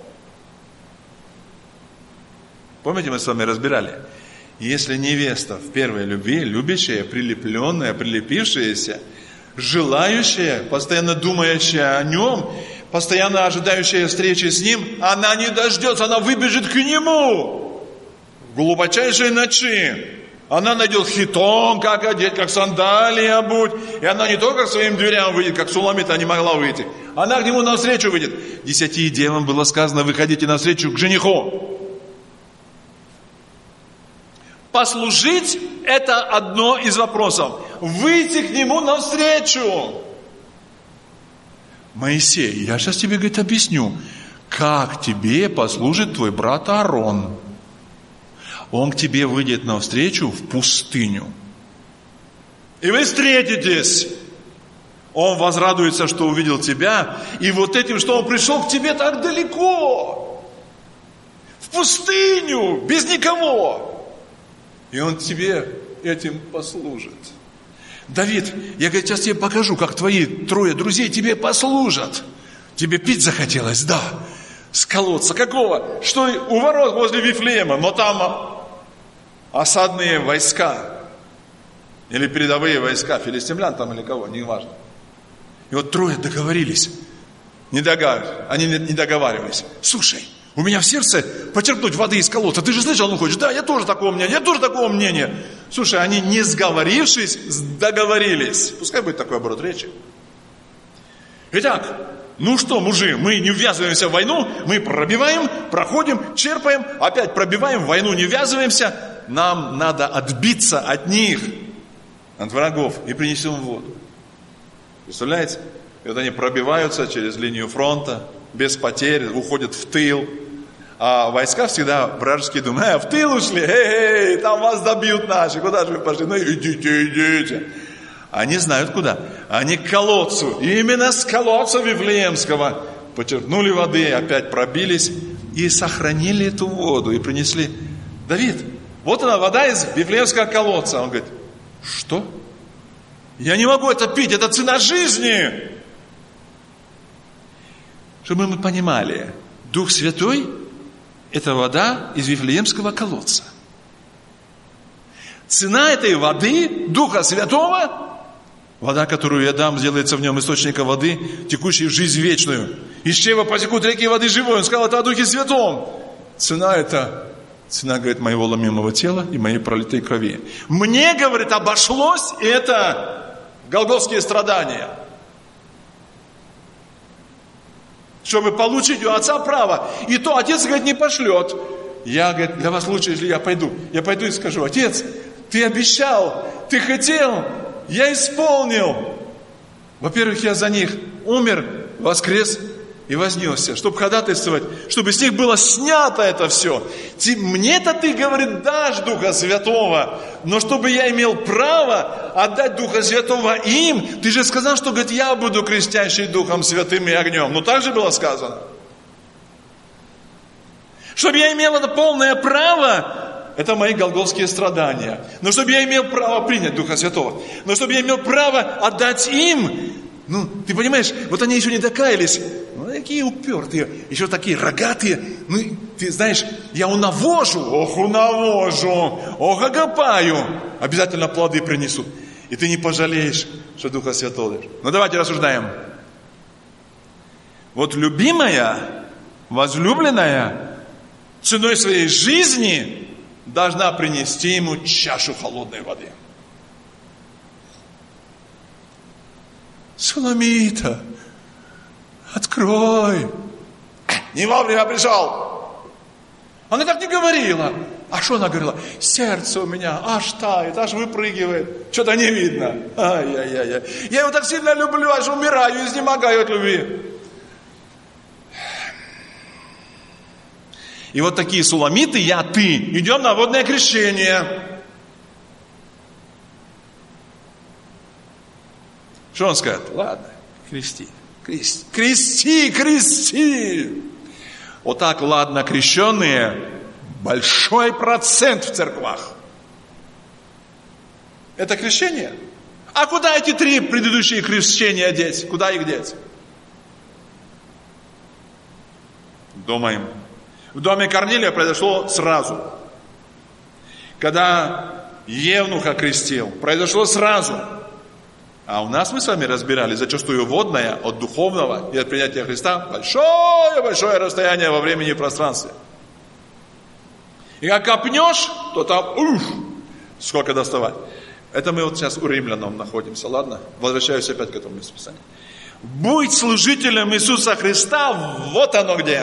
Помните, мы с вами разбирали? Если невеста в первой любви, любящая, прилепленная, прилепившаяся, желающая, постоянно думающая о нем, постоянно ожидающая встречи с ним, она не дождется, она выбежит к нему в глубочайшей ночи. Она найдет хитон, как одеть, как сандалии обуть. И она не только к своим дверям выйдет, как Суламита не могла выйти. Она к нему навстречу выйдет. Десяти девам было сказано: выходите навстречу к жениху. Послужить – это одно из вопросов. Выйти к нему навстречу. Моисей, я сейчас тебе, говорит, объясню, как тебе послужит твой брат Аарон. Он к тебе выйдет навстречу в пустыню. И вы встретитесь. Он возрадуется, что увидел тебя. И вот этим, что он пришел к тебе так далеко. В пустыню, без никого. И он тебе этим послужит. Давид, я, говорит, сейчас тебе покажу, как твои трое друзей тебе послужат. Тебе пить захотелось? Да. С колодца. Какого? Что у ворот возле Вифлеема, но там осадные войска. Или передовые войска, филистимлян там или кого, не важно. И вот трое договорились. Не договаривались. Они не договаривались. Слушай, у меня в сердце почерпнуть воды из колодца. Ты же слышал, ну хочешь? Да, я тоже такого мнения, я тоже такого мнения. Слушай, они, не сговорившись, договорились. Пускай будет такой оборот речи. Итак, ну что, мужи, мы не ввязываемся в войну, мы пробиваем, проходим, черпаем, опять пробиваем, в войну не ввязываемся. Нам надо отбиться от них, от врагов, и принесем воду. Представляете? И вот они пробиваются через линию фронта, без потерь, уходят в тыл. А войска всегда вражеские думают: э, в тыл ушли, эй, там вас добьют наши, куда же вы пошли? Ну идите, идите. Они знают куда. Они к колодцу. И именно с колодца Вифлеемского почерпнули воды, опять пробились и сохранили эту воду, и принесли. Давид, вот она, вода из Вифлеемского колодца. Он говорит: что? Я не могу это пить, это цена жизни. Чтобы мы понимали, Дух Святой – это вода из Вифлеемского колодца. Цена этой воды, Духа Святого, вода, которую я дам, сделается в нем источником воды, текущей в жизнь вечную. Из чрева потекут реки воды живой. Он сказал это о Духе Святом. Цена – это цена, говорит, моего ломимого тела и моей пролитой крови. Мне, говорит, обошлось это голгофские страдания. Чтобы получить у отца право. И то отец, говорит, не пошлет. Я, говорит, для вас лучше, если я пойду. Я пойду и скажу: отец, ты обещал, ты хотел, я исполнил. Во-первых, я за них умер, воскрес и вознесся, чтобы ходатайствовать, чтобы с них было снято это все. Мне-то ты, говорит, дашь Духа Святого, но чтобы я имел право отдать Духа Святого им, ты же сказал, что, говорит, я буду крестящий Духом Святым и огнем. Ну так же было сказано. Чтобы я имел это полное право, это мои голгофские страдания. Но чтобы я имел право принять Духа Святого, но чтобы я имел право отдать им. Ну, ты понимаешь, вот они еще не докаялись. Ну, такие упертые, еще такие рогатые. Ну, ты знаешь, я унавожу, ох, унавожу, ох, окопаю. Обязательно плоды принесут. И ты не пожалеешь, что Духа Святого даешь. Ну, давайте рассуждаем. Вот любимая, возлюбленная, ценой своей жизни должна принести ему чашу холодной воды. Суламита, открой. Не вовремя пришел. Она так не говорила. А что она говорила? Сердце у меня аж тает, аж выпрыгивает. Что-то не видно. Ай-яй-яй. Я его так сильно люблю, аж умираю, изнемогаю от любви. И вот такие суламиты, я, ты, идем на водное крещение. Что он скажет? Ладно, крести, крести, крести, крести. Вот так, ладно, крещенные, большой процент в церквах. Это крещение. А куда эти три предыдущие крещения деть? Куда их деть? Думаем. В доме Корнилия произошло сразу. Когда евнуха крестил, произошло сразу. А у нас мы с вами разбирали зачастую водное от духовного и от принятия Христа большое-большое расстояние во времени и пространстве. И как копнешь, то там, ух, сколько доставать. Это мы вот сейчас у римлянам находимся, ладно? Возвращаюсь опять к этому местописанию. Будь служителем Иисуса Христа, вот оно где.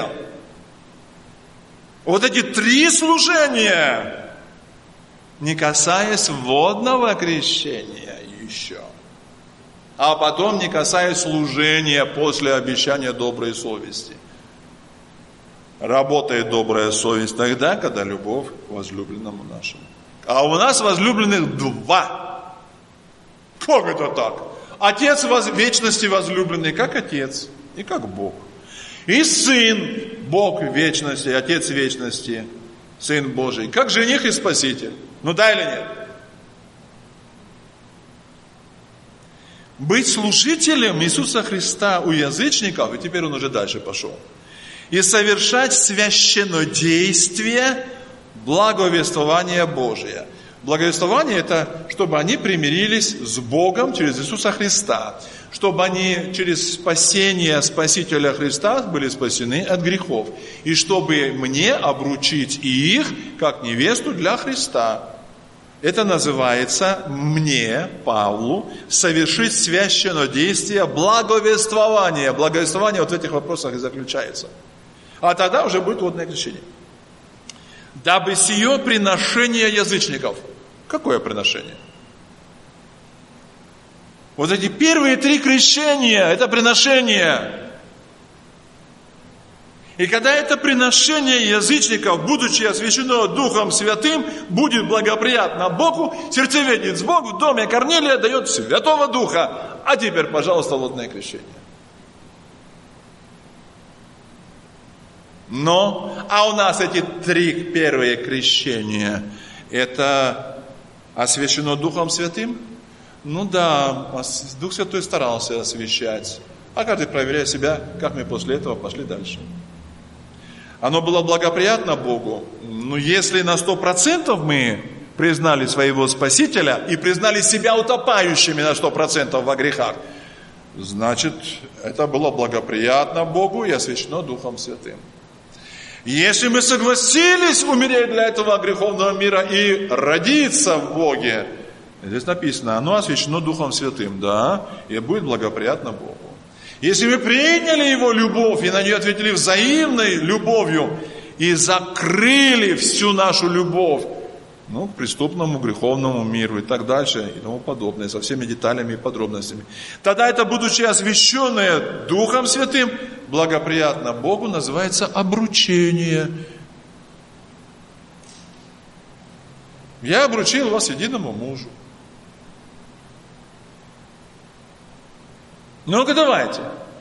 Вот эти три служения, не касаясь водного крещения еще, а потом не касаясь служения после обещания доброй совести. Работает добрая совесть тогда, когда любовь к возлюбленному нашему. А у нас возлюбленных два. Как это так? Отец воз... вечности возлюбленный, как Отец и как Бог. И Сын, Бог вечности, Отец вечности, Сын Божий, как жених и Спаситель. Ну да или нет? Быть служителем Иисуса Христа у язычников, и теперь он уже дальше пошел, и совершать священнодействие благовествования Божия. Благовествование – это чтобы они примирились с Богом через Иисуса Христа, чтобы они через спасение Спасителя Христа были спасены от грехов, и чтобы мне обручить их, как невесту для Христа. Это называется мне, Павлу, совершить священнодействие благовествования. Благовествование вот в этих вопросах и заключается. А тогда уже будет водное крещение. Дабы сие приношение язычников. Какое приношение? Вот эти первые три крещения, это приношение. И когда это приношение язычников, будучи освящено Духом Святым, будет благоприятно Богу, сердцеведец Бог в доме Корнилия дает Святого Духа. А теперь, пожалуйста, водное крещение. Но, а у нас эти три первые крещения, это освящено Духом Святым? Ну да, Дух Святой старался освящать. А каждый проверяет себя, как мы после этого пошли дальше. Оно было благоприятно Богу. Но если на сто процентов мы признали своего Спасителя и признали себя утопающими на сто процентов во грехах, значит, это было благоприятно Богу и освящено Духом Святым. Если мы согласились умереть для этого греховного мира и родиться в Боге, здесь написано, оно освящено Духом Святым, да, и будет благоприятно Богу. Если мы приняли Его любовь и на нее ответили взаимной любовью и закрыли всю нашу любовь, ну, к преступному, греховному миру и так дальше, и тому подобное, со всеми деталями и подробностями, тогда это, будучи освященное Духом Святым, благоприятно Богу, называется обручение. Я обручил вас единому мужу. Ну-ка, давайте.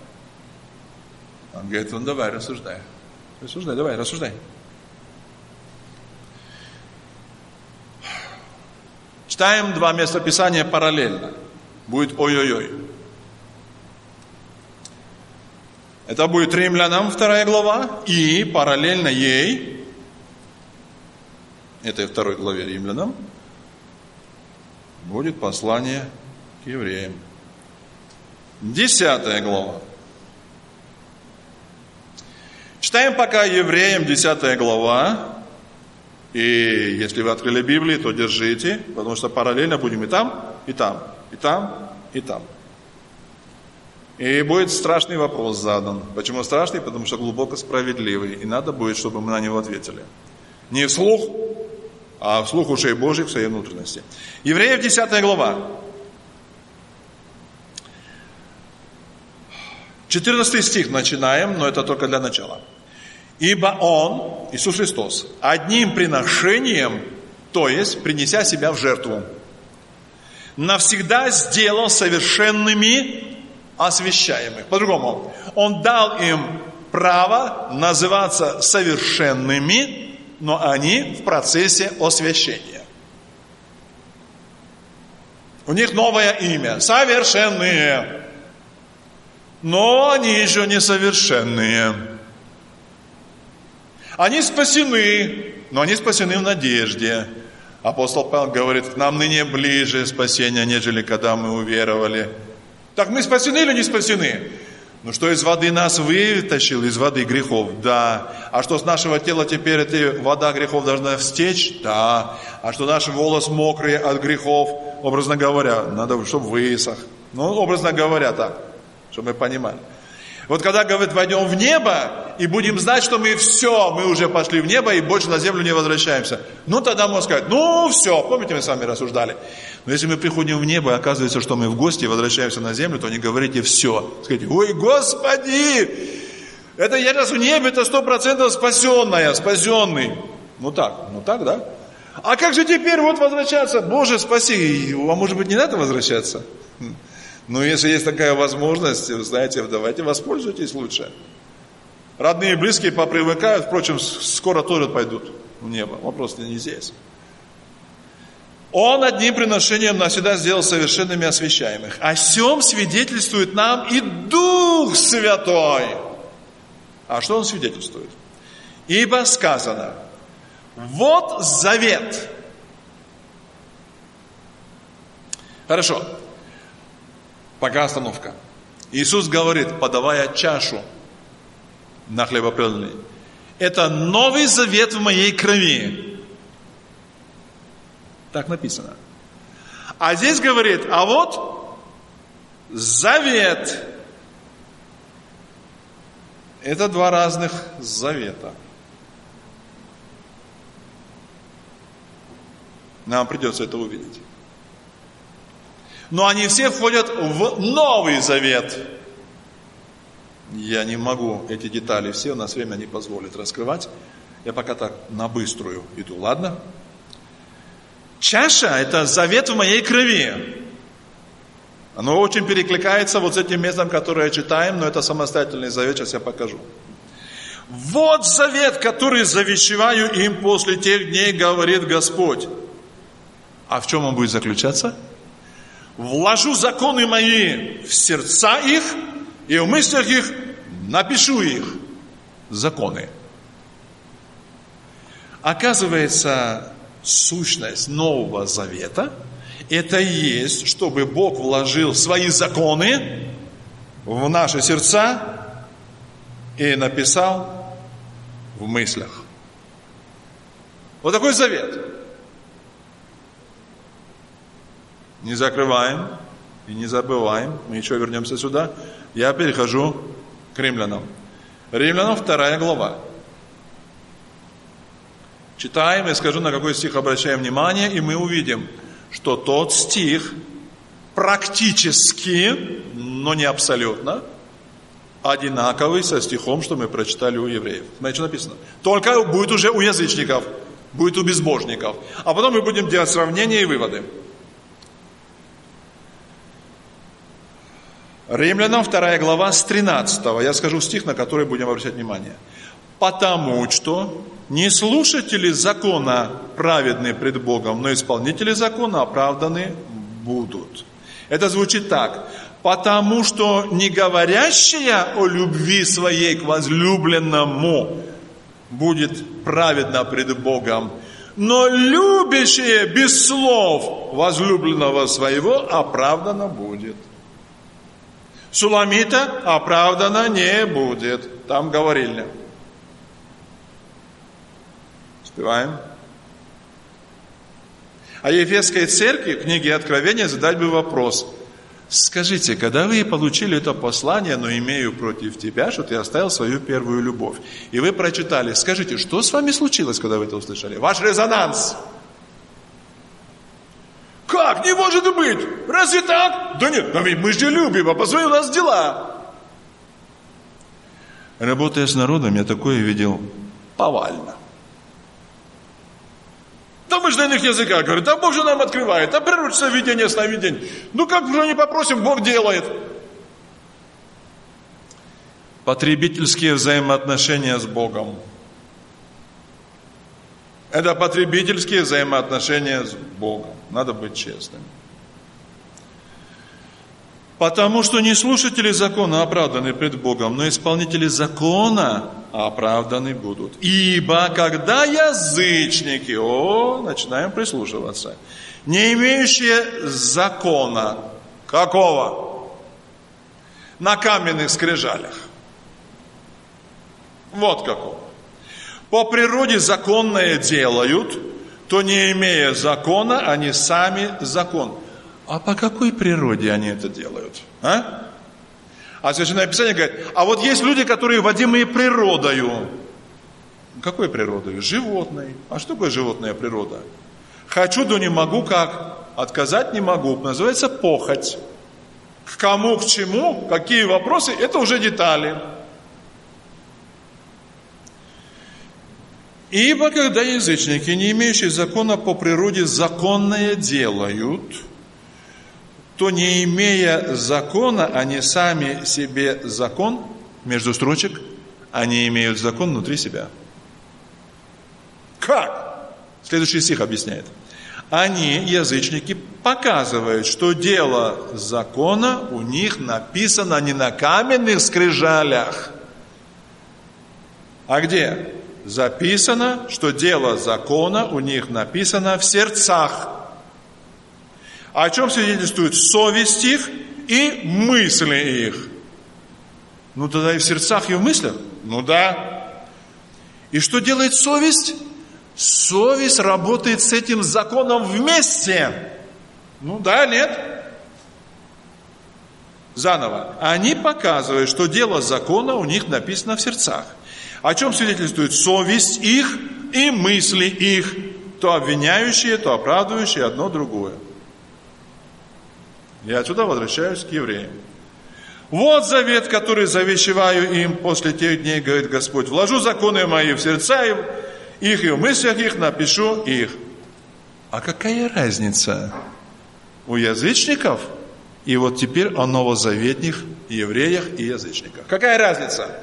Он говорит, ну давай, рассуждай. Рассуждай, давай, рассуждай. Читаем два места Писания параллельно. Будет ой-ой-ой. Это будет Римлянам вторая глава, и параллельно ей, этой второй главе Римлянам, будет послание к евреям. Десятая глава. Читаем пока евреям десятая глава. И если вы открыли Библию, то держите, потому что параллельно будем и там, и там, и там, и там. И будет страшный вопрос задан. Почему страшный? Потому что глубоко справедливый. И надо будет, чтобы мы на него ответили. Не вслух, а вслух ушей Божьих в своей внутренности. Евреев десятая глава. четырнадцатый стих начинаем, но это только для начала. Ибо Он, Иисус Христос, одним приношением, то есть принеся себя в жертву, навсегда сделал совершенными освящаемых. По-другому, Он дал им право называться совершенными, но они в процессе освящения. У них новое имя. Совершенные. Но они еще не совершенные. Они спасены, но они спасены в надежде. Апостол Павел говорит, к нам ныне ближе спасение, нежели когда мы уверовали. Так мы спасены или не спасены? Ну что, из воды нас вытащил, из воды грехов? Да. А что с нашего тела теперь эта вода грехов должна стечь? Да. А что наш волос мокрый от грехов? Образно говоря, надо, чтобы высох. Ну, образно говоря так, чтобы мы понимали. Вот когда, говорит, войдем в небо и будем знать, что мы все, мы уже пошли в небо и больше на землю не возвращаемся. Ну, тогда можно сказать, ну, все, помните, мы с вами рассуждали. Но если мы приходим в небо и оказывается, что мы в гости и возвращаемся на землю, то не говорите все. Скажите, ой, Господи, это я сейчас в небе, это сто процентов спасенная, спасенный. Ну так, ну так, да? А как же теперь вот возвращаться? Боже, спаси, а может быть не надо возвращаться? Ну, если есть такая возможность, знаете, давайте воспользуйтесь лучше. Родные и близкие попривыкают, впрочем, скоро тоже пойдут в небо. Вопрос не здесь. Он одним приношением навсегда сделал совершенными освящаемых. О сем свидетельствует нам и Дух Святой. А что он свидетельствует? Ибо сказано, вот завет. Хорошо. Пока остановка. Иисус говорит, подавая чашу на хлебопреломление, это новый завет в моей крови. Так написано. А здесь говорит, а вот завет. Это два разных завета. Нам придется это увидеть. Но они все входят в Новый Завет. Я не могу эти детали все, у нас время не позволит раскрывать. Я пока так на быструю иду, ладно? Чаша – это завет в моей крови. Оно очень перекликается вот с этим местом, которое читаем, но это самостоятельный завет, сейчас я покажу. Вот завет, который завещеваю им после тех дней, говорит Господь. А в чем он будет заключаться? Вложу законы мои в сердца их, и в мыслях их напишу их. Законы. Оказывается, сущность Нового Завета – это и есть, чтобы Бог вложил свои законы в наши сердца и написал в мыслях. Вот такой завет. Не закрываем и не забываем. Мы еще вернемся сюда. Я перехожу к Римлянам. Римлянам вторая глава. Читаем, я скажу, на какой стих обращаем внимание, и мы увидим, что тот стих практически, но не абсолютно, одинаковый со стихом, что мы прочитали у евреев. Смотрите, что написано. Только будет уже у язычников, будет у безбожников. А потом мы будем делать сравнения и выводы. Римлянам вторая глава с тринадцатого. Я скажу стих, на который будем обращать внимание. Потому что не слушатели закона праведны пред Богом, но исполнители закона оправданы будут. Это звучит так. Потому что не говорящая о любви своей к возлюбленному будет праведна пред Богом, но любящая без слов возлюбленного своего оправдана будет. Суламита оправдана не будет. Там говорильня. Успеваем? А Ефесской церкви, в книге Откровения, задать бы вопрос. Скажите, когда вы получили это послание, но имею против тебя, что ты оставил свою первую любовь, и вы прочитали, скажите, что с вами случилось, когда вы это услышали? Ваш резонанс. Как? Не может быть! Разве так? Да нет, но ведь мы же любим, а по своим у нас дела. Работая с народом, я такое видел повально. Да мы же на иных языках говорим, да Бог же нам открывает, а пророчество видение, сновидение. Ну как же не попросим, Бог делает. Потребительские взаимоотношения с Богом. Это потребительские взаимоотношения с Богом. Надо быть честным. Потому что не слушатели закона оправданы пред Богом, но исполнители закона оправданы будут. Ибо когда язычники, о, начинаем прислушиваться, не имеющие закона, какого? На каменных скрижалях. Вот какого. По природе законное делают, то не имея закона, они сами закон. А по какой природе они это делают? А? А Священное Писание говорит, а вот есть люди, которые водимые природою. Какой природой? Животной. А что такое животная природа? Хочу, да не могу, как? Отказать не могу. Называется похоть. К кому, к чему, какие вопросы, это уже детали. Ибо когда язычники, не имеющие закона по природе, законное делают, то не имея закона, они сами себе закон, между строчек, они имеют закон внутри себя. Как? Следующий стих объясняет. Они, язычники, показывают, что дело закона у них написано не на каменных скрижалях. А где? Записано, что дело закона у них написано в сердцах. О чем свидетельствует совесть их и мысли их? Ну, тогда и в сердцах, и в мыслях? Ну, да. И что делает совесть? Совесть работает с этим законом вместе. Ну, да, нет? Заново. Они показывают, что дело закона у них написано в сердцах. О чем свидетельствует совесть их и мысли их? То обвиняющие, то оправдывающие одно другое. Я отсюда возвращаюсь к евреям. Вот завет, который завещеваю им после тех дней, говорит Господь. Вложу законы мои в сердца их, и в мыслях их напишу их. А какая разница у язычников и вот теперь о новозаветних евреях и язычниках? Какая разница?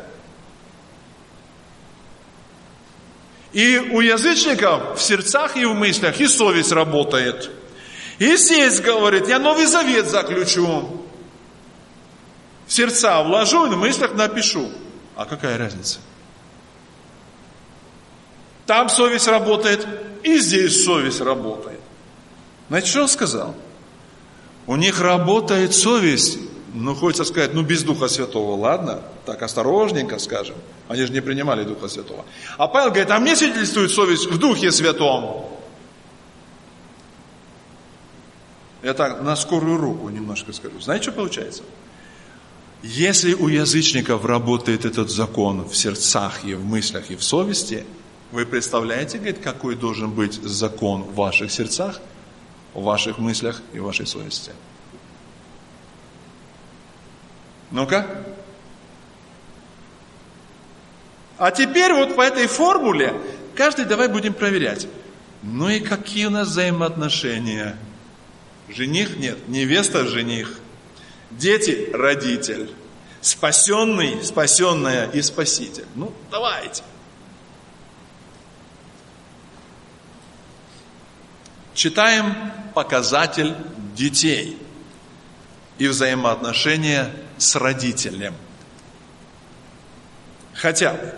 И у язычников в сердцах и в мыслях и совесть работает. И здесь говорит, я Новый Завет заключу. В сердца вложу и в мыслях напишу. А какая разница? Там совесть работает, и здесь совесть работает. Знаете, что он сказал? У них работает совесть, ну, хочется сказать, ну, без Духа Святого, ладно? Так осторожненько скажем. Они же не принимали Духа Святого. А Павел говорит, а мне свидетельствует совесть в Духе Святом. Я так на скорую руку немножко скажу. Знаете, что получается? Если у язычников работает этот закон в сердцах и в мыслях и в совести, вы представляете, говорит, какой должен быть закон в ваших сердцах, в ваших мыслях и в вашей совести? Ну-ка. А теперь вот по этой формуле каждый давай будем проверять. Ну и какие у нас взаимоотношения? Жених нет, невеста жених, дети родитель, спасенный, спасенная и спаситель. Ну, давайте. Читаем показатель детей и взаимоотношения с родителем. Хотя бы.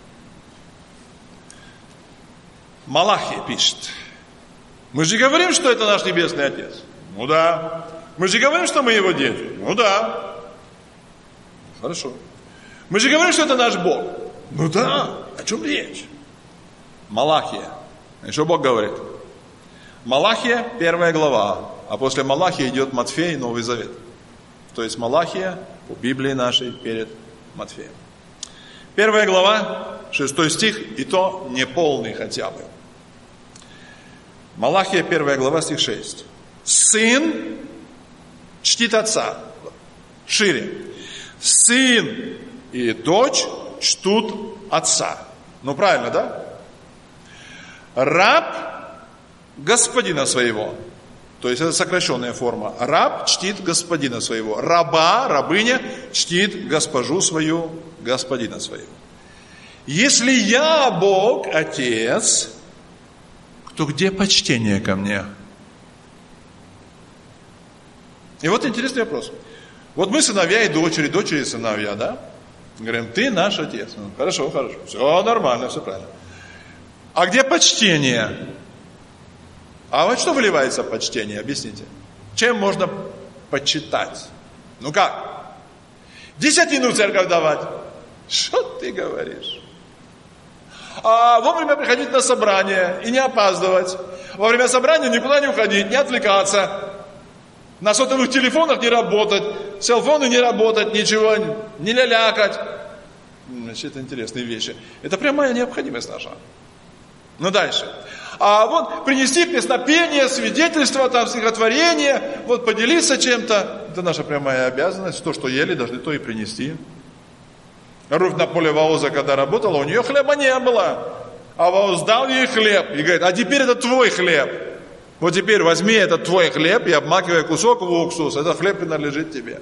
Малахия пишет. Мы же говорим, что это наш Небесный Отец. Ну да. Мы же говорим, что мы Его дети. Ну да. Хорошо. Мы же говорим, что это наш Бог. Ну да. О чем речь? Малахия. И что Бог говорит? Малахия, первая глава. А после Малахии идет Матфей, Новый Завет. То есть Малахия по Библии нашей перед Матфеем. Первая глава, шестой стих, и то неполный хотя бы. Малахия, первая глава, стих шесть. Сын чтит отца. Шире. Сын и дочь чтут отца. Ну, правильно, да? Раб господина своего. То есть это сокращенная форма. Раб чтит господина своего. Раба, рабыня чтит госпожу свою, господина своего. Если я Бог, Отец, то где почтение ко мне? И вот интересный вопрос. Вот мы сыновья и дочери, дочери и сыновья, да? Говорим, ты наш отец. Ну, хорошо, хорошо, все нормально, все правильно. А где почтение? А вот что выливается почтение, объясните? Чем можно почитать? Ну как? Десятину в церковь давать? Что ты говоришь? А вовремя приходить на собрание и не опаздывать. Во время собрания никуда не уходить, не отвлекаться. На сотовых телефонах не работать, селфоны не работать, ничего, не лялякать. Значит, это интересные вещи. Это прямая необходимость наша. Ну дальше. А вот принести песнопение, свидетельство, там, стихотворение, вот поделиться чем-то. Это наша прямая обязанность. То, что ели, должны то и принести. Руфь на поле Вооза, когда работала, у нее хлеба не было. А Вооз дал ей хлеб и говорит, а теперь это твой хлеб. Вот теперь возьми этот твой хлеб и обмакивай кусок в уксус. Этот хлеб принадлежит тебе.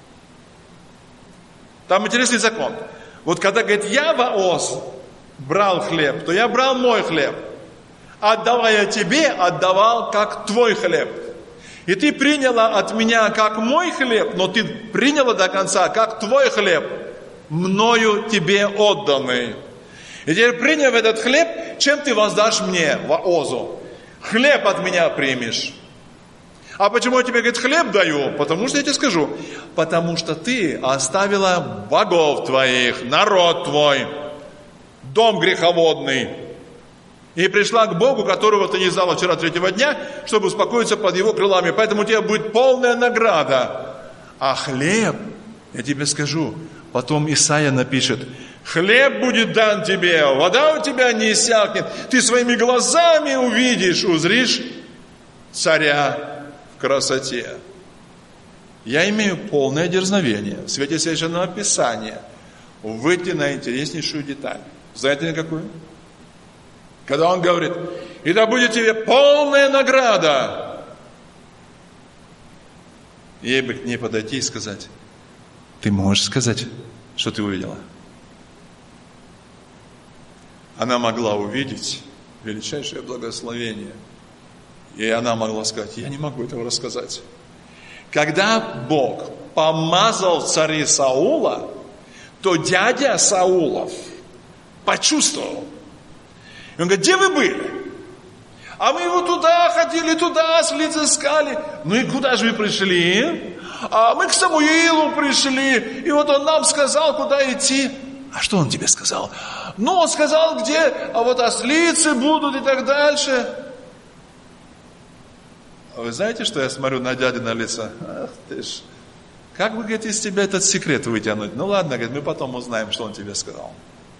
Там интересный закон. Вот когда, говорит, я, Вооз, брал хлеб, то я брал мой хлеб. Отдавая тебе, отдавал как твой хлеб. И ты приняла от меня как мой хлеб, но ты приняла до конца как твой хлеб, мною тебе отданный. И теперь, приняв этот хлеб, чем ты воздашь мне, Воозу? Хлеб от меня примешь. А почему я тебе, говорит, хлеб даю? Потому что я тебе скажу. Потому что ты оставила богов твоих, народ твой, дом греховодный. И пришла к Богу, которого ты не знала вчера третьего дня, чтобы успокоиться под его крылами. Поэтому у тебя будет полная награда. А хлеб, я тебе скажу, потом Исаия напишет, хлеб будет дан тебе, вода у тебя не иссякнет. Ты своими глазами увидишь, узришь царя в красоте. Я имею полное дерзновение в свете Священного Писания выйти на интереснейшую деталь. Знаете на какую? Когда он говорит, и да будет тебе полная награда. Ей бы к ней подойти и сказать, ты можешь сказать, что ты увидела? Она могла увидеть величайшее благословение. И она могла сказать, я не могу этого рассказать. Когда Бог помазал царя Саула, то дядя Саулов почувствовал. И он говорит, где вы были? А мы его туда ходили, туда, слиц искали. Ну и куда же вы пришли? А мы к Самуилу пришли. И вот он нам сказал, куда идти. А что он тебе сказал? Ну, он сказал, где, а вот ослицы будут и так дальше. А вы знаете, что я смотрю на дядю на лицо? Ах ты ж, как бы, говорит, из тебя этот секрет вытянуть? Ну ладно, говорит, мы потом узнаем, что он тебе сказал.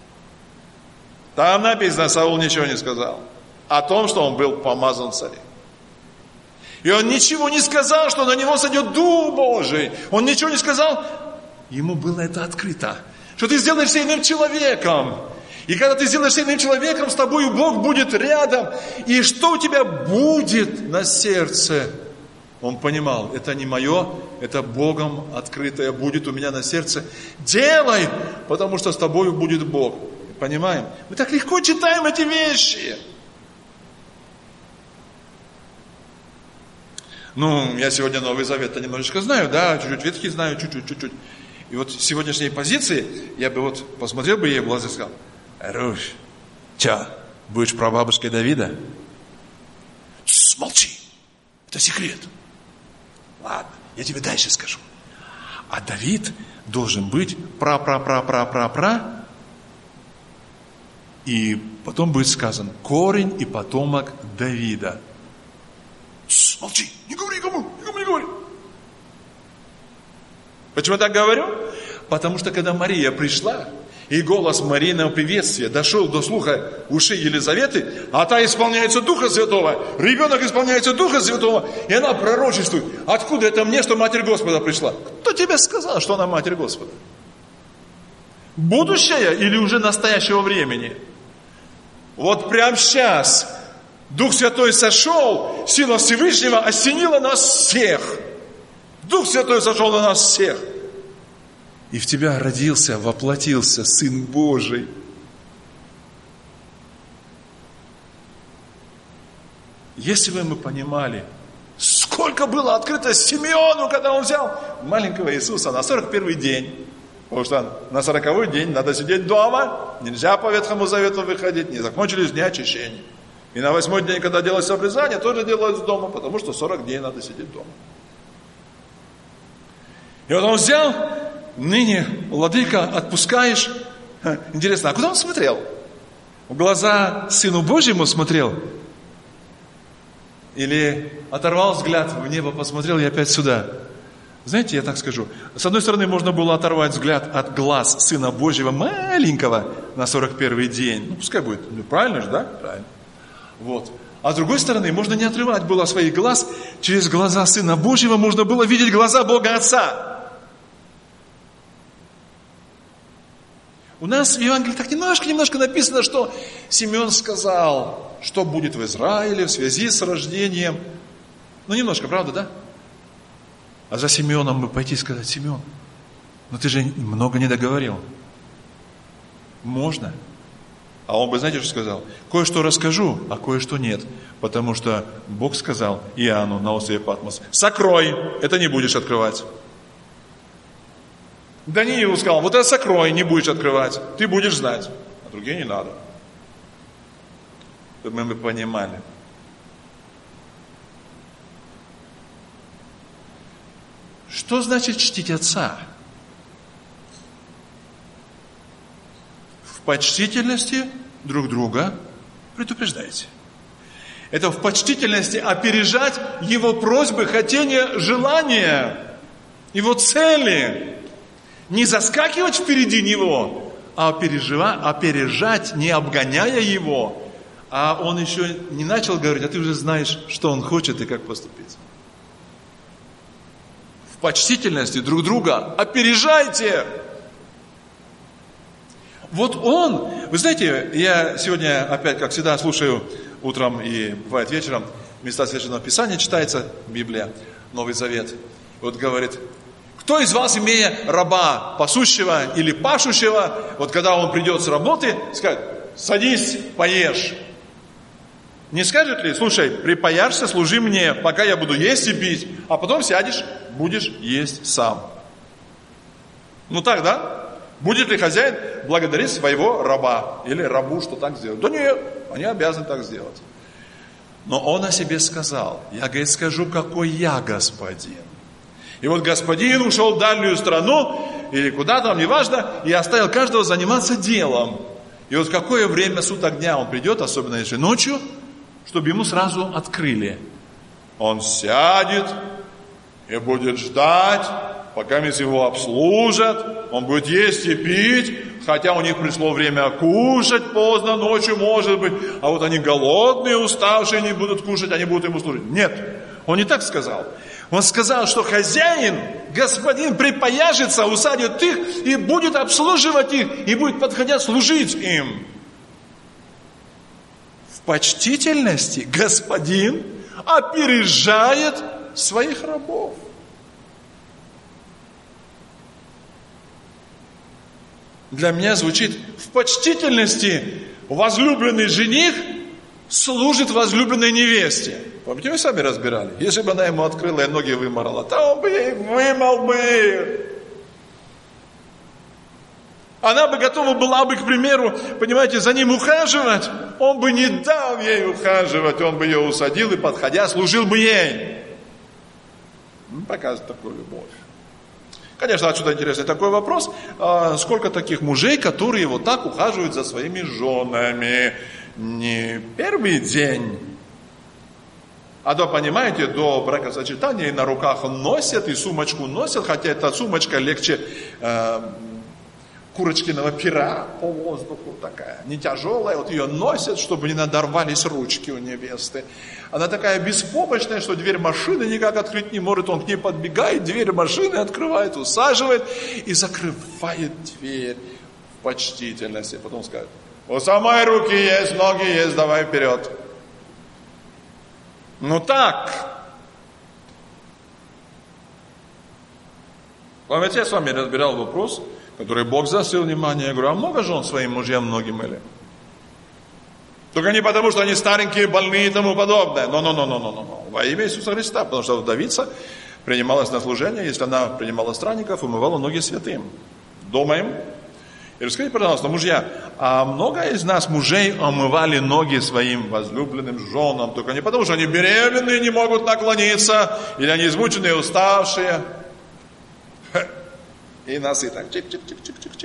Там написано, Саул ничего не сказал о том, что он был помазан царем. И он ничего не сказал, что на него сойдет Дух Божий. Он ничего не сказал. Ему было это открыто. Что ты сделаешься иным человеком. И когда ты сделаешься иным человеком, с тобой Бог будет рядом. И что у тебя будет на сердце? Он понимал, это не мое, это Богом открытое будет у меня на сердце. Делай, потому что с тобой будет Бог. Понимаем? Мы так легко читаем эти вещи. Ну, я сегодня Новый Завет-то немножечко знаю, да, чуть-чуть Ветхий знаю, чуть-чуть, чуть-чуть. И вот с сегодняшней позиции я бы вот посмотрел бы ей в глаза и сказал, Руфь, чё, будешь прабабушкой Давида? Тс, молчи, это секрет. Ладно, я тебе дальше скажу. А Давид должен быть пра-пра-пра-пра-пра-пра. И потом будет сказано, корень и потомок Давида. Тс, молчи, не говори никому, никому не говори. Почему я так говорю? Потому что когда Мария пришла, и голос Марийного приветствия дошел до слуха ушей Елизаветы, а та исполняется Духа Святого, ребенок исполняется Духа Святого, и она пророчествует. Откуда это мне, что Матерь Господа пришла? Кто тебе сказал, что она Матерь Господа? Будущее или уже настоящего времени? Вот прямо сейчас Дух Святой сошел, сила Всевышнего осенила нас всех. Дух Святой сошел на нас всех. И в тебя родился, воплотился Сын Божий. Если бы мы понимали, сколько сколько было открыто Симеону, когда он взял маленького Иисуса на сорок первый день. Потому что на сороковой день надо сидеть дома, нельзя по Ветхому Завету выходить, не закончились дни очищения. И на восьмой день, когда делалось обрезание, тоже делалось дома, потому что сорок дней надо сидеть дома. И вот он взял, ныне, владыка, отпускаешь. Интересно, а куда он смотрел? В глаза Сыну Божьему смотрел? Или оторвал взгляд в небо, посмотрел и опять сюда? Знаете, я так скажу. С одной стороны, можно было оторвать взгляд от глаз Сына Божьего маленького на сорок первый день. Ну, пускай будет. Ну, правильно же, да? Правильно. Вот. А с другой стороны, можно не отрывать было своих глаз. Через глаза Сына Божьего можно было видеть глаза Бога Отца. У нас в Евангелии так немножко-немножко написано, что Симеон сказал, что будет в Израиле в связи с рождением. Ну, немножко, правда, да? А за Симеоном бы пойти и сказать: Симеон, ну ты же много не договорил. Можно. А он бы, знаете, что сказал? Кое-что расскажу, а кое-что нет. Потому что Бог сказал Иоанну на острове Патмос: сокрой, это не будешь открывать. Даниилу сказал: вот это сокрой, не будешь открывать. Ты будешь знать, а другие не надо. Чтобы мы понимали. Что значит чтить Отца? В почтительности друг друга предупреждайте. Это в почтительности опережать Его просьбы, хотения, желания, Его цели. Не заскакивать впереди Него, а опережать, не обгоняя Его. А Он еще не начал говорить, а ты уже знаешь, что Он хочет и как поступить. В почтительности друг друга опережайте. Вот Он, вы знаете, я сегодня опять, как всегда, слушаю утром и бывает вечером, места Священного Писания читается, Библия, Новый Завет. Вот говорит: кто из вас, имея раба пасущего или пашущего, вот когда он придет с работы, скажет: садись, поешь. Не скажет ли: слушай, припаяшься, служи мне, пока я буду есть и пить, а потом сядешь, будешь есть сам. Ну так, да? Будет ли хозяин благодарить своего раба или рабу, что так сделать? Да нет, они обязаны так сделать. Но он о себе сказал: я, говорит, скажу, какой я господин. И вот господин ушел в дальнюю страну, или куда там, неважно, и оставил каждого заниматься делом. И вот в какое время суток дня он придет, особенно если ночью, чтобы ему сразу открыли. Он сядет и будет ждать, пока его обслужат. Он будет есть и пить, хотя у них пришло время кушать поздно, ночью может быть. А вот они голодные, уставшие, не будут кушать, они будут ему служить. Нет, он не так сказал. Он сказал, что хозяин, господин, припаяжется, усадит их и будет обслуживать их, и будет, подходя, служить им. В почтительности господин опережает своих рабов. Для меня звучит: в почтительности возлюбленный жених служит возлюбленной невесте. Помните, вы сами разбирали? Если бы она ему открыла и ноги выморала, то он бы ей вымыл бы. Она бы готова была бы, к примеру, понимаете, за ним ухаживать. Он бы не дал ей ухаживать, он бы ее усадил и, подходя, служил бы ей. Показывает такую любовь. Конечно, отсюда интересный такой вопрос. А сколько таких мужей, которые вот так ухаживают за своими женами? Не первый день, а до, понимаете, до бракосочетания и на руках носят, и сумочку носят, хотя эта сумочка легче э, курочкиного пера по воздуху такая, не тяжелая, вот ее носят, чтобы не надорвались ручки у невесты. Она такая беспомощная, что дверь машины никак открыть не может, он к ней подбегает, дверь машины открывает, усаживает и закрывает дверь в почтительности. Потом скажет: у самой руки есть, ноги есть, давай вперед. Ну так. Помните, я с вами разбирал вопрос, который Бог заострил внимание. Я говорю: а много жен своим мужьям многим или? Только не потому, что они старенькие, больные и тому подобное. Но-но-но-но-но-но. во имя Иисуса Христа, потому что вдовица принималась на служение, если она принимала странников, умывала ноги святым. Думаем. И расскажите, пожалуйста, мужья, а много из нас мужей омывали ноги своим возлюбленным женам, только не потому, что они беременные, не могут наклониться, или они измученные, уставшие. И нас и так чик-чик-чик-чик-чик-чик.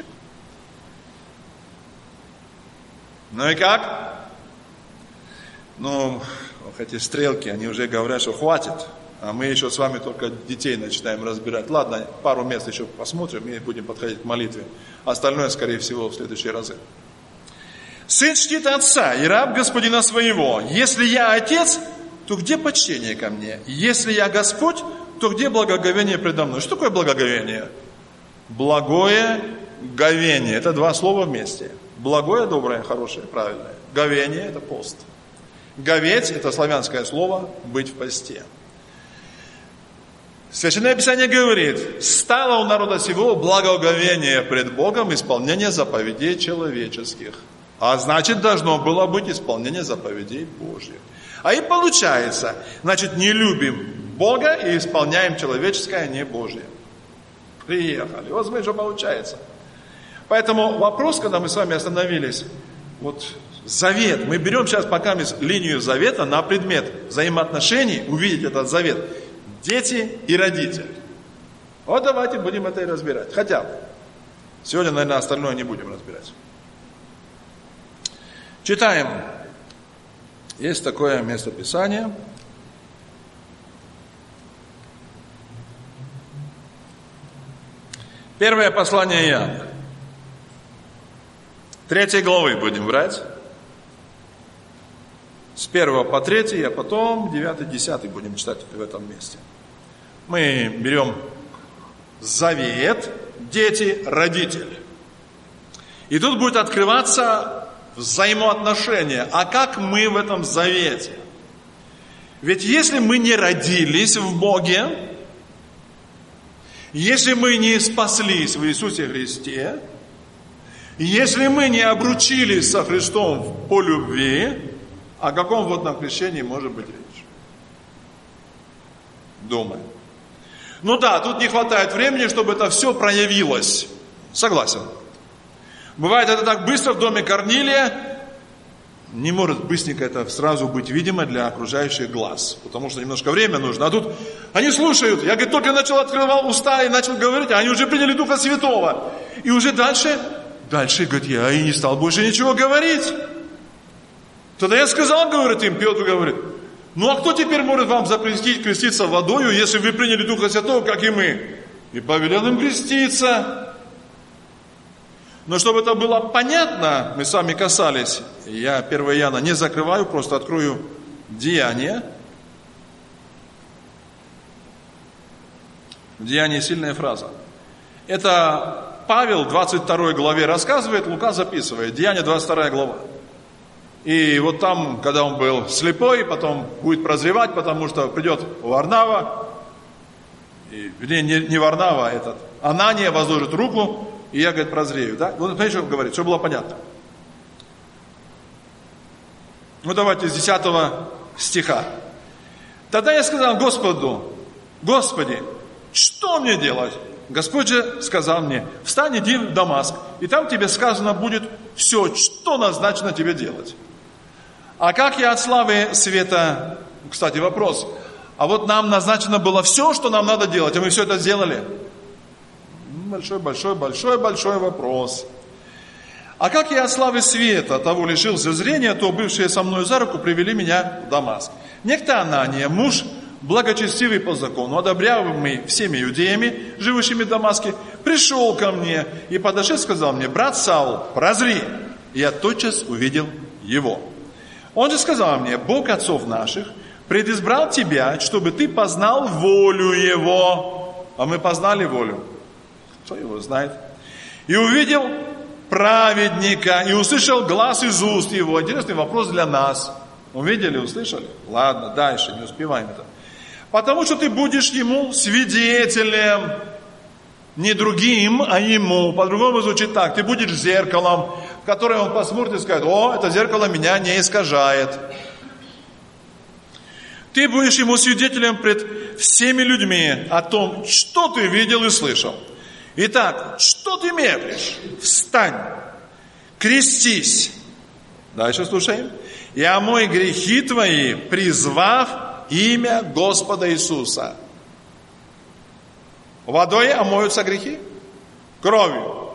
Ну и как? Ну, эти стрелки, они уже говорят, что хватит. А мы еще с вами только детей начинаем разбирать. Ладно, пару мест еще посмотрим и будем подходить к молитве. Остальное, скорее всего, в следующие разы. Сын чтит отца и раб господина своего. Если я отец, то где почтение ко мне? Если я Господь, то где благоговение предо мной? Что такое благоговение? Благое говение. Это два слова вместе. Благое, доброе, хорошее, правильное. Говение – это пост. Говеть – это славянское слово «быть в посте». Священное Писание говорит: стало у народа сего благоговение пред Богом, исполнение заповедей человеческих. А значит, должно было быть исполнение заповедей Божьих. А и получается, значит, не любим Бога и исполняем человеческое, а не Божье. Приехали. Вот смотри, что получается. Поэтому вопрос, когда мы с вами остановились, вот завет, мы берем сейчас пока линию завета на предмет взаимоотношений, увидеть этот завет. Дети и родители. Вот давайте будем это и разбирать. Хотя бы. Сегодня, наверное, остальное не будем разбирать. Читаем. Есть такое местописание. Первое послание Иоанна. Третьей главы будем брать. С первого по третий, а потом девятый, десятый будем читать в этом месте. Мы берем завет, дети, родители. И тут будет открываться взаимоотношения. А как мы в этом завете? Ведь если мы не родились в Боге, если мы не спаслись в Иисусе Христе, если мы не обручились со Христом по любви, о каком водном крещении может быть речь? Думаем. Ну да, тут не хватает времени, чтобы это все проявилось. Согласен. Бывает это так быстро в доме Корнилия. Не может быстренько это сразу быть видимо для окружающих глаз. Потому что немножко время нужно. А тут они слушают. Я, говорит, только начал открывал уста и начал говорить, а они уже приняли Духа Святого. И уже дальше, дальше, говорит, я и не стал больше ничего говорить. Тогда я сказал, говорит им, Петр говорит, ну а кто теперь может вам запретить креститься водою, если вы приняли Духа Святого, как и мы? И повелел им креститься. Но чтобы это было понятно, мы с вами касались, я первое Иоанна не закрываю, просто открою Деяния. Деяние сильная фраза. Это Павел в двадцать второй главе рассказывает, Лука записывает. Деяние двадцать вторая глава. И вот там, когда он был слепой, потом будет прозревать, потому что придет Варнава, и, не, не Варнава, а этот, Анания возложит руку, и я, говорит, прозрею. Да? Вот, смотрите, что он говорит, чтобы было понятно. Ну, давайте с десятого стиха. Тогда я сказал Господу, Господи, что мне делать? Господь же сказал мне, встань, иди в Дамаск, и там тебе сказано будет все, что назначено тебе делать. А как я от славы света... Кстати, вопрос. А вот нам назначено было все, что нам надо делать, а мы все это сделали? Большой, большой, большой, большой вопрос. А как я от славы света того лишился зрения, то бывшие со мной за руку привели меня в Дамаск. Некто Анания, муж благочестивый по закону, одобряемый всеми иудеями, живущими в Дамаске, пришел ко мне и подошел, сказал мне, брат Саул, прозри. И я тотчас увидел его. Он же сказал мне, Бог отцов наших предизбрал тебя, чтобы ты познал волю Его. А мы познали волю. Кто его знает? И увидел праведника, и услышал глас из уст его. Интересный вопрос для нас. Увидели, услышали? Ладно, дальше, не успеваем это. Потому что ты будешь ему свидетелем, не другим, а ему. По-другому звучит так. Ты будешь зеркалом, в которое он посмотрит и скажет, о, это зеркало меня не искажает. Ты будешь ему свидетелем пред всеми людьми о том, что ты видел и слышал. Итак, что ты медлишь? Встань, крестись. Дальше слушаем. И омой грехи твои, призвав имя Господа Иисуса. Водой омоются грехи? Кровью.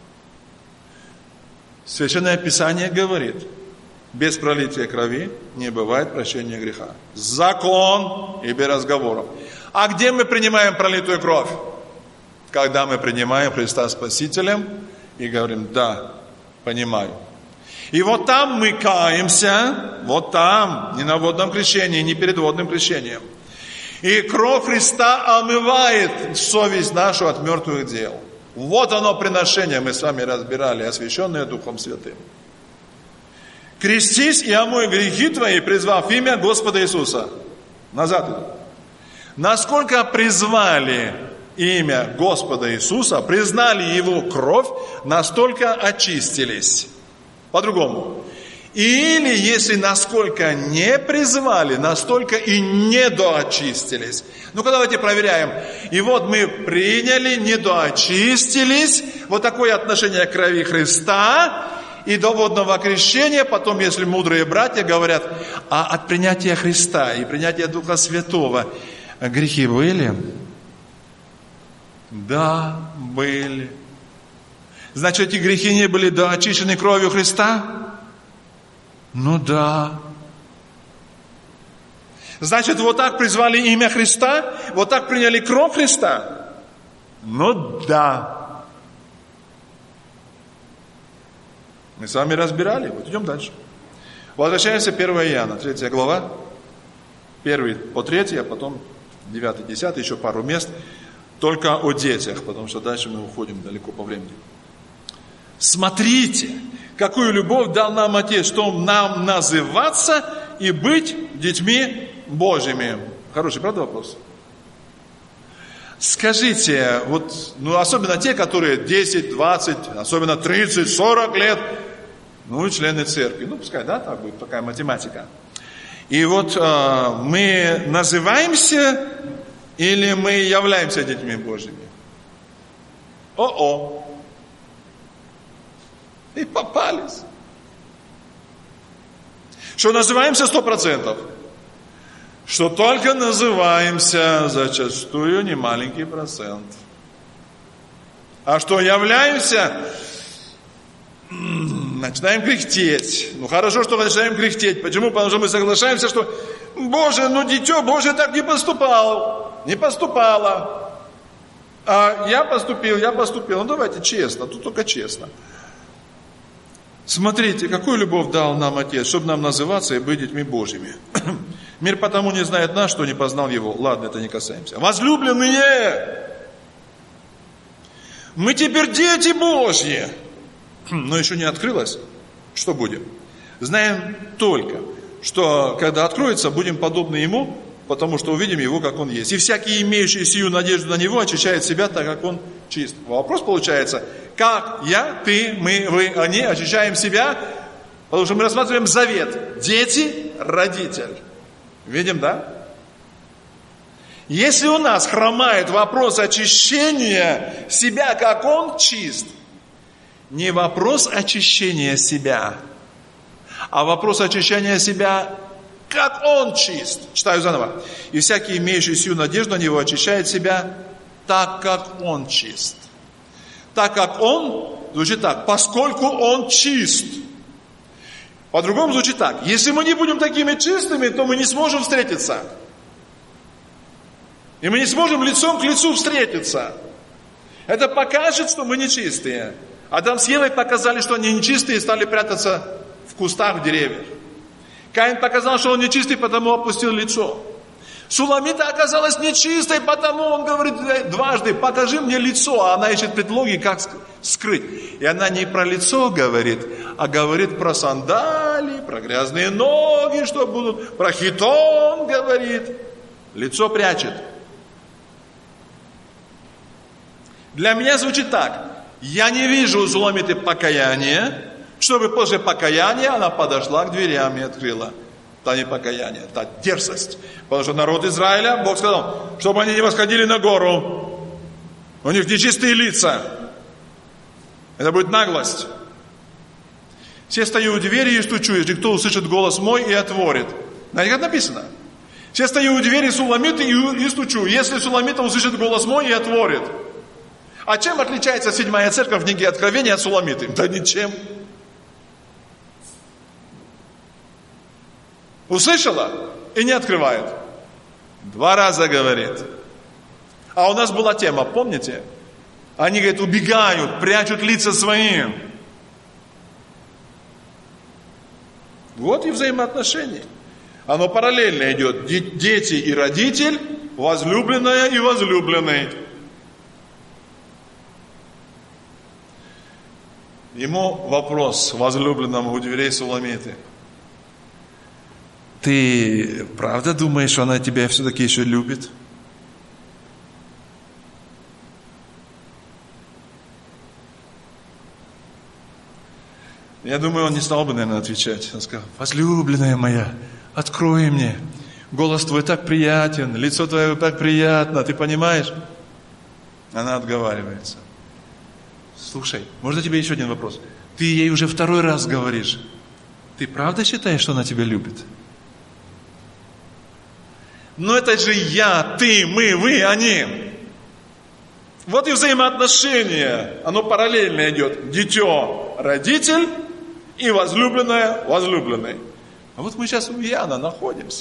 Священное Писание говорит, без пролития крови не бывает прощения греха. Закон и без разговоров. А где мы принимаем пролитую кровь? Когда мы принимаем Христа Спасителем и говорим, да, понимаю. И вот там мы каемся, вот там, не на водном крещении, не перед водным крещением. И кровь Христа омывает совесть нашу от мертвых дел. Вот оно приношение, мы с вами разбирали, освященное Духом Святым. Крестись и омой грехи твои, призвав имя Господа Иисуса. Назад иду. Насколько призвали имя Господа Иисуса, признали Его кровь, настолько очистились. По-другому. Или, если насколько не призвали, настолько и недоочистились. Ну-ка, давайте проверяем. И вот мы приняли, недоочистились. Вот такое отношение к крови Христа. И до водного крещения, потом, если мудрые братья говорят, а от принятия Христа и принятия Духа Святого грехи были? Да, были. Значит, эти грехи не были доочищены кровью Христа? Ну да. Значит, вот так призвали имя Христа? Вот так приняли кровь Христа? Ну да. Мы с вами разбирали. Вот идем дальше. Возвращаемся первое Иоанна, третья глава. Первый по третий, а потом девятый, десятый, еще пару мест. Только о детях, потому что дальше мы уходим далеко по времени. Смотрите, какую любовь дал нам Отец, что нам называться и быть детьми Божьими. Хороший, правда, вопрос? Скажите, вот, ну, особенно те, которые десять, двадцать, особенно тридцать, сорок лет, ну, члены церкви, ну, пускай, да, так будет такая математика. И вот э, мы называемся или мы являемся детьми Божьими? О-о! И попались. Что называемся сто процентов. Что только называемся, зачастую не маленький процент. А что являемся, начинаем кряхтеть. Ну хорошо, что начинаем кряхтеть. Почему? Потому что мы соглашаемся, что Боже, ну дитё Божие так не поступал, не поступало. А я поступил, я поступил. Ну давайте честно, тут только честно. Смотрите, какую любовь дал нам Отец, чтобы нам называться и быть детьми Божьими. Мир потому не знает нас, что не познал Его. Ладно, это не касаемся. Возлюбленные, мы теперь дети Божьи. Но еще не открылось. Что будем? Знаем только, что когда откроется, будем подобны Ему, потому что увидим Его, как Он есть. И всякий, имеющий сию надежду на Него, очищает себя, так как Он чист. Вопрос получается, как я, ты, мы, вы, они очищаем себя, потому что мы рассматриваем завет. Дети, родитель. Видим, да? Если у нас хромает вопрос очищения себя, как Он чист, не вопрос очищения себя, а вопрос очищения себя, как Он чист. Читаю заново. И всякий, имеющий сию надежду на Него, очищает себя, так как Он чист. Так как Он, звучит так, поскольку Он чист. По-другому звучит так. Если мы не будем такими чистыми, то мы не сможем встретиться. И мы не сможем лицом к лицу встретиться. Это покажет, что мы нечистые. Адам с Евой показали, что они нечистые, и стали прятаться в кустах, в деревьях. Каин показал, что он нечистый, потому опустил лицо. Суламита оказалась нечистой, потому он говорит дважды, покажи мне лицо, а она ищет предлоги, как скрыть. И она не про лицо говорит, а говорит про сандали, про грязные ноги, что будут, про хитон говорит. Лицо прячет. Для меня звучит так. Я не вижу у Суламиты покаяния, чтобы после покаяния она подошла к дверям и открыла. та непокаяние, та дерзость. Потому что народ Израиля, Бог сказал, чтобы они не восходили на гору. У них нечистые лица. Это будет наглость. Все стою у двери и стучу, если кто услышит голос мой и отворит. Знаете, как написано? Все стою у двери суламиты и, и стучу. Если суламита услышит голос мой и отворит. А чем отличается седьмая церковь в книге Откровения от суламиты? Да ничем. Услышала и не открывает. Два раза говорит. А у нас была тема, помните? Они, говорят, убегают, прячут лица свои. Вот и взаимоотношения. Оно параллельно идет. Дети и родитель, возлюбленная и возлюбленный. Ему вопрос возлюбленному у дверей суламиты. Ты правда думаешь, что она тебя все-таки еще любит? Я думаю, он не стал бы, наверное, отвечать. Он сказал: возлюбленная моя, открой мне. Голос твой так приятен, лицо твое так приятно, ты понимаешь? Она отговаривается. Слушай, можно тебе еще один вопрос? Ты ей уже второй раз говоришь. Ты правда считаешь, что она тебя любит? Но это же я, ты, мы, вы, они. Вот и взаимоотношения. Оно параллельно идет. Дитё, родитель и возлюбленная, возлюбленный. А вот мы сейчас у Иоанна находимся.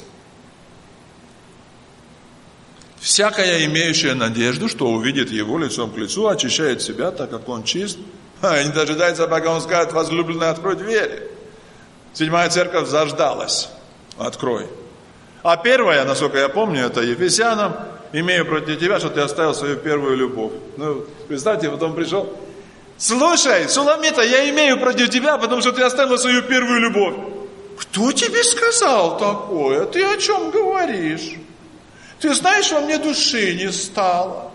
Всякая, имеющая надежду, что увидит его лицом к лицу, очищает себя, так как он чист. А, и не дожидается, пока он скажет: возлюбленный, открой двери. Седьмая церковь заждалась. Открой. А первая, насколько я помню, это Ефесянам: имею против тебя, что ты оставил свою первую любовь. Ну, представьте, потом пришел: слушай, Суламита, я имею против тебя, потому что ты оставил свою первую любовь. Кто тебе сказал такое? Ты о чем говоришь? Ты знаешь, во мне души не стало.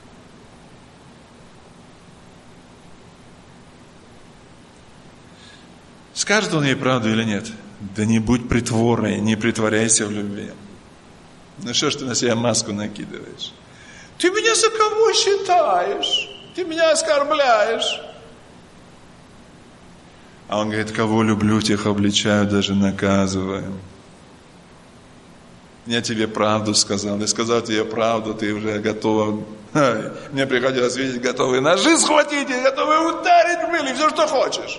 Скажет он ей правду или нет? Да не будь притворной, не притворяйся в любви. Ну что ж ты на себя маску накидываешь? Ты меня за кого считаешь? Ты меня оскорбляешь. А он говорит: кого люблю, тех обличаю, даже наказываю. Я тебе правду сказал. И сказал тебе правду, ты уже готова. Мне приходилось видеть, готовые ножи схватить, и готовые ударить были, все, что хочешь.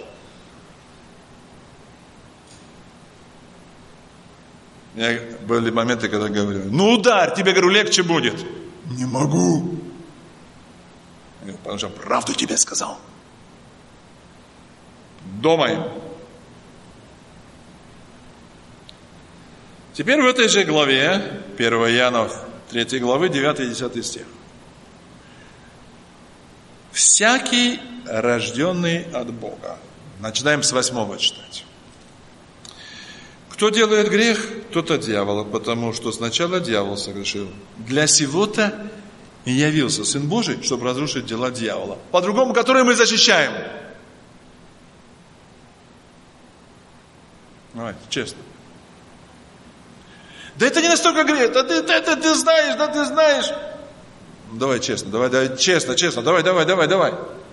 Я, были моменты, когда говорю: ну ударь, тебе, говорю, легче будет. Не могу. Я говорю: потому что правду тебе сказал. Думай. Теперь в этой же главе, первое Иоанна, третьей главы, девятый и десятый стих. Всякий, рожденный от Бога. Начинаем с восьмого читать. Кто делает грех, тот от дьявола, потому что сначала дьявол согрешил. Для сего-то и явился Сын Божий, чтобы разрушить дела дьявола. По-другому, которые мы защищаем. Давайте, честно. Да это не настолько грех, да ты, да, да, ты знаешь, да ты знаешь. Давай честно, давай, давай, честно, честно, давай, давай, давай, давай.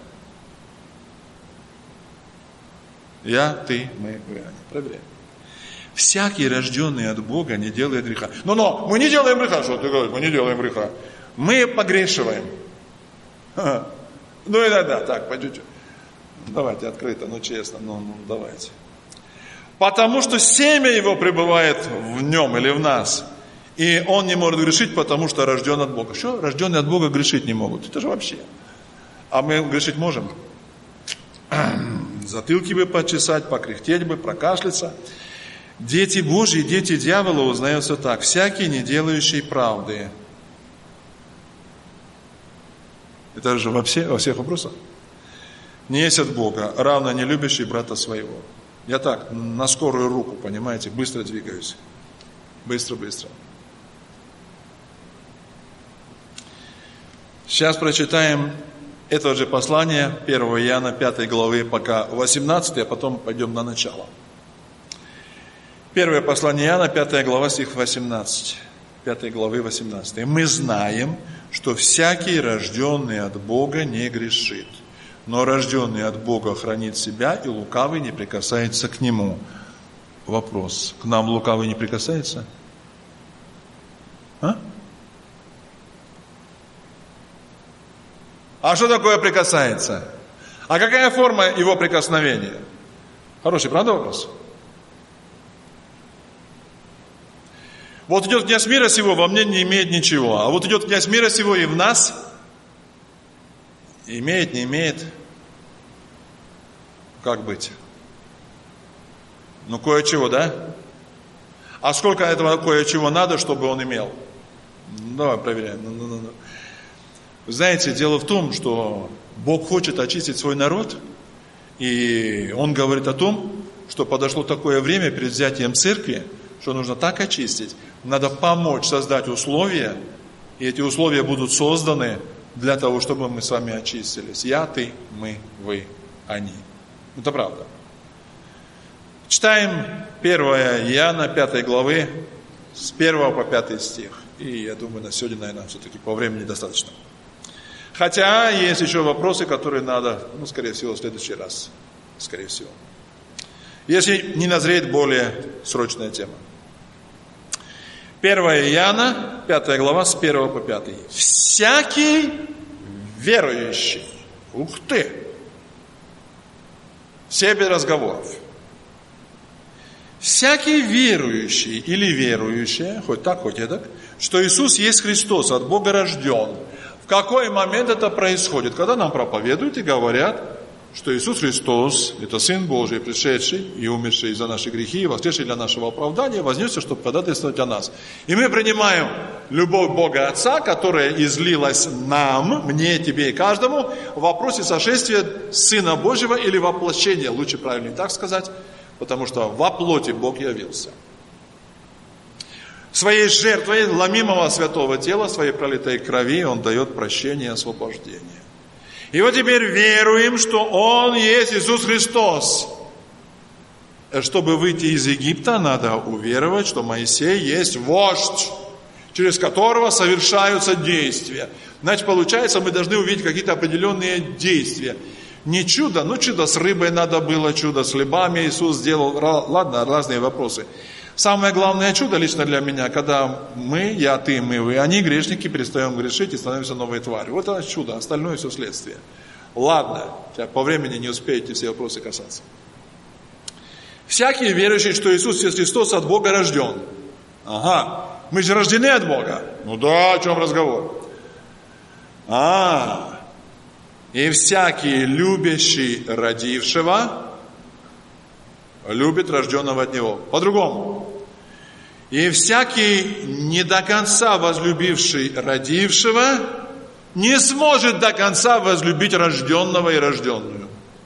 Я, ты, мы, вы, они. Проверяем. Всякий, рожденный от Бога, не делает греха. Но-но, мы не делаем греха. Что ты говоришь? Мы не делаем греха. Мы погрешиваем. Ха. Ну и да-да, так, по чуть-чуть. Давайте открыто, ну честно, ну, ну давайте. Потому что семя его пребывает в нем или в нас. И он не может грешить, потому что рожден от Бога. Что? Рожденные от Бога грешить не могут. Это же вообще. А мы грешить можем? Затылки бы почесать, покряхтеть бы, прокашляться. Дети Божьи, дети дьявола узнаются так: всякий, не делающий правды. Это же во, все, во всех вопросах. Не есть от Бога, равно не любящий брата своего. Я так, на скорую руку, понимаете, быстро двигаюсь. Быстро-быстро. Сейчас прочитаем это же послание первое Иоанна пятой главы, пока восемнадцатый, а потом пойдем на начало. Первое послание Иоанна, пятая глава, стих восемнадцать. пятой главы, восемнадцать. Мы знаем, что всякий, рожденный от Бога, не грешит, но рожденный от Бога хранит себя, и лукавый не прикасается к нему. Вопрос. К нам лукавый не прикасается? А? А что такое прикасается? А какая форма его прикосновения? Хороший, правда, вопрос? Вот идет князь мира сего, во мне не имеет ничего. А вот идет князь мира сего и в нас имеет, не имеет. Как быть? Ну, кое-чего, да? А сколько этого кое-чего надо, чтобы он имел? Ну, давай проверяем. Ну, ну, ну, ну. Вы знаете, дело в том, что Бог хочет очистить свой народ, и Он говорит о том, что подошло такое время перед взятием церкви, что нужно так очистить, надо помочь создать условия, и эти условия будут созданы для того, чтобы мы с вами очистились. Я, ты, мы, вы, они. Это правда. Читаем первое Иоанна, пятой главы, с первого по пятый стих. И я думаю, на сегодня, наверное, все-таки по времени достаточно. Хотя есть еще вопросы, которые надо, ну, скорее всего, в следующий раз. Скорее всего. Если не назреет более срочная тема. первое Иоанна, пятая глава, с первого по пятый. Всякий верующий. Ух ты! Все без разговоров. Всякий верующий или верующая, хоть так, хоть эдак, что Иисус есть Христос, от Бога рожден. В какой момент это происходит? Когда нам проповедуют и говорят, что Иисус Христос, это Сын Божий, пришедший и умерший за наши грехи, и воскресший для нашего оправдания, вознесся, чтобы ходатайствовать о нас. И мы принимаем любовь Бога Отца, которая излилась нам, мне, тебе и каждому, в вопросе сошествия Сына Божьего или воплощения, лучше правильно так сказать, потому что во плоти Бог явился. Своей жертвой ломимого святого тела, своей пролитой крови Он дает прощение и освобождение. И вот теперь веруем, что Он есть Иисус Христос. Чтобы выйти из Египта, надо уверовать, что Моисей есть вождь, через которого совершаются действия. Значит, получается, мы должны увидеть какие-то определенные действия. Не чудо, ну чудо с рыбой надо было, чудо с хлебами Иисус сделал. Ладно, разные вопросы. Самое главное чудо лично для меня, когда мы, я, ты, мы, вы, они, грешники, перестаем грешить и становимся новой тварью. Вот это чудо, остальное все следствие. Ладно, по времени не успеете все вопросы касаться. Всякий верующий, что Иисус есть Христос, от Бога рожден. Ага, мы же рождены от Бога. Ну да, о чем разговор? А, и всякий любящий родившего любит рожденного от Него. По-другому. И всякий не до конца возлюбивший родившего не сможет до конца возлюбить рожденного и рожденную.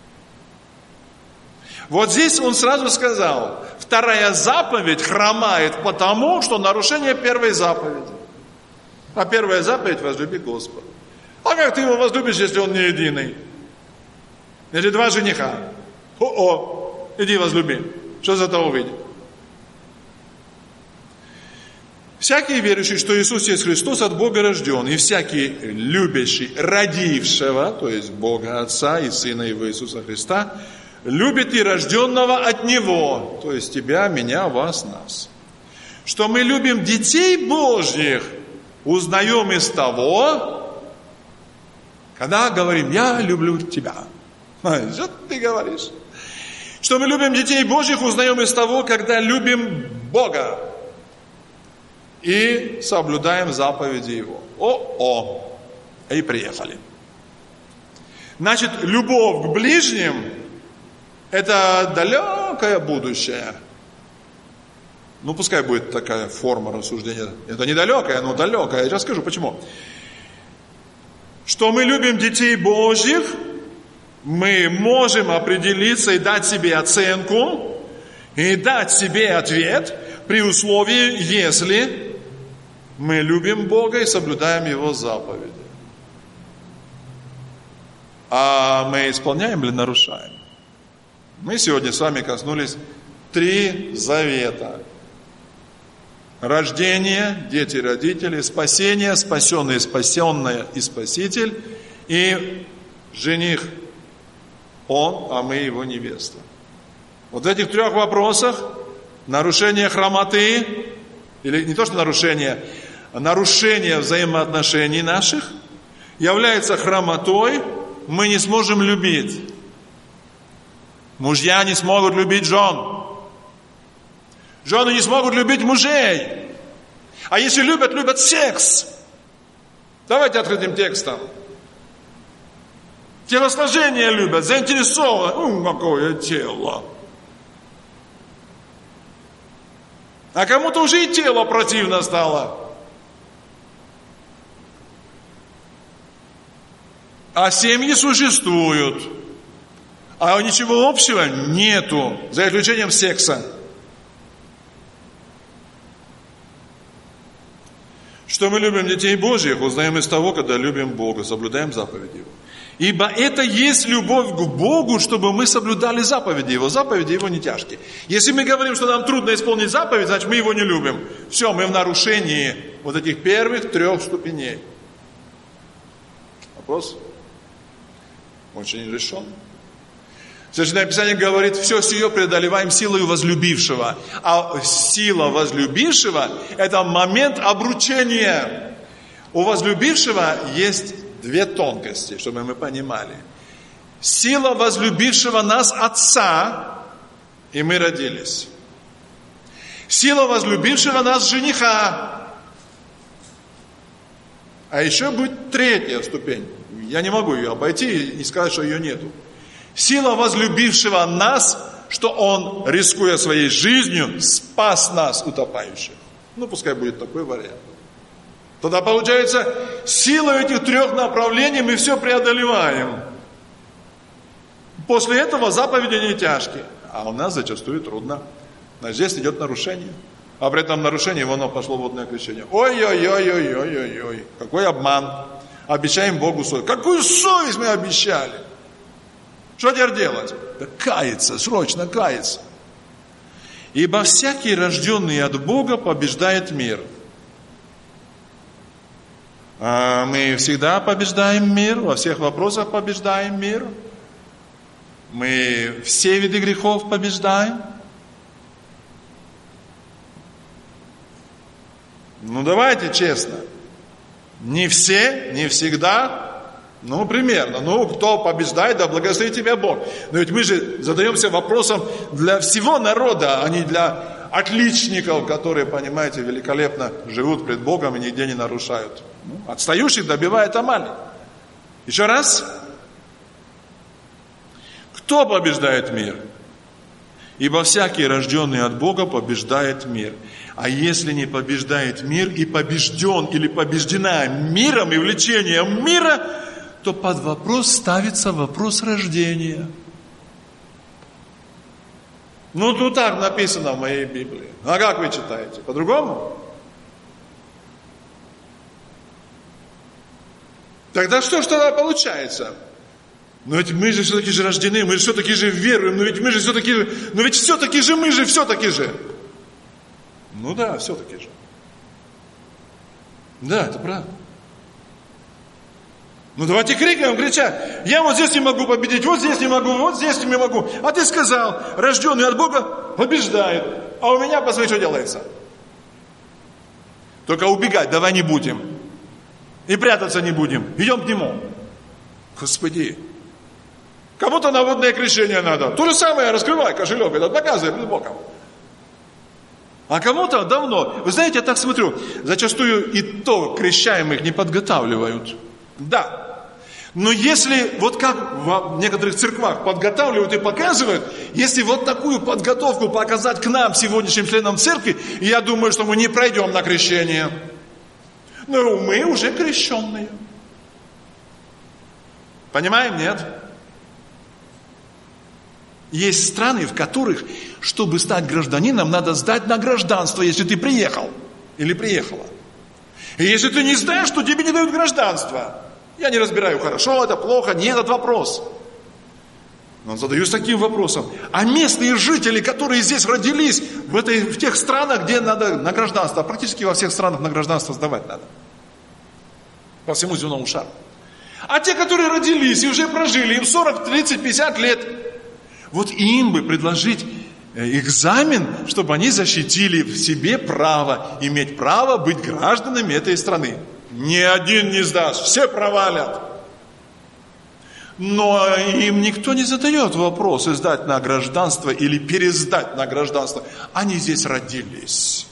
Вот здесь он сразу сказал, вторая заповедь хромает потому, что нарушение первой заповеди. А первая заповедь — возлюби Господа. А как ты его возлюбишь, если он не единый? Если два жениха. О-о! Иди возлюби. Что за того увидит? Всякий верующий, что Иисус есть Христос, от Бога рожден, и всякий любящий родившего, то есть Бога Отца и Сына Его Иисуса Христа, любит и рожденного от Него, то есть тебя, меня, вас, нас. Что мы любим детей Божьих, узнаем из того, когда говорим: я люблю тебя. Что ты говоришь? Что мы любим детей Божьих, узнаем из того, когда любим Бога и соблюдаем заповеди Его. О-о! И приехали. Значит, любовь к ближним – это далекое будущее. Ну, пускай будет такая форма рассуждения. Это недалекое, но далекое. Я сейчас скажу, почему. Что мы любим детей Божьих, мы можем определиться и дать себе оценку, и дать себе ответ при условии, если мы любим Бога и соблюдаем Его заповеди. А мы исполняем или нарушаем? Мы сегодня с вами коснулись три завета. Рождение, дети, родители, спасение, спасенный, спасенная и спаситель, и жених, он, а мы его невеста. Вот в этих трех вопросах нарушение хромоты, или не то что нарушение, а нарушение взаимоотношений наших является хромотой, мы не сможем любить. Мужья не смогут любить жен. Жены не смогут любить мужей. А если любят, любят секс. Давайте открытым текстом. Телосложение любят, заинтересованы. Ну, какое тело. А кому-то уже и тело противно стало. А семьи существуют. А ничего общего нету, за исключением секса. Что мы любим детей Божьих, узнаем из того, когда любим Бога, соблюдаем заповеди Его. Ибо это есть любовь к Богу, чтобы мы соблюдали заповеди Его. Заповеди Его не тяжкие. Если мы говорим, что нам трудно исполнить заповедь, значит мы Его не любим. Все, мы в нарушении вот этих первых трех ступеней. Вопрос очень решен. Священное Писание говорит, все сие преодолеваем силою возлюбившего. А сила возлюбившего – это момент обручения. У возлюбившего есть две тонкости, чтобы мы понимали. Сила возлюбившего нас Отца, и мы родились. Сила возлюбившего нас жениха. А еще будет третья ступень. Я не могу ее обойти и сказать, что ее нету. Сила возлюбившего нас, что Он, рискуя своей жизнью, спас нас, утопающих. Ну, пускай будет такой вариант. Тогда получается, силой этих трех направлений мы все преодолеваем. После этого заповеди не тяжкие. А у нас зачастую трудно. Но здесь идет нарушение. А при этом нарушении оно пошло в водное крещение. Ой-ой-ой-ой-ой-ой-ой. Какой обман. Обещаем Богу совесть. Какую совесть мы обещали? Что теперь делать? Да каяться, срочно каяться. Ибо всякий, рожденный от Бога, побеждает мир. А мы всегда побеждаем мир, во всех вопросах побеждаем мир. Мы все виды грехов побеждаем. Ну давайте честно. Не все, не всегда. Ну, примерно. Ну, кто побеждает, да благословит тебя Бог. Но ведь мы же задаемся вопросом для всего народа, а не для отличников, которые, понимаете, великолепно живут пред Богом и нигде не нарушают. Ну, отстающих добивает Амаль. Еще раз. Кто побеждает мир? Ибо всякий, рожденный от Бога, побеждает мир. А если не побеждает мир и побежден или побеждена миром и влечением мира, то под вопрос ставится вопрос рождения. Ну, тут так написано в моей Библии. А как вы читаете? По-другому? Тогда что ж тогда получается? Но ведь мы же все-таки же рождены, мы же все-таки же веруем, но ведь мы же все-таки же, но ведь все-таки же мы же все-таки же. Ну да, все-таки же. Да, это правда. Ну давайте крикнем, крича, я вот здесь не могу победить, вот здесь не могу, вот здесь не могу. А ты сказал, рожденный от Бога побеждает. А у меня, посмотри, что делается. Только убегать давай не будем. И прятаться не будем. Идем к Нему. Господи. Кому-то на водное крещение надо. То же самое, раскрывай кошелек, этот показывай перед Богом. А кому-то давно. Вы знаете, я так смотрю, зачастую и то крещаемых не подготавливают. Да. Но если, вот как в некоторых церквах подготавливают и показывают, если вот такую подготовку показать к нам, сегодняшним членам церкви, я думаю, что мы не пройдем на крещение. Но мы уже крещенные. Понимаем, нет? Есть страны, в которых, чтобы стать гражданином, надо сдать на гражданство, если ты приехал или приехала. И если ты не сдаешь, то тебе не дают гражданство. Я не разбираю, хорошо это, плохо, не этот вопрос. Но задаюсь таким вопросом. А местные жители, которые здесь родились, в, этой, в тех странах, где надо на гражданство, практически во всех странах на гражданство сдавать надо. По всему земному шару. А те, которые родились и уже прожили, им сорок, тридцать, пятьдесят лет, вот им бы предложить экзамен, чтобы они защитили в себе право, иметь право быть гражданами этой страны. Ни один не сдаст, все провалят. Но им никто не задает вопрос, сдать на гражданство или пересдать на гражданство. Они здесь родились.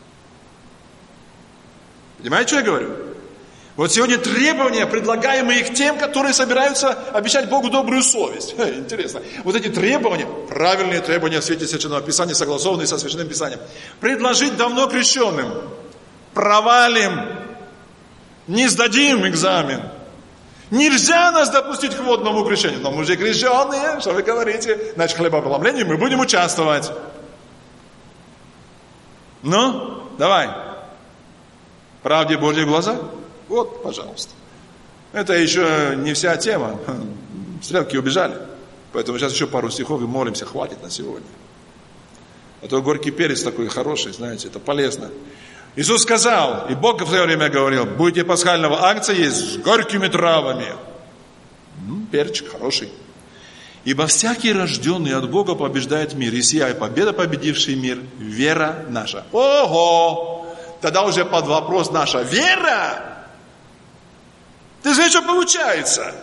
Понимаете, что я говорю? Вот сегодня требования, предлагаемые к тем, которые собираются обещать Богу добрую совесть. Ха, интересно. Вот эти требования, правильные требования в свете Священного Писания, согласованные со Священным Писанием. Предложить давно крещенным. Провалим. Не сдадим экзамен. Нельзя нас допустить к водному крещению. Но мы же крещенные, что вы говорите? Значит, в хлебопреломлении мы будем участвовать. Ну, давай. Правде Божьи глаза? Вот, пожалуйста. Это еще не вся тема. Стрелки убежали. Поэтому сейчас еще пару стихов и молимся, хватит на сегодня. А то горький перец такой хороший, знаете, это полезно. Иисус сказал, и Бог в свое время говорил, будете пасхального агнца есть с горькими травами. Ну, перчик хороший. Ибо всякий рожденный от Бога побеждает мир. И сия победа, победивший мир, вера наша. Ого! Тогда уже под вопрос наша вера. Ты знаешь, что получается?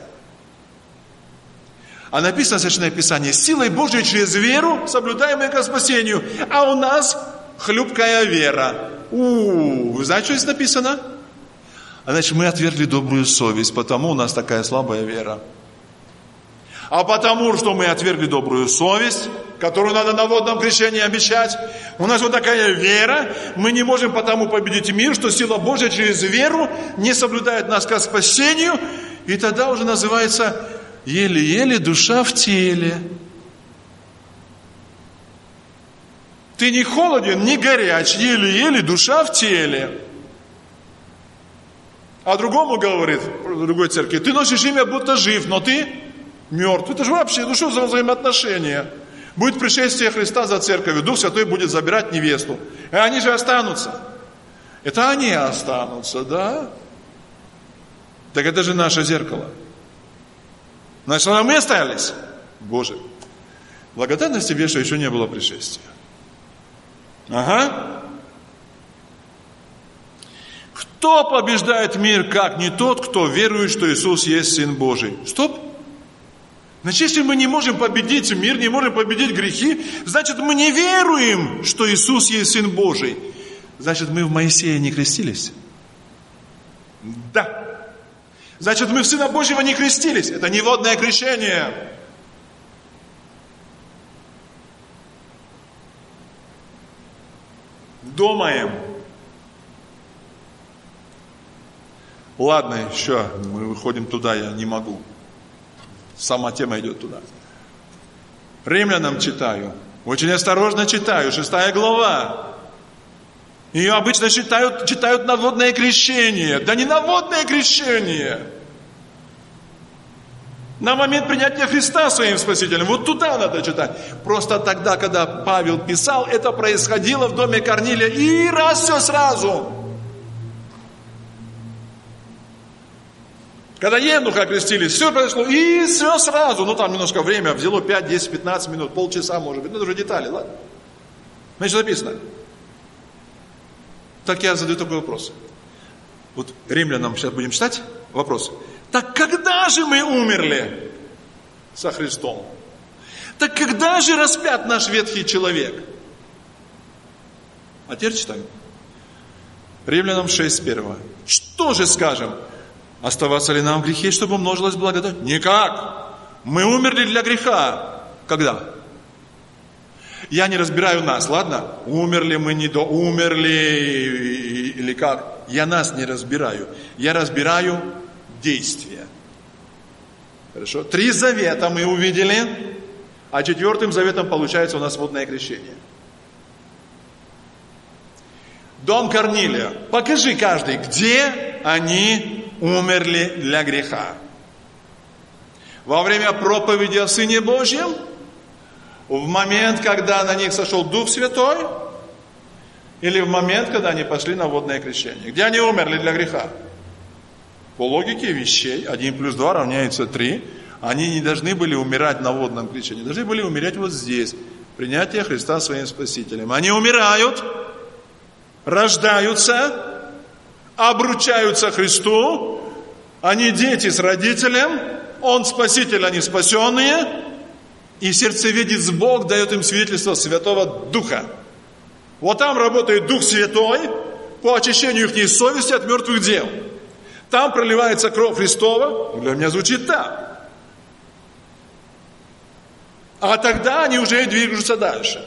А написано в Священном Писании, силой Божией через веру, соблюдаемой ко спасению. А у нас хлюпкая вера. У, вы знаете, что здесь написано? А значит, мы отвергли добрую совесть, потому у нас такая слабая вера. А потому, что мы отвергли добрую совесть, которую надо на водном крещении обещать, у нас вот такая вера, мы не можем потому победить мир, что сила Божья через веру не соблюдает нас ко спасению, и тогда уже называется еле-еле душа в теле. Ты не холоден, не горяч, еле-еле душа в теле. А другому говорит, в другой церкви, ты носишь имя, будто жив, но ты мертв. Это же вообще, ну что за взаимоотношения? Будет пришествие Христа за церковью, Дух Святой будет забирать невесту. И они же останутся. Это они останутся, да? Так это же наше зеркало. Значит, мы остались. Боже, благодарность тебе, что еще не было пришествия. Ага. Кто побеждает мир, как не тот, кто верует, что Иисус есть Сын Божий? Стоп. Значит, если мы не можем победить мир, не можем победить грехи, значит, мы не веруем, что Иисус есть Сын Божий. Значит, мы в Моисея не крестились? Да. Значит, мы в Сына Божьего не крестились. Это не водное крещение. Думаем. Ладно, еще мы выходим туда, я не могу. Сама тема идет туда. Римлянам читаю. Очень осторожно читаю. Шестая глава. Ее обычно читают, читают на водное крещение. Да не на водное крещение. На момент принятия Христа своим Спасителем. Вот туда надо читать. Просто тогда, когда Павел писал, это происходило в доме Корнилия. И раз все сразу. Когда Евнуха крестились, все произошло, и все сразу. Ну, там немножко время взяло, пять, десять, пятнадцать минут, полчаса, может быть. Ну, это уже детали, ладно? Значит, написано. Так я задаю такой вопрос. Вот римлянам сейчас будем читать вопрос. Так когда же мы умерли со Христом? Так когда же распят наш ветхий человек? А теперь читаем. Римлянам шесть, первого. Что же скажем? Оставаться ли нам в грехе, чтобы умножилась благодать? Никак. Мы умерли для греха. Когда? Я не разбираю нас, ладно? Умерли мы, не до... Умерли или как? Я нас не разбираю. Я разбираю действия. Хорошо? Три завета мы увидели, а четвертым заветом получается у нас водное крещение. Дом Корнилия. Покажи каждый, где они умерли для греха. Во время проповеди о Сыне Божьем? В момент, когда на них сошел Дух Святой? Или в момент, когда они пошли на водное крещение? Где они умерли для греха? По логике вещей, один плюс два равняется три. Они не должны были умирать на водном крещении. Должны были умереть вот здесь. Принятие Христа своим Спасителем. Они умирают, рождаются, обручаются Христу. Они дети с родителем. Он Спаситель, они спасенные. И сердцевидец Бог дает им свидетельство Святого Духа. Вот там работает Дух Святой по очищению их совести от мертвых дел. Там проливается кровь Христова. Для меня звучит так. А тогда они уже движутся дальше.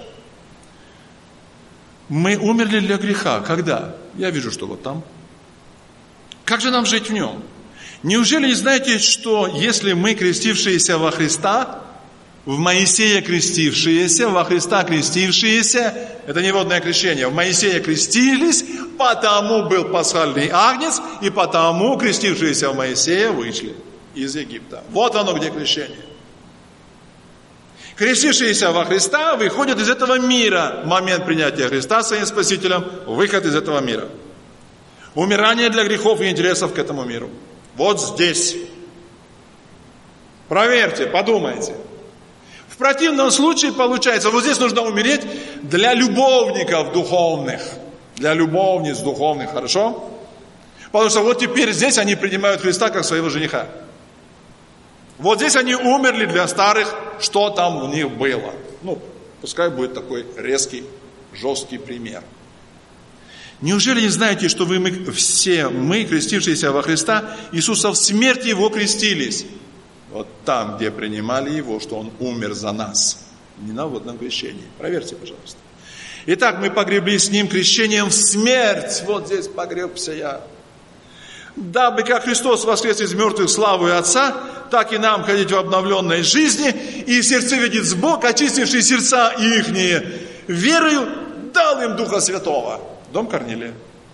Мы умерли для греха. Когда? Я вижу, что вот там. Как же нам жить в нем? Неужели не знаете, что если мы, крестившиеся во Христа, в Моисея крестившиеся, во Христа крестившиеся, это не водное крещение, в Моисея крестились, потому был пасхальный агнец, и потому крестившиеся в Моисея вышли из Египта. Вот оно где крещение. Крестившиеся во Христа выходят из этого мира. Момент принятия Христа своим Спасителем, выход из этого мира. Умирание для грехов и интересов к этому миру. Вот здесь. Проверьте, подумайте. В противном случае получается, вот здесь нужно умереть для любовников духовных. Для любовниц духовных, хорошо? Потому что вот теперь здесь они принимают Христа как своего жениха. Вот здесь они умерли для старых, что там у них было. Ну, пускай будет такой резкий, жесткий пример. Неужели не знаете, что вы, мы, все мы, крестившиеся во Христа, Иисуса в смерти Его крестились? Вот там, где принимали Его, что Он умер за нас. Не на водном крещении. Проверьте, пожалуйста. Итак, мы погреблись с Ним крещением в смерть. Вот здесь погребся я. Дабы как Христос воскрес из мертвых славою Отца, так и нам ходить в обновленной жизни, и сердцевидец Бог, очистивший сердца ихние верою, дал им Духа Святого. Дом Корнилия.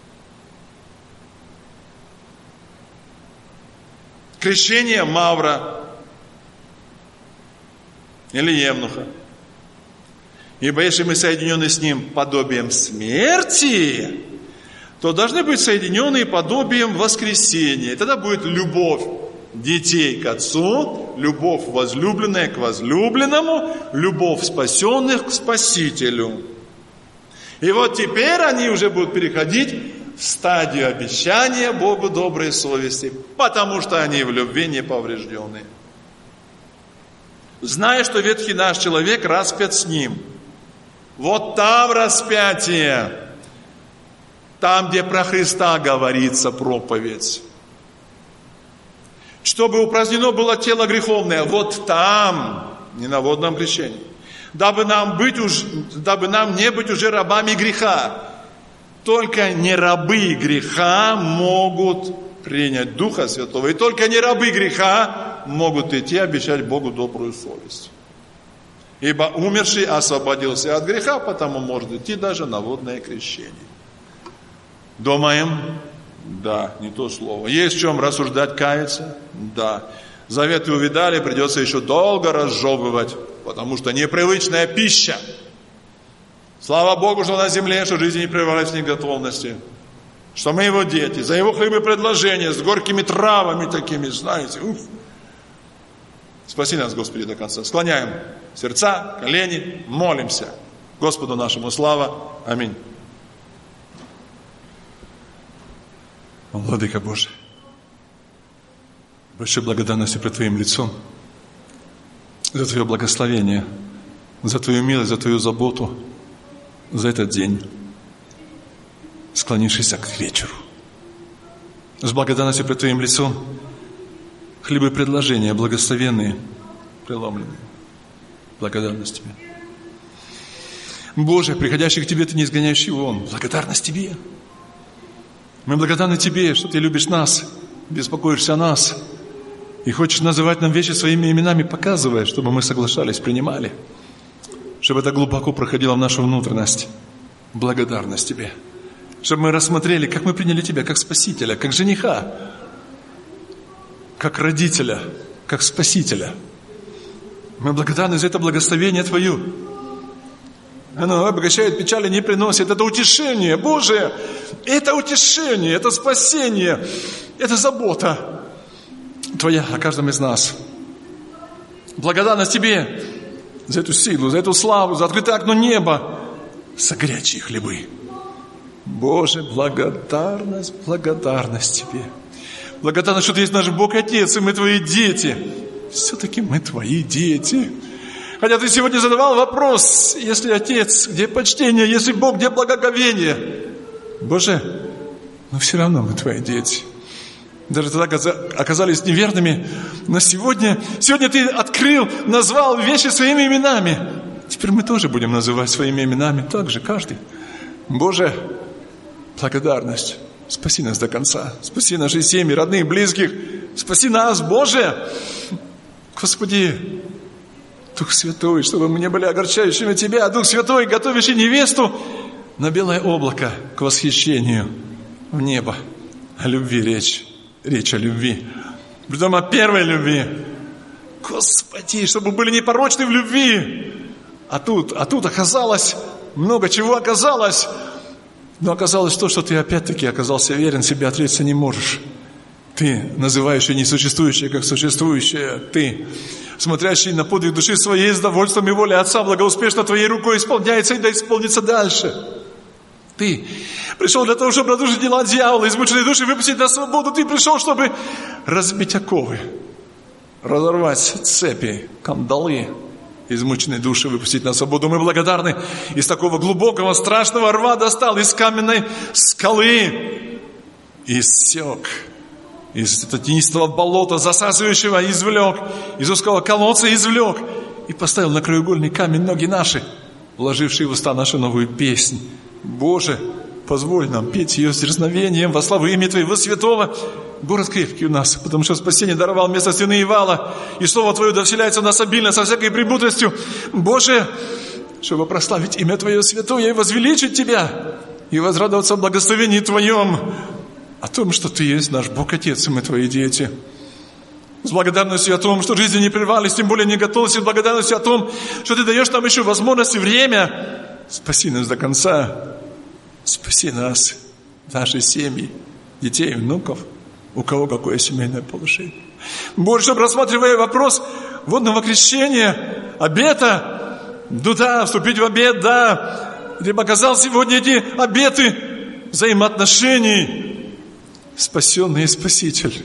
Крещение Мавра или Евнуха. Ибо если мы соединены с Ним подобием смерти, то должны быть соединены подобием воскресения. И тогда будет любовь детей к Отцу, любовь возлюбленная к возлюбленному, любовь спасенных к Спасителю. И вот теперь они уже будут переходить в стадию обещания Богу доброй совести, потому что они в любви не повреждены. Зная, что ветхий наш человек распят с Ним. Вот там распятие. Там, где про Христа говорится проповедь. Чтобы упразднено было тело греховное. Вот там, не на водном крещении. Дабы нам, быть уж, дабы нам не быть уже рабами греха. Только не рабы греха могут принять Духа Святого. И только не рабы греха могут идти обещать Богу добрую совесть. Ибо умерший освободился от греха, потому может идти даже на водное крещение. Думаем? Да, не то слово. Есть в чем рассуждать, каяться? Да. Заветы увидали, придется еще долго разжевывать, потому что непривычная пища. Слава Богу, что на земле, что жизнь не прервалась в неготовности. Что мы Его дети. За Его хлебы предложения с горькими травами такими, знаете. Уф. Спаси нас, Господи, до конца. Склоняем сердца, колени, молимся. Господу нашему слава. Аминь. Владыка Божий, большой благодарностью пред Твоим лицом за Твое благословение, за Твою милость, за Твою заботу, за этот день, склонившийся к вечеру. С благодарностью пред Твоим лицом хлебы предложения благословенные, преломленные. Благодарность Тебе. Боже, приходящий к Тебе, Ты не изгоняющий вон. Благодарность Тебе. Мы благодарны Тебе, что Ты любишь нас, беспокоишься о нас и хочешь называть нам вещи своими именами, показывая, чтобы мы соглашались, принимали, чтобы это глубоко проходило в нашу внутренность. Благодарность Тебе. Чтобы мы рассмотрели, как мы приняли Тебя, как Спасителя, как жениха, как родителя, как Спасителя. Мы благодарны за это благословение Твое. Оно обогащает, печали не приносит. Это утешение Божие. Это утешение, это спасение, это забота Твоя о каждом из нас. Благодарность Тебе за эту силу, за эту славу, за открытое окно неба, за горячие хлебы. Боже, благодарность, благодарность Тебе. Благодарность, что Ты есть наш Бог Отец, и мы Твои дети. Все-таки мы Твои дети. Хотя Ты сегодня задавал вопрос, если Отец, где почтение, если Бог, где благоговение? Боже, но все равно мы Твои дети. Даже тогда оказались неверными, но сегодня, сегодня Ты открыл, назвал вещи своими именами. Теперь мы тоже будем называть своими именами, так же каждый. Боже, благодарность. Спаси нас до конца. Спаси наши семьи, родных, близких. Спаси нас, Боже. Господи, Дух Святой, чтобы мы не были огорчающими Тебя, Дух Святой, готовящий невесту на белое облако к восхищению в небо. О любви речь. Речь о любви. Притом о первой любви. Господи, чтобы были непорочны в любви. А тут, а тут оказалось, много чего оказалось. Но оказалось то, что Ты опять-таки оказался верен, себя отречься не можешь. Ты, называющий несуществующее как существующее. Ты, смотрящий на подвиг души своей с довольством и волей Отца, благоуспешно Твоей рукой исполняется и да исполнится дальше. Ты пришел для того, чтобы разрушить дела дьявола, измученные души выпустить на свободу. Ты пришел, чтобы разбить оковы, разорвать цепи, кандалы, измученные души выпустить на свободу. Мы благодарны. Из такого глубокого, страшного рва достал, из каменной скалы иссек, из этого тенистого болота, засасывающего, извлек, из узкого колодца извлек и поставил на краеугольный камень ноги наши, вложившие в уста нашу новую песнь. Боже, позволь нам петь ее с дерзновением во славу имя Твоего святого. Город крепкий у нас, потому что спасение даровал вместо стены и вала, и Слово Твое да вселяется в нас обильно со всякой премудростью. Боже, чтобы прославить имя Твое святое и возвеличить Тебя, и возрадоваться в благословении Твоем, о том, что Ты есть наш Бог Отец, и мы Твои дети. С благодарностью о том, что жизни не прервались, тем более не готовились, с благодарностью о том, что Ты даешь нам еще возможность и время. Спаси нас до конца. Спаси нас, наши семьи, детей, внуков, у кого какое семейное положение. Боже, чтобы, рассматривая вопрос водного крещения, обета, ну да, вступить в обет, да, Ты показал сегодня эти обеты взаимоотношений. Спасенный и Спаситель,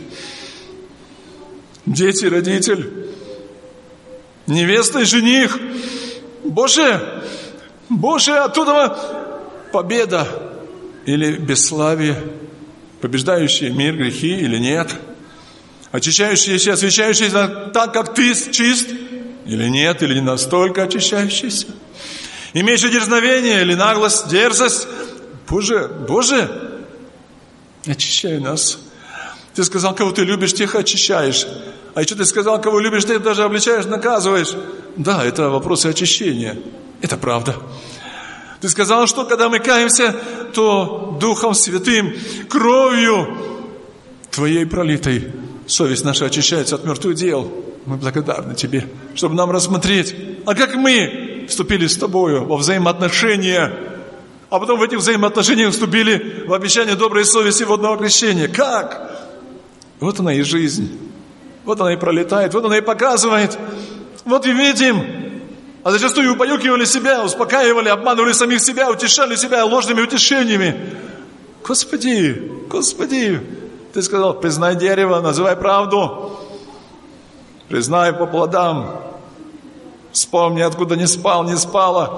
дети, родитель, невеста и жених. Боже, Боже, оттуда победа или бесславие, побеждающие мир, грехи или нет, очищающиеся, освящающиеся так, как Ты чист, или нет, или не настолько очищающийся, имеющий дерзновение или наглость, дерзость. Боже, Боже, очищай нас. Ты сказал, кого Ты любишь, тех очищаешь. А еще Ты сказал, кого любишь, тех даже обличаешь, наказываешь. Да, это вопросы очищения. Это правда. Ты сказал, что когда мы каемся, то Духом Святым, кровью Твоей пролитой, совесть наша очищается от мертвых дел. Мы благодарны Тебе, чтобы нам рассмотреть, а как мы вступили с Тобою во взаимоотношения, а потом в этих взаимоотношениях вступили в обещание доброй совести водного крещения. Как? Вот она и жизнь. Вот она и пролетает, вот она и показывает. Вот и видим. А зачастую убаюкивали себя, успокаивали, обманывали самих себя, утешали себя ложными утешениями. Господи, Господи, Ты сказал, признай дерево, называй правду. Признай по плодам. Вспомни, откуда не спал, не спала.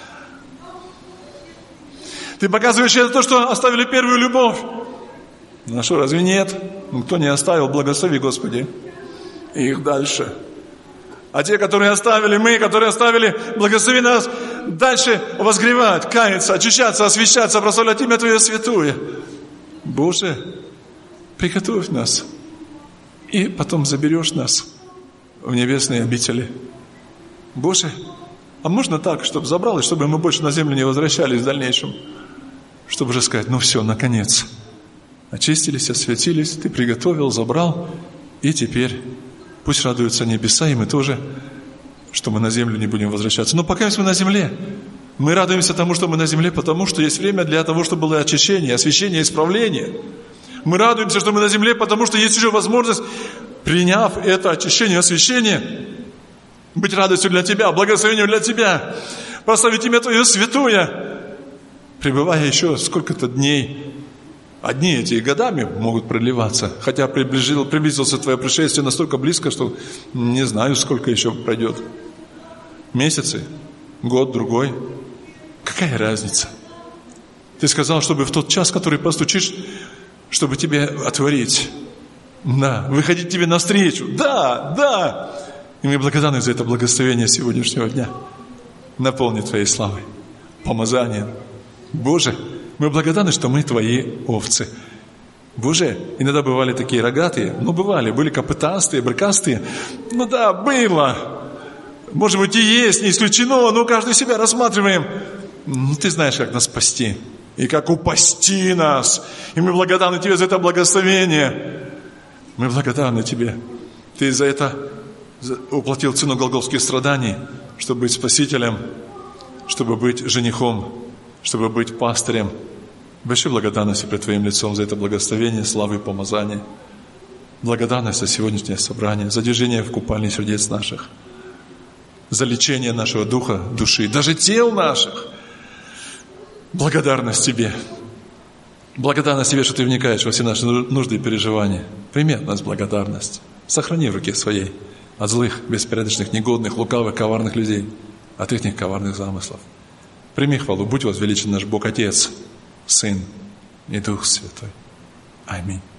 Ты показываешь это то, что оставили первую любовь. Ну что, разве нет? Ну кто не оставил, благослови, Господи. И их дальше. А те, которые оставили, мы, которые оставили, благослови нас дальше возгревать, каяться, очищаться, освящаться, прославлять имя Твое святое. Боже, приготовь нас. И потом заберешь нас в небесные обители. Боже, а можно так, чтобы забрал, и чтобы мы больше на землю не возвращались в дальнейшем? Чтобы же сказать, ну все, наконец. Очистились, освятились, Ты приготовил, забрал, и теперь Пусть радуются небеса, и мы тоже, что мы на землю не будем возвращаться. Но пока мы на земле, мы радуемся тому, что мы на земле, потому что есть время для того, чтобы было очищение, освящение, исправление. Мы радуемся, что мы на земле, потому что есть уже возможность, приняв это очищение, освящение, быть радостью для Тебя, благословением для Тебя, прославить имя Твое святое, пребывая еще сколько-то дней. А дни эти и годами могут проливаться, хотя приблизил, приблизился Твое пришествие настолько близко, что не знаю, сколько еще пройдет. Месяцы, год, другой. Какая разница? Ты сказал, чтобы в тот час, который постучишь, чтобы тебе отворить. Да, выходить тебе навстречу. Да, да. И мы благодарны за это благословение сегодняшнего дня. Наполни Твоей славой, помазанием. Боже, мы благодарны, что мы Твои овцы. Боже, иногда бывали такие рогатые, ну бывали, были копытастые, брыкастые. Ну да, было. Может быть и есть, не исключено, но каждый себя рассматриваем. Ну ты знаешь, как нас спасти. И как упасти нас. И мы благодарны Тебе за это благословение. Мы благодарны Тебе. Ты за это уплатил цену голгофских страданий, чтобы быть спасителем, чтобы быть женихом, чтобы быть пастырем. Большой благодарности пред Твоим лицом за это благословение, славы и помазание. Благодарность за сегодняшнее собрание, за движение в купальне сердец наших, за лечение нашего духа, души, даже тел наших. Благодарность Тебе. Благодарность Тебе, что Ты вникаешь во все наши нужды и переживания. Прими от нас благодарность. Сохрани в руке своей от злых, беспорядочных, негодных, лукавых, коварных людей, от их коварных замыслов. Прими хвалу, будь возвеличен наш Бог Отец, Сын и Дух Святой. Аминь.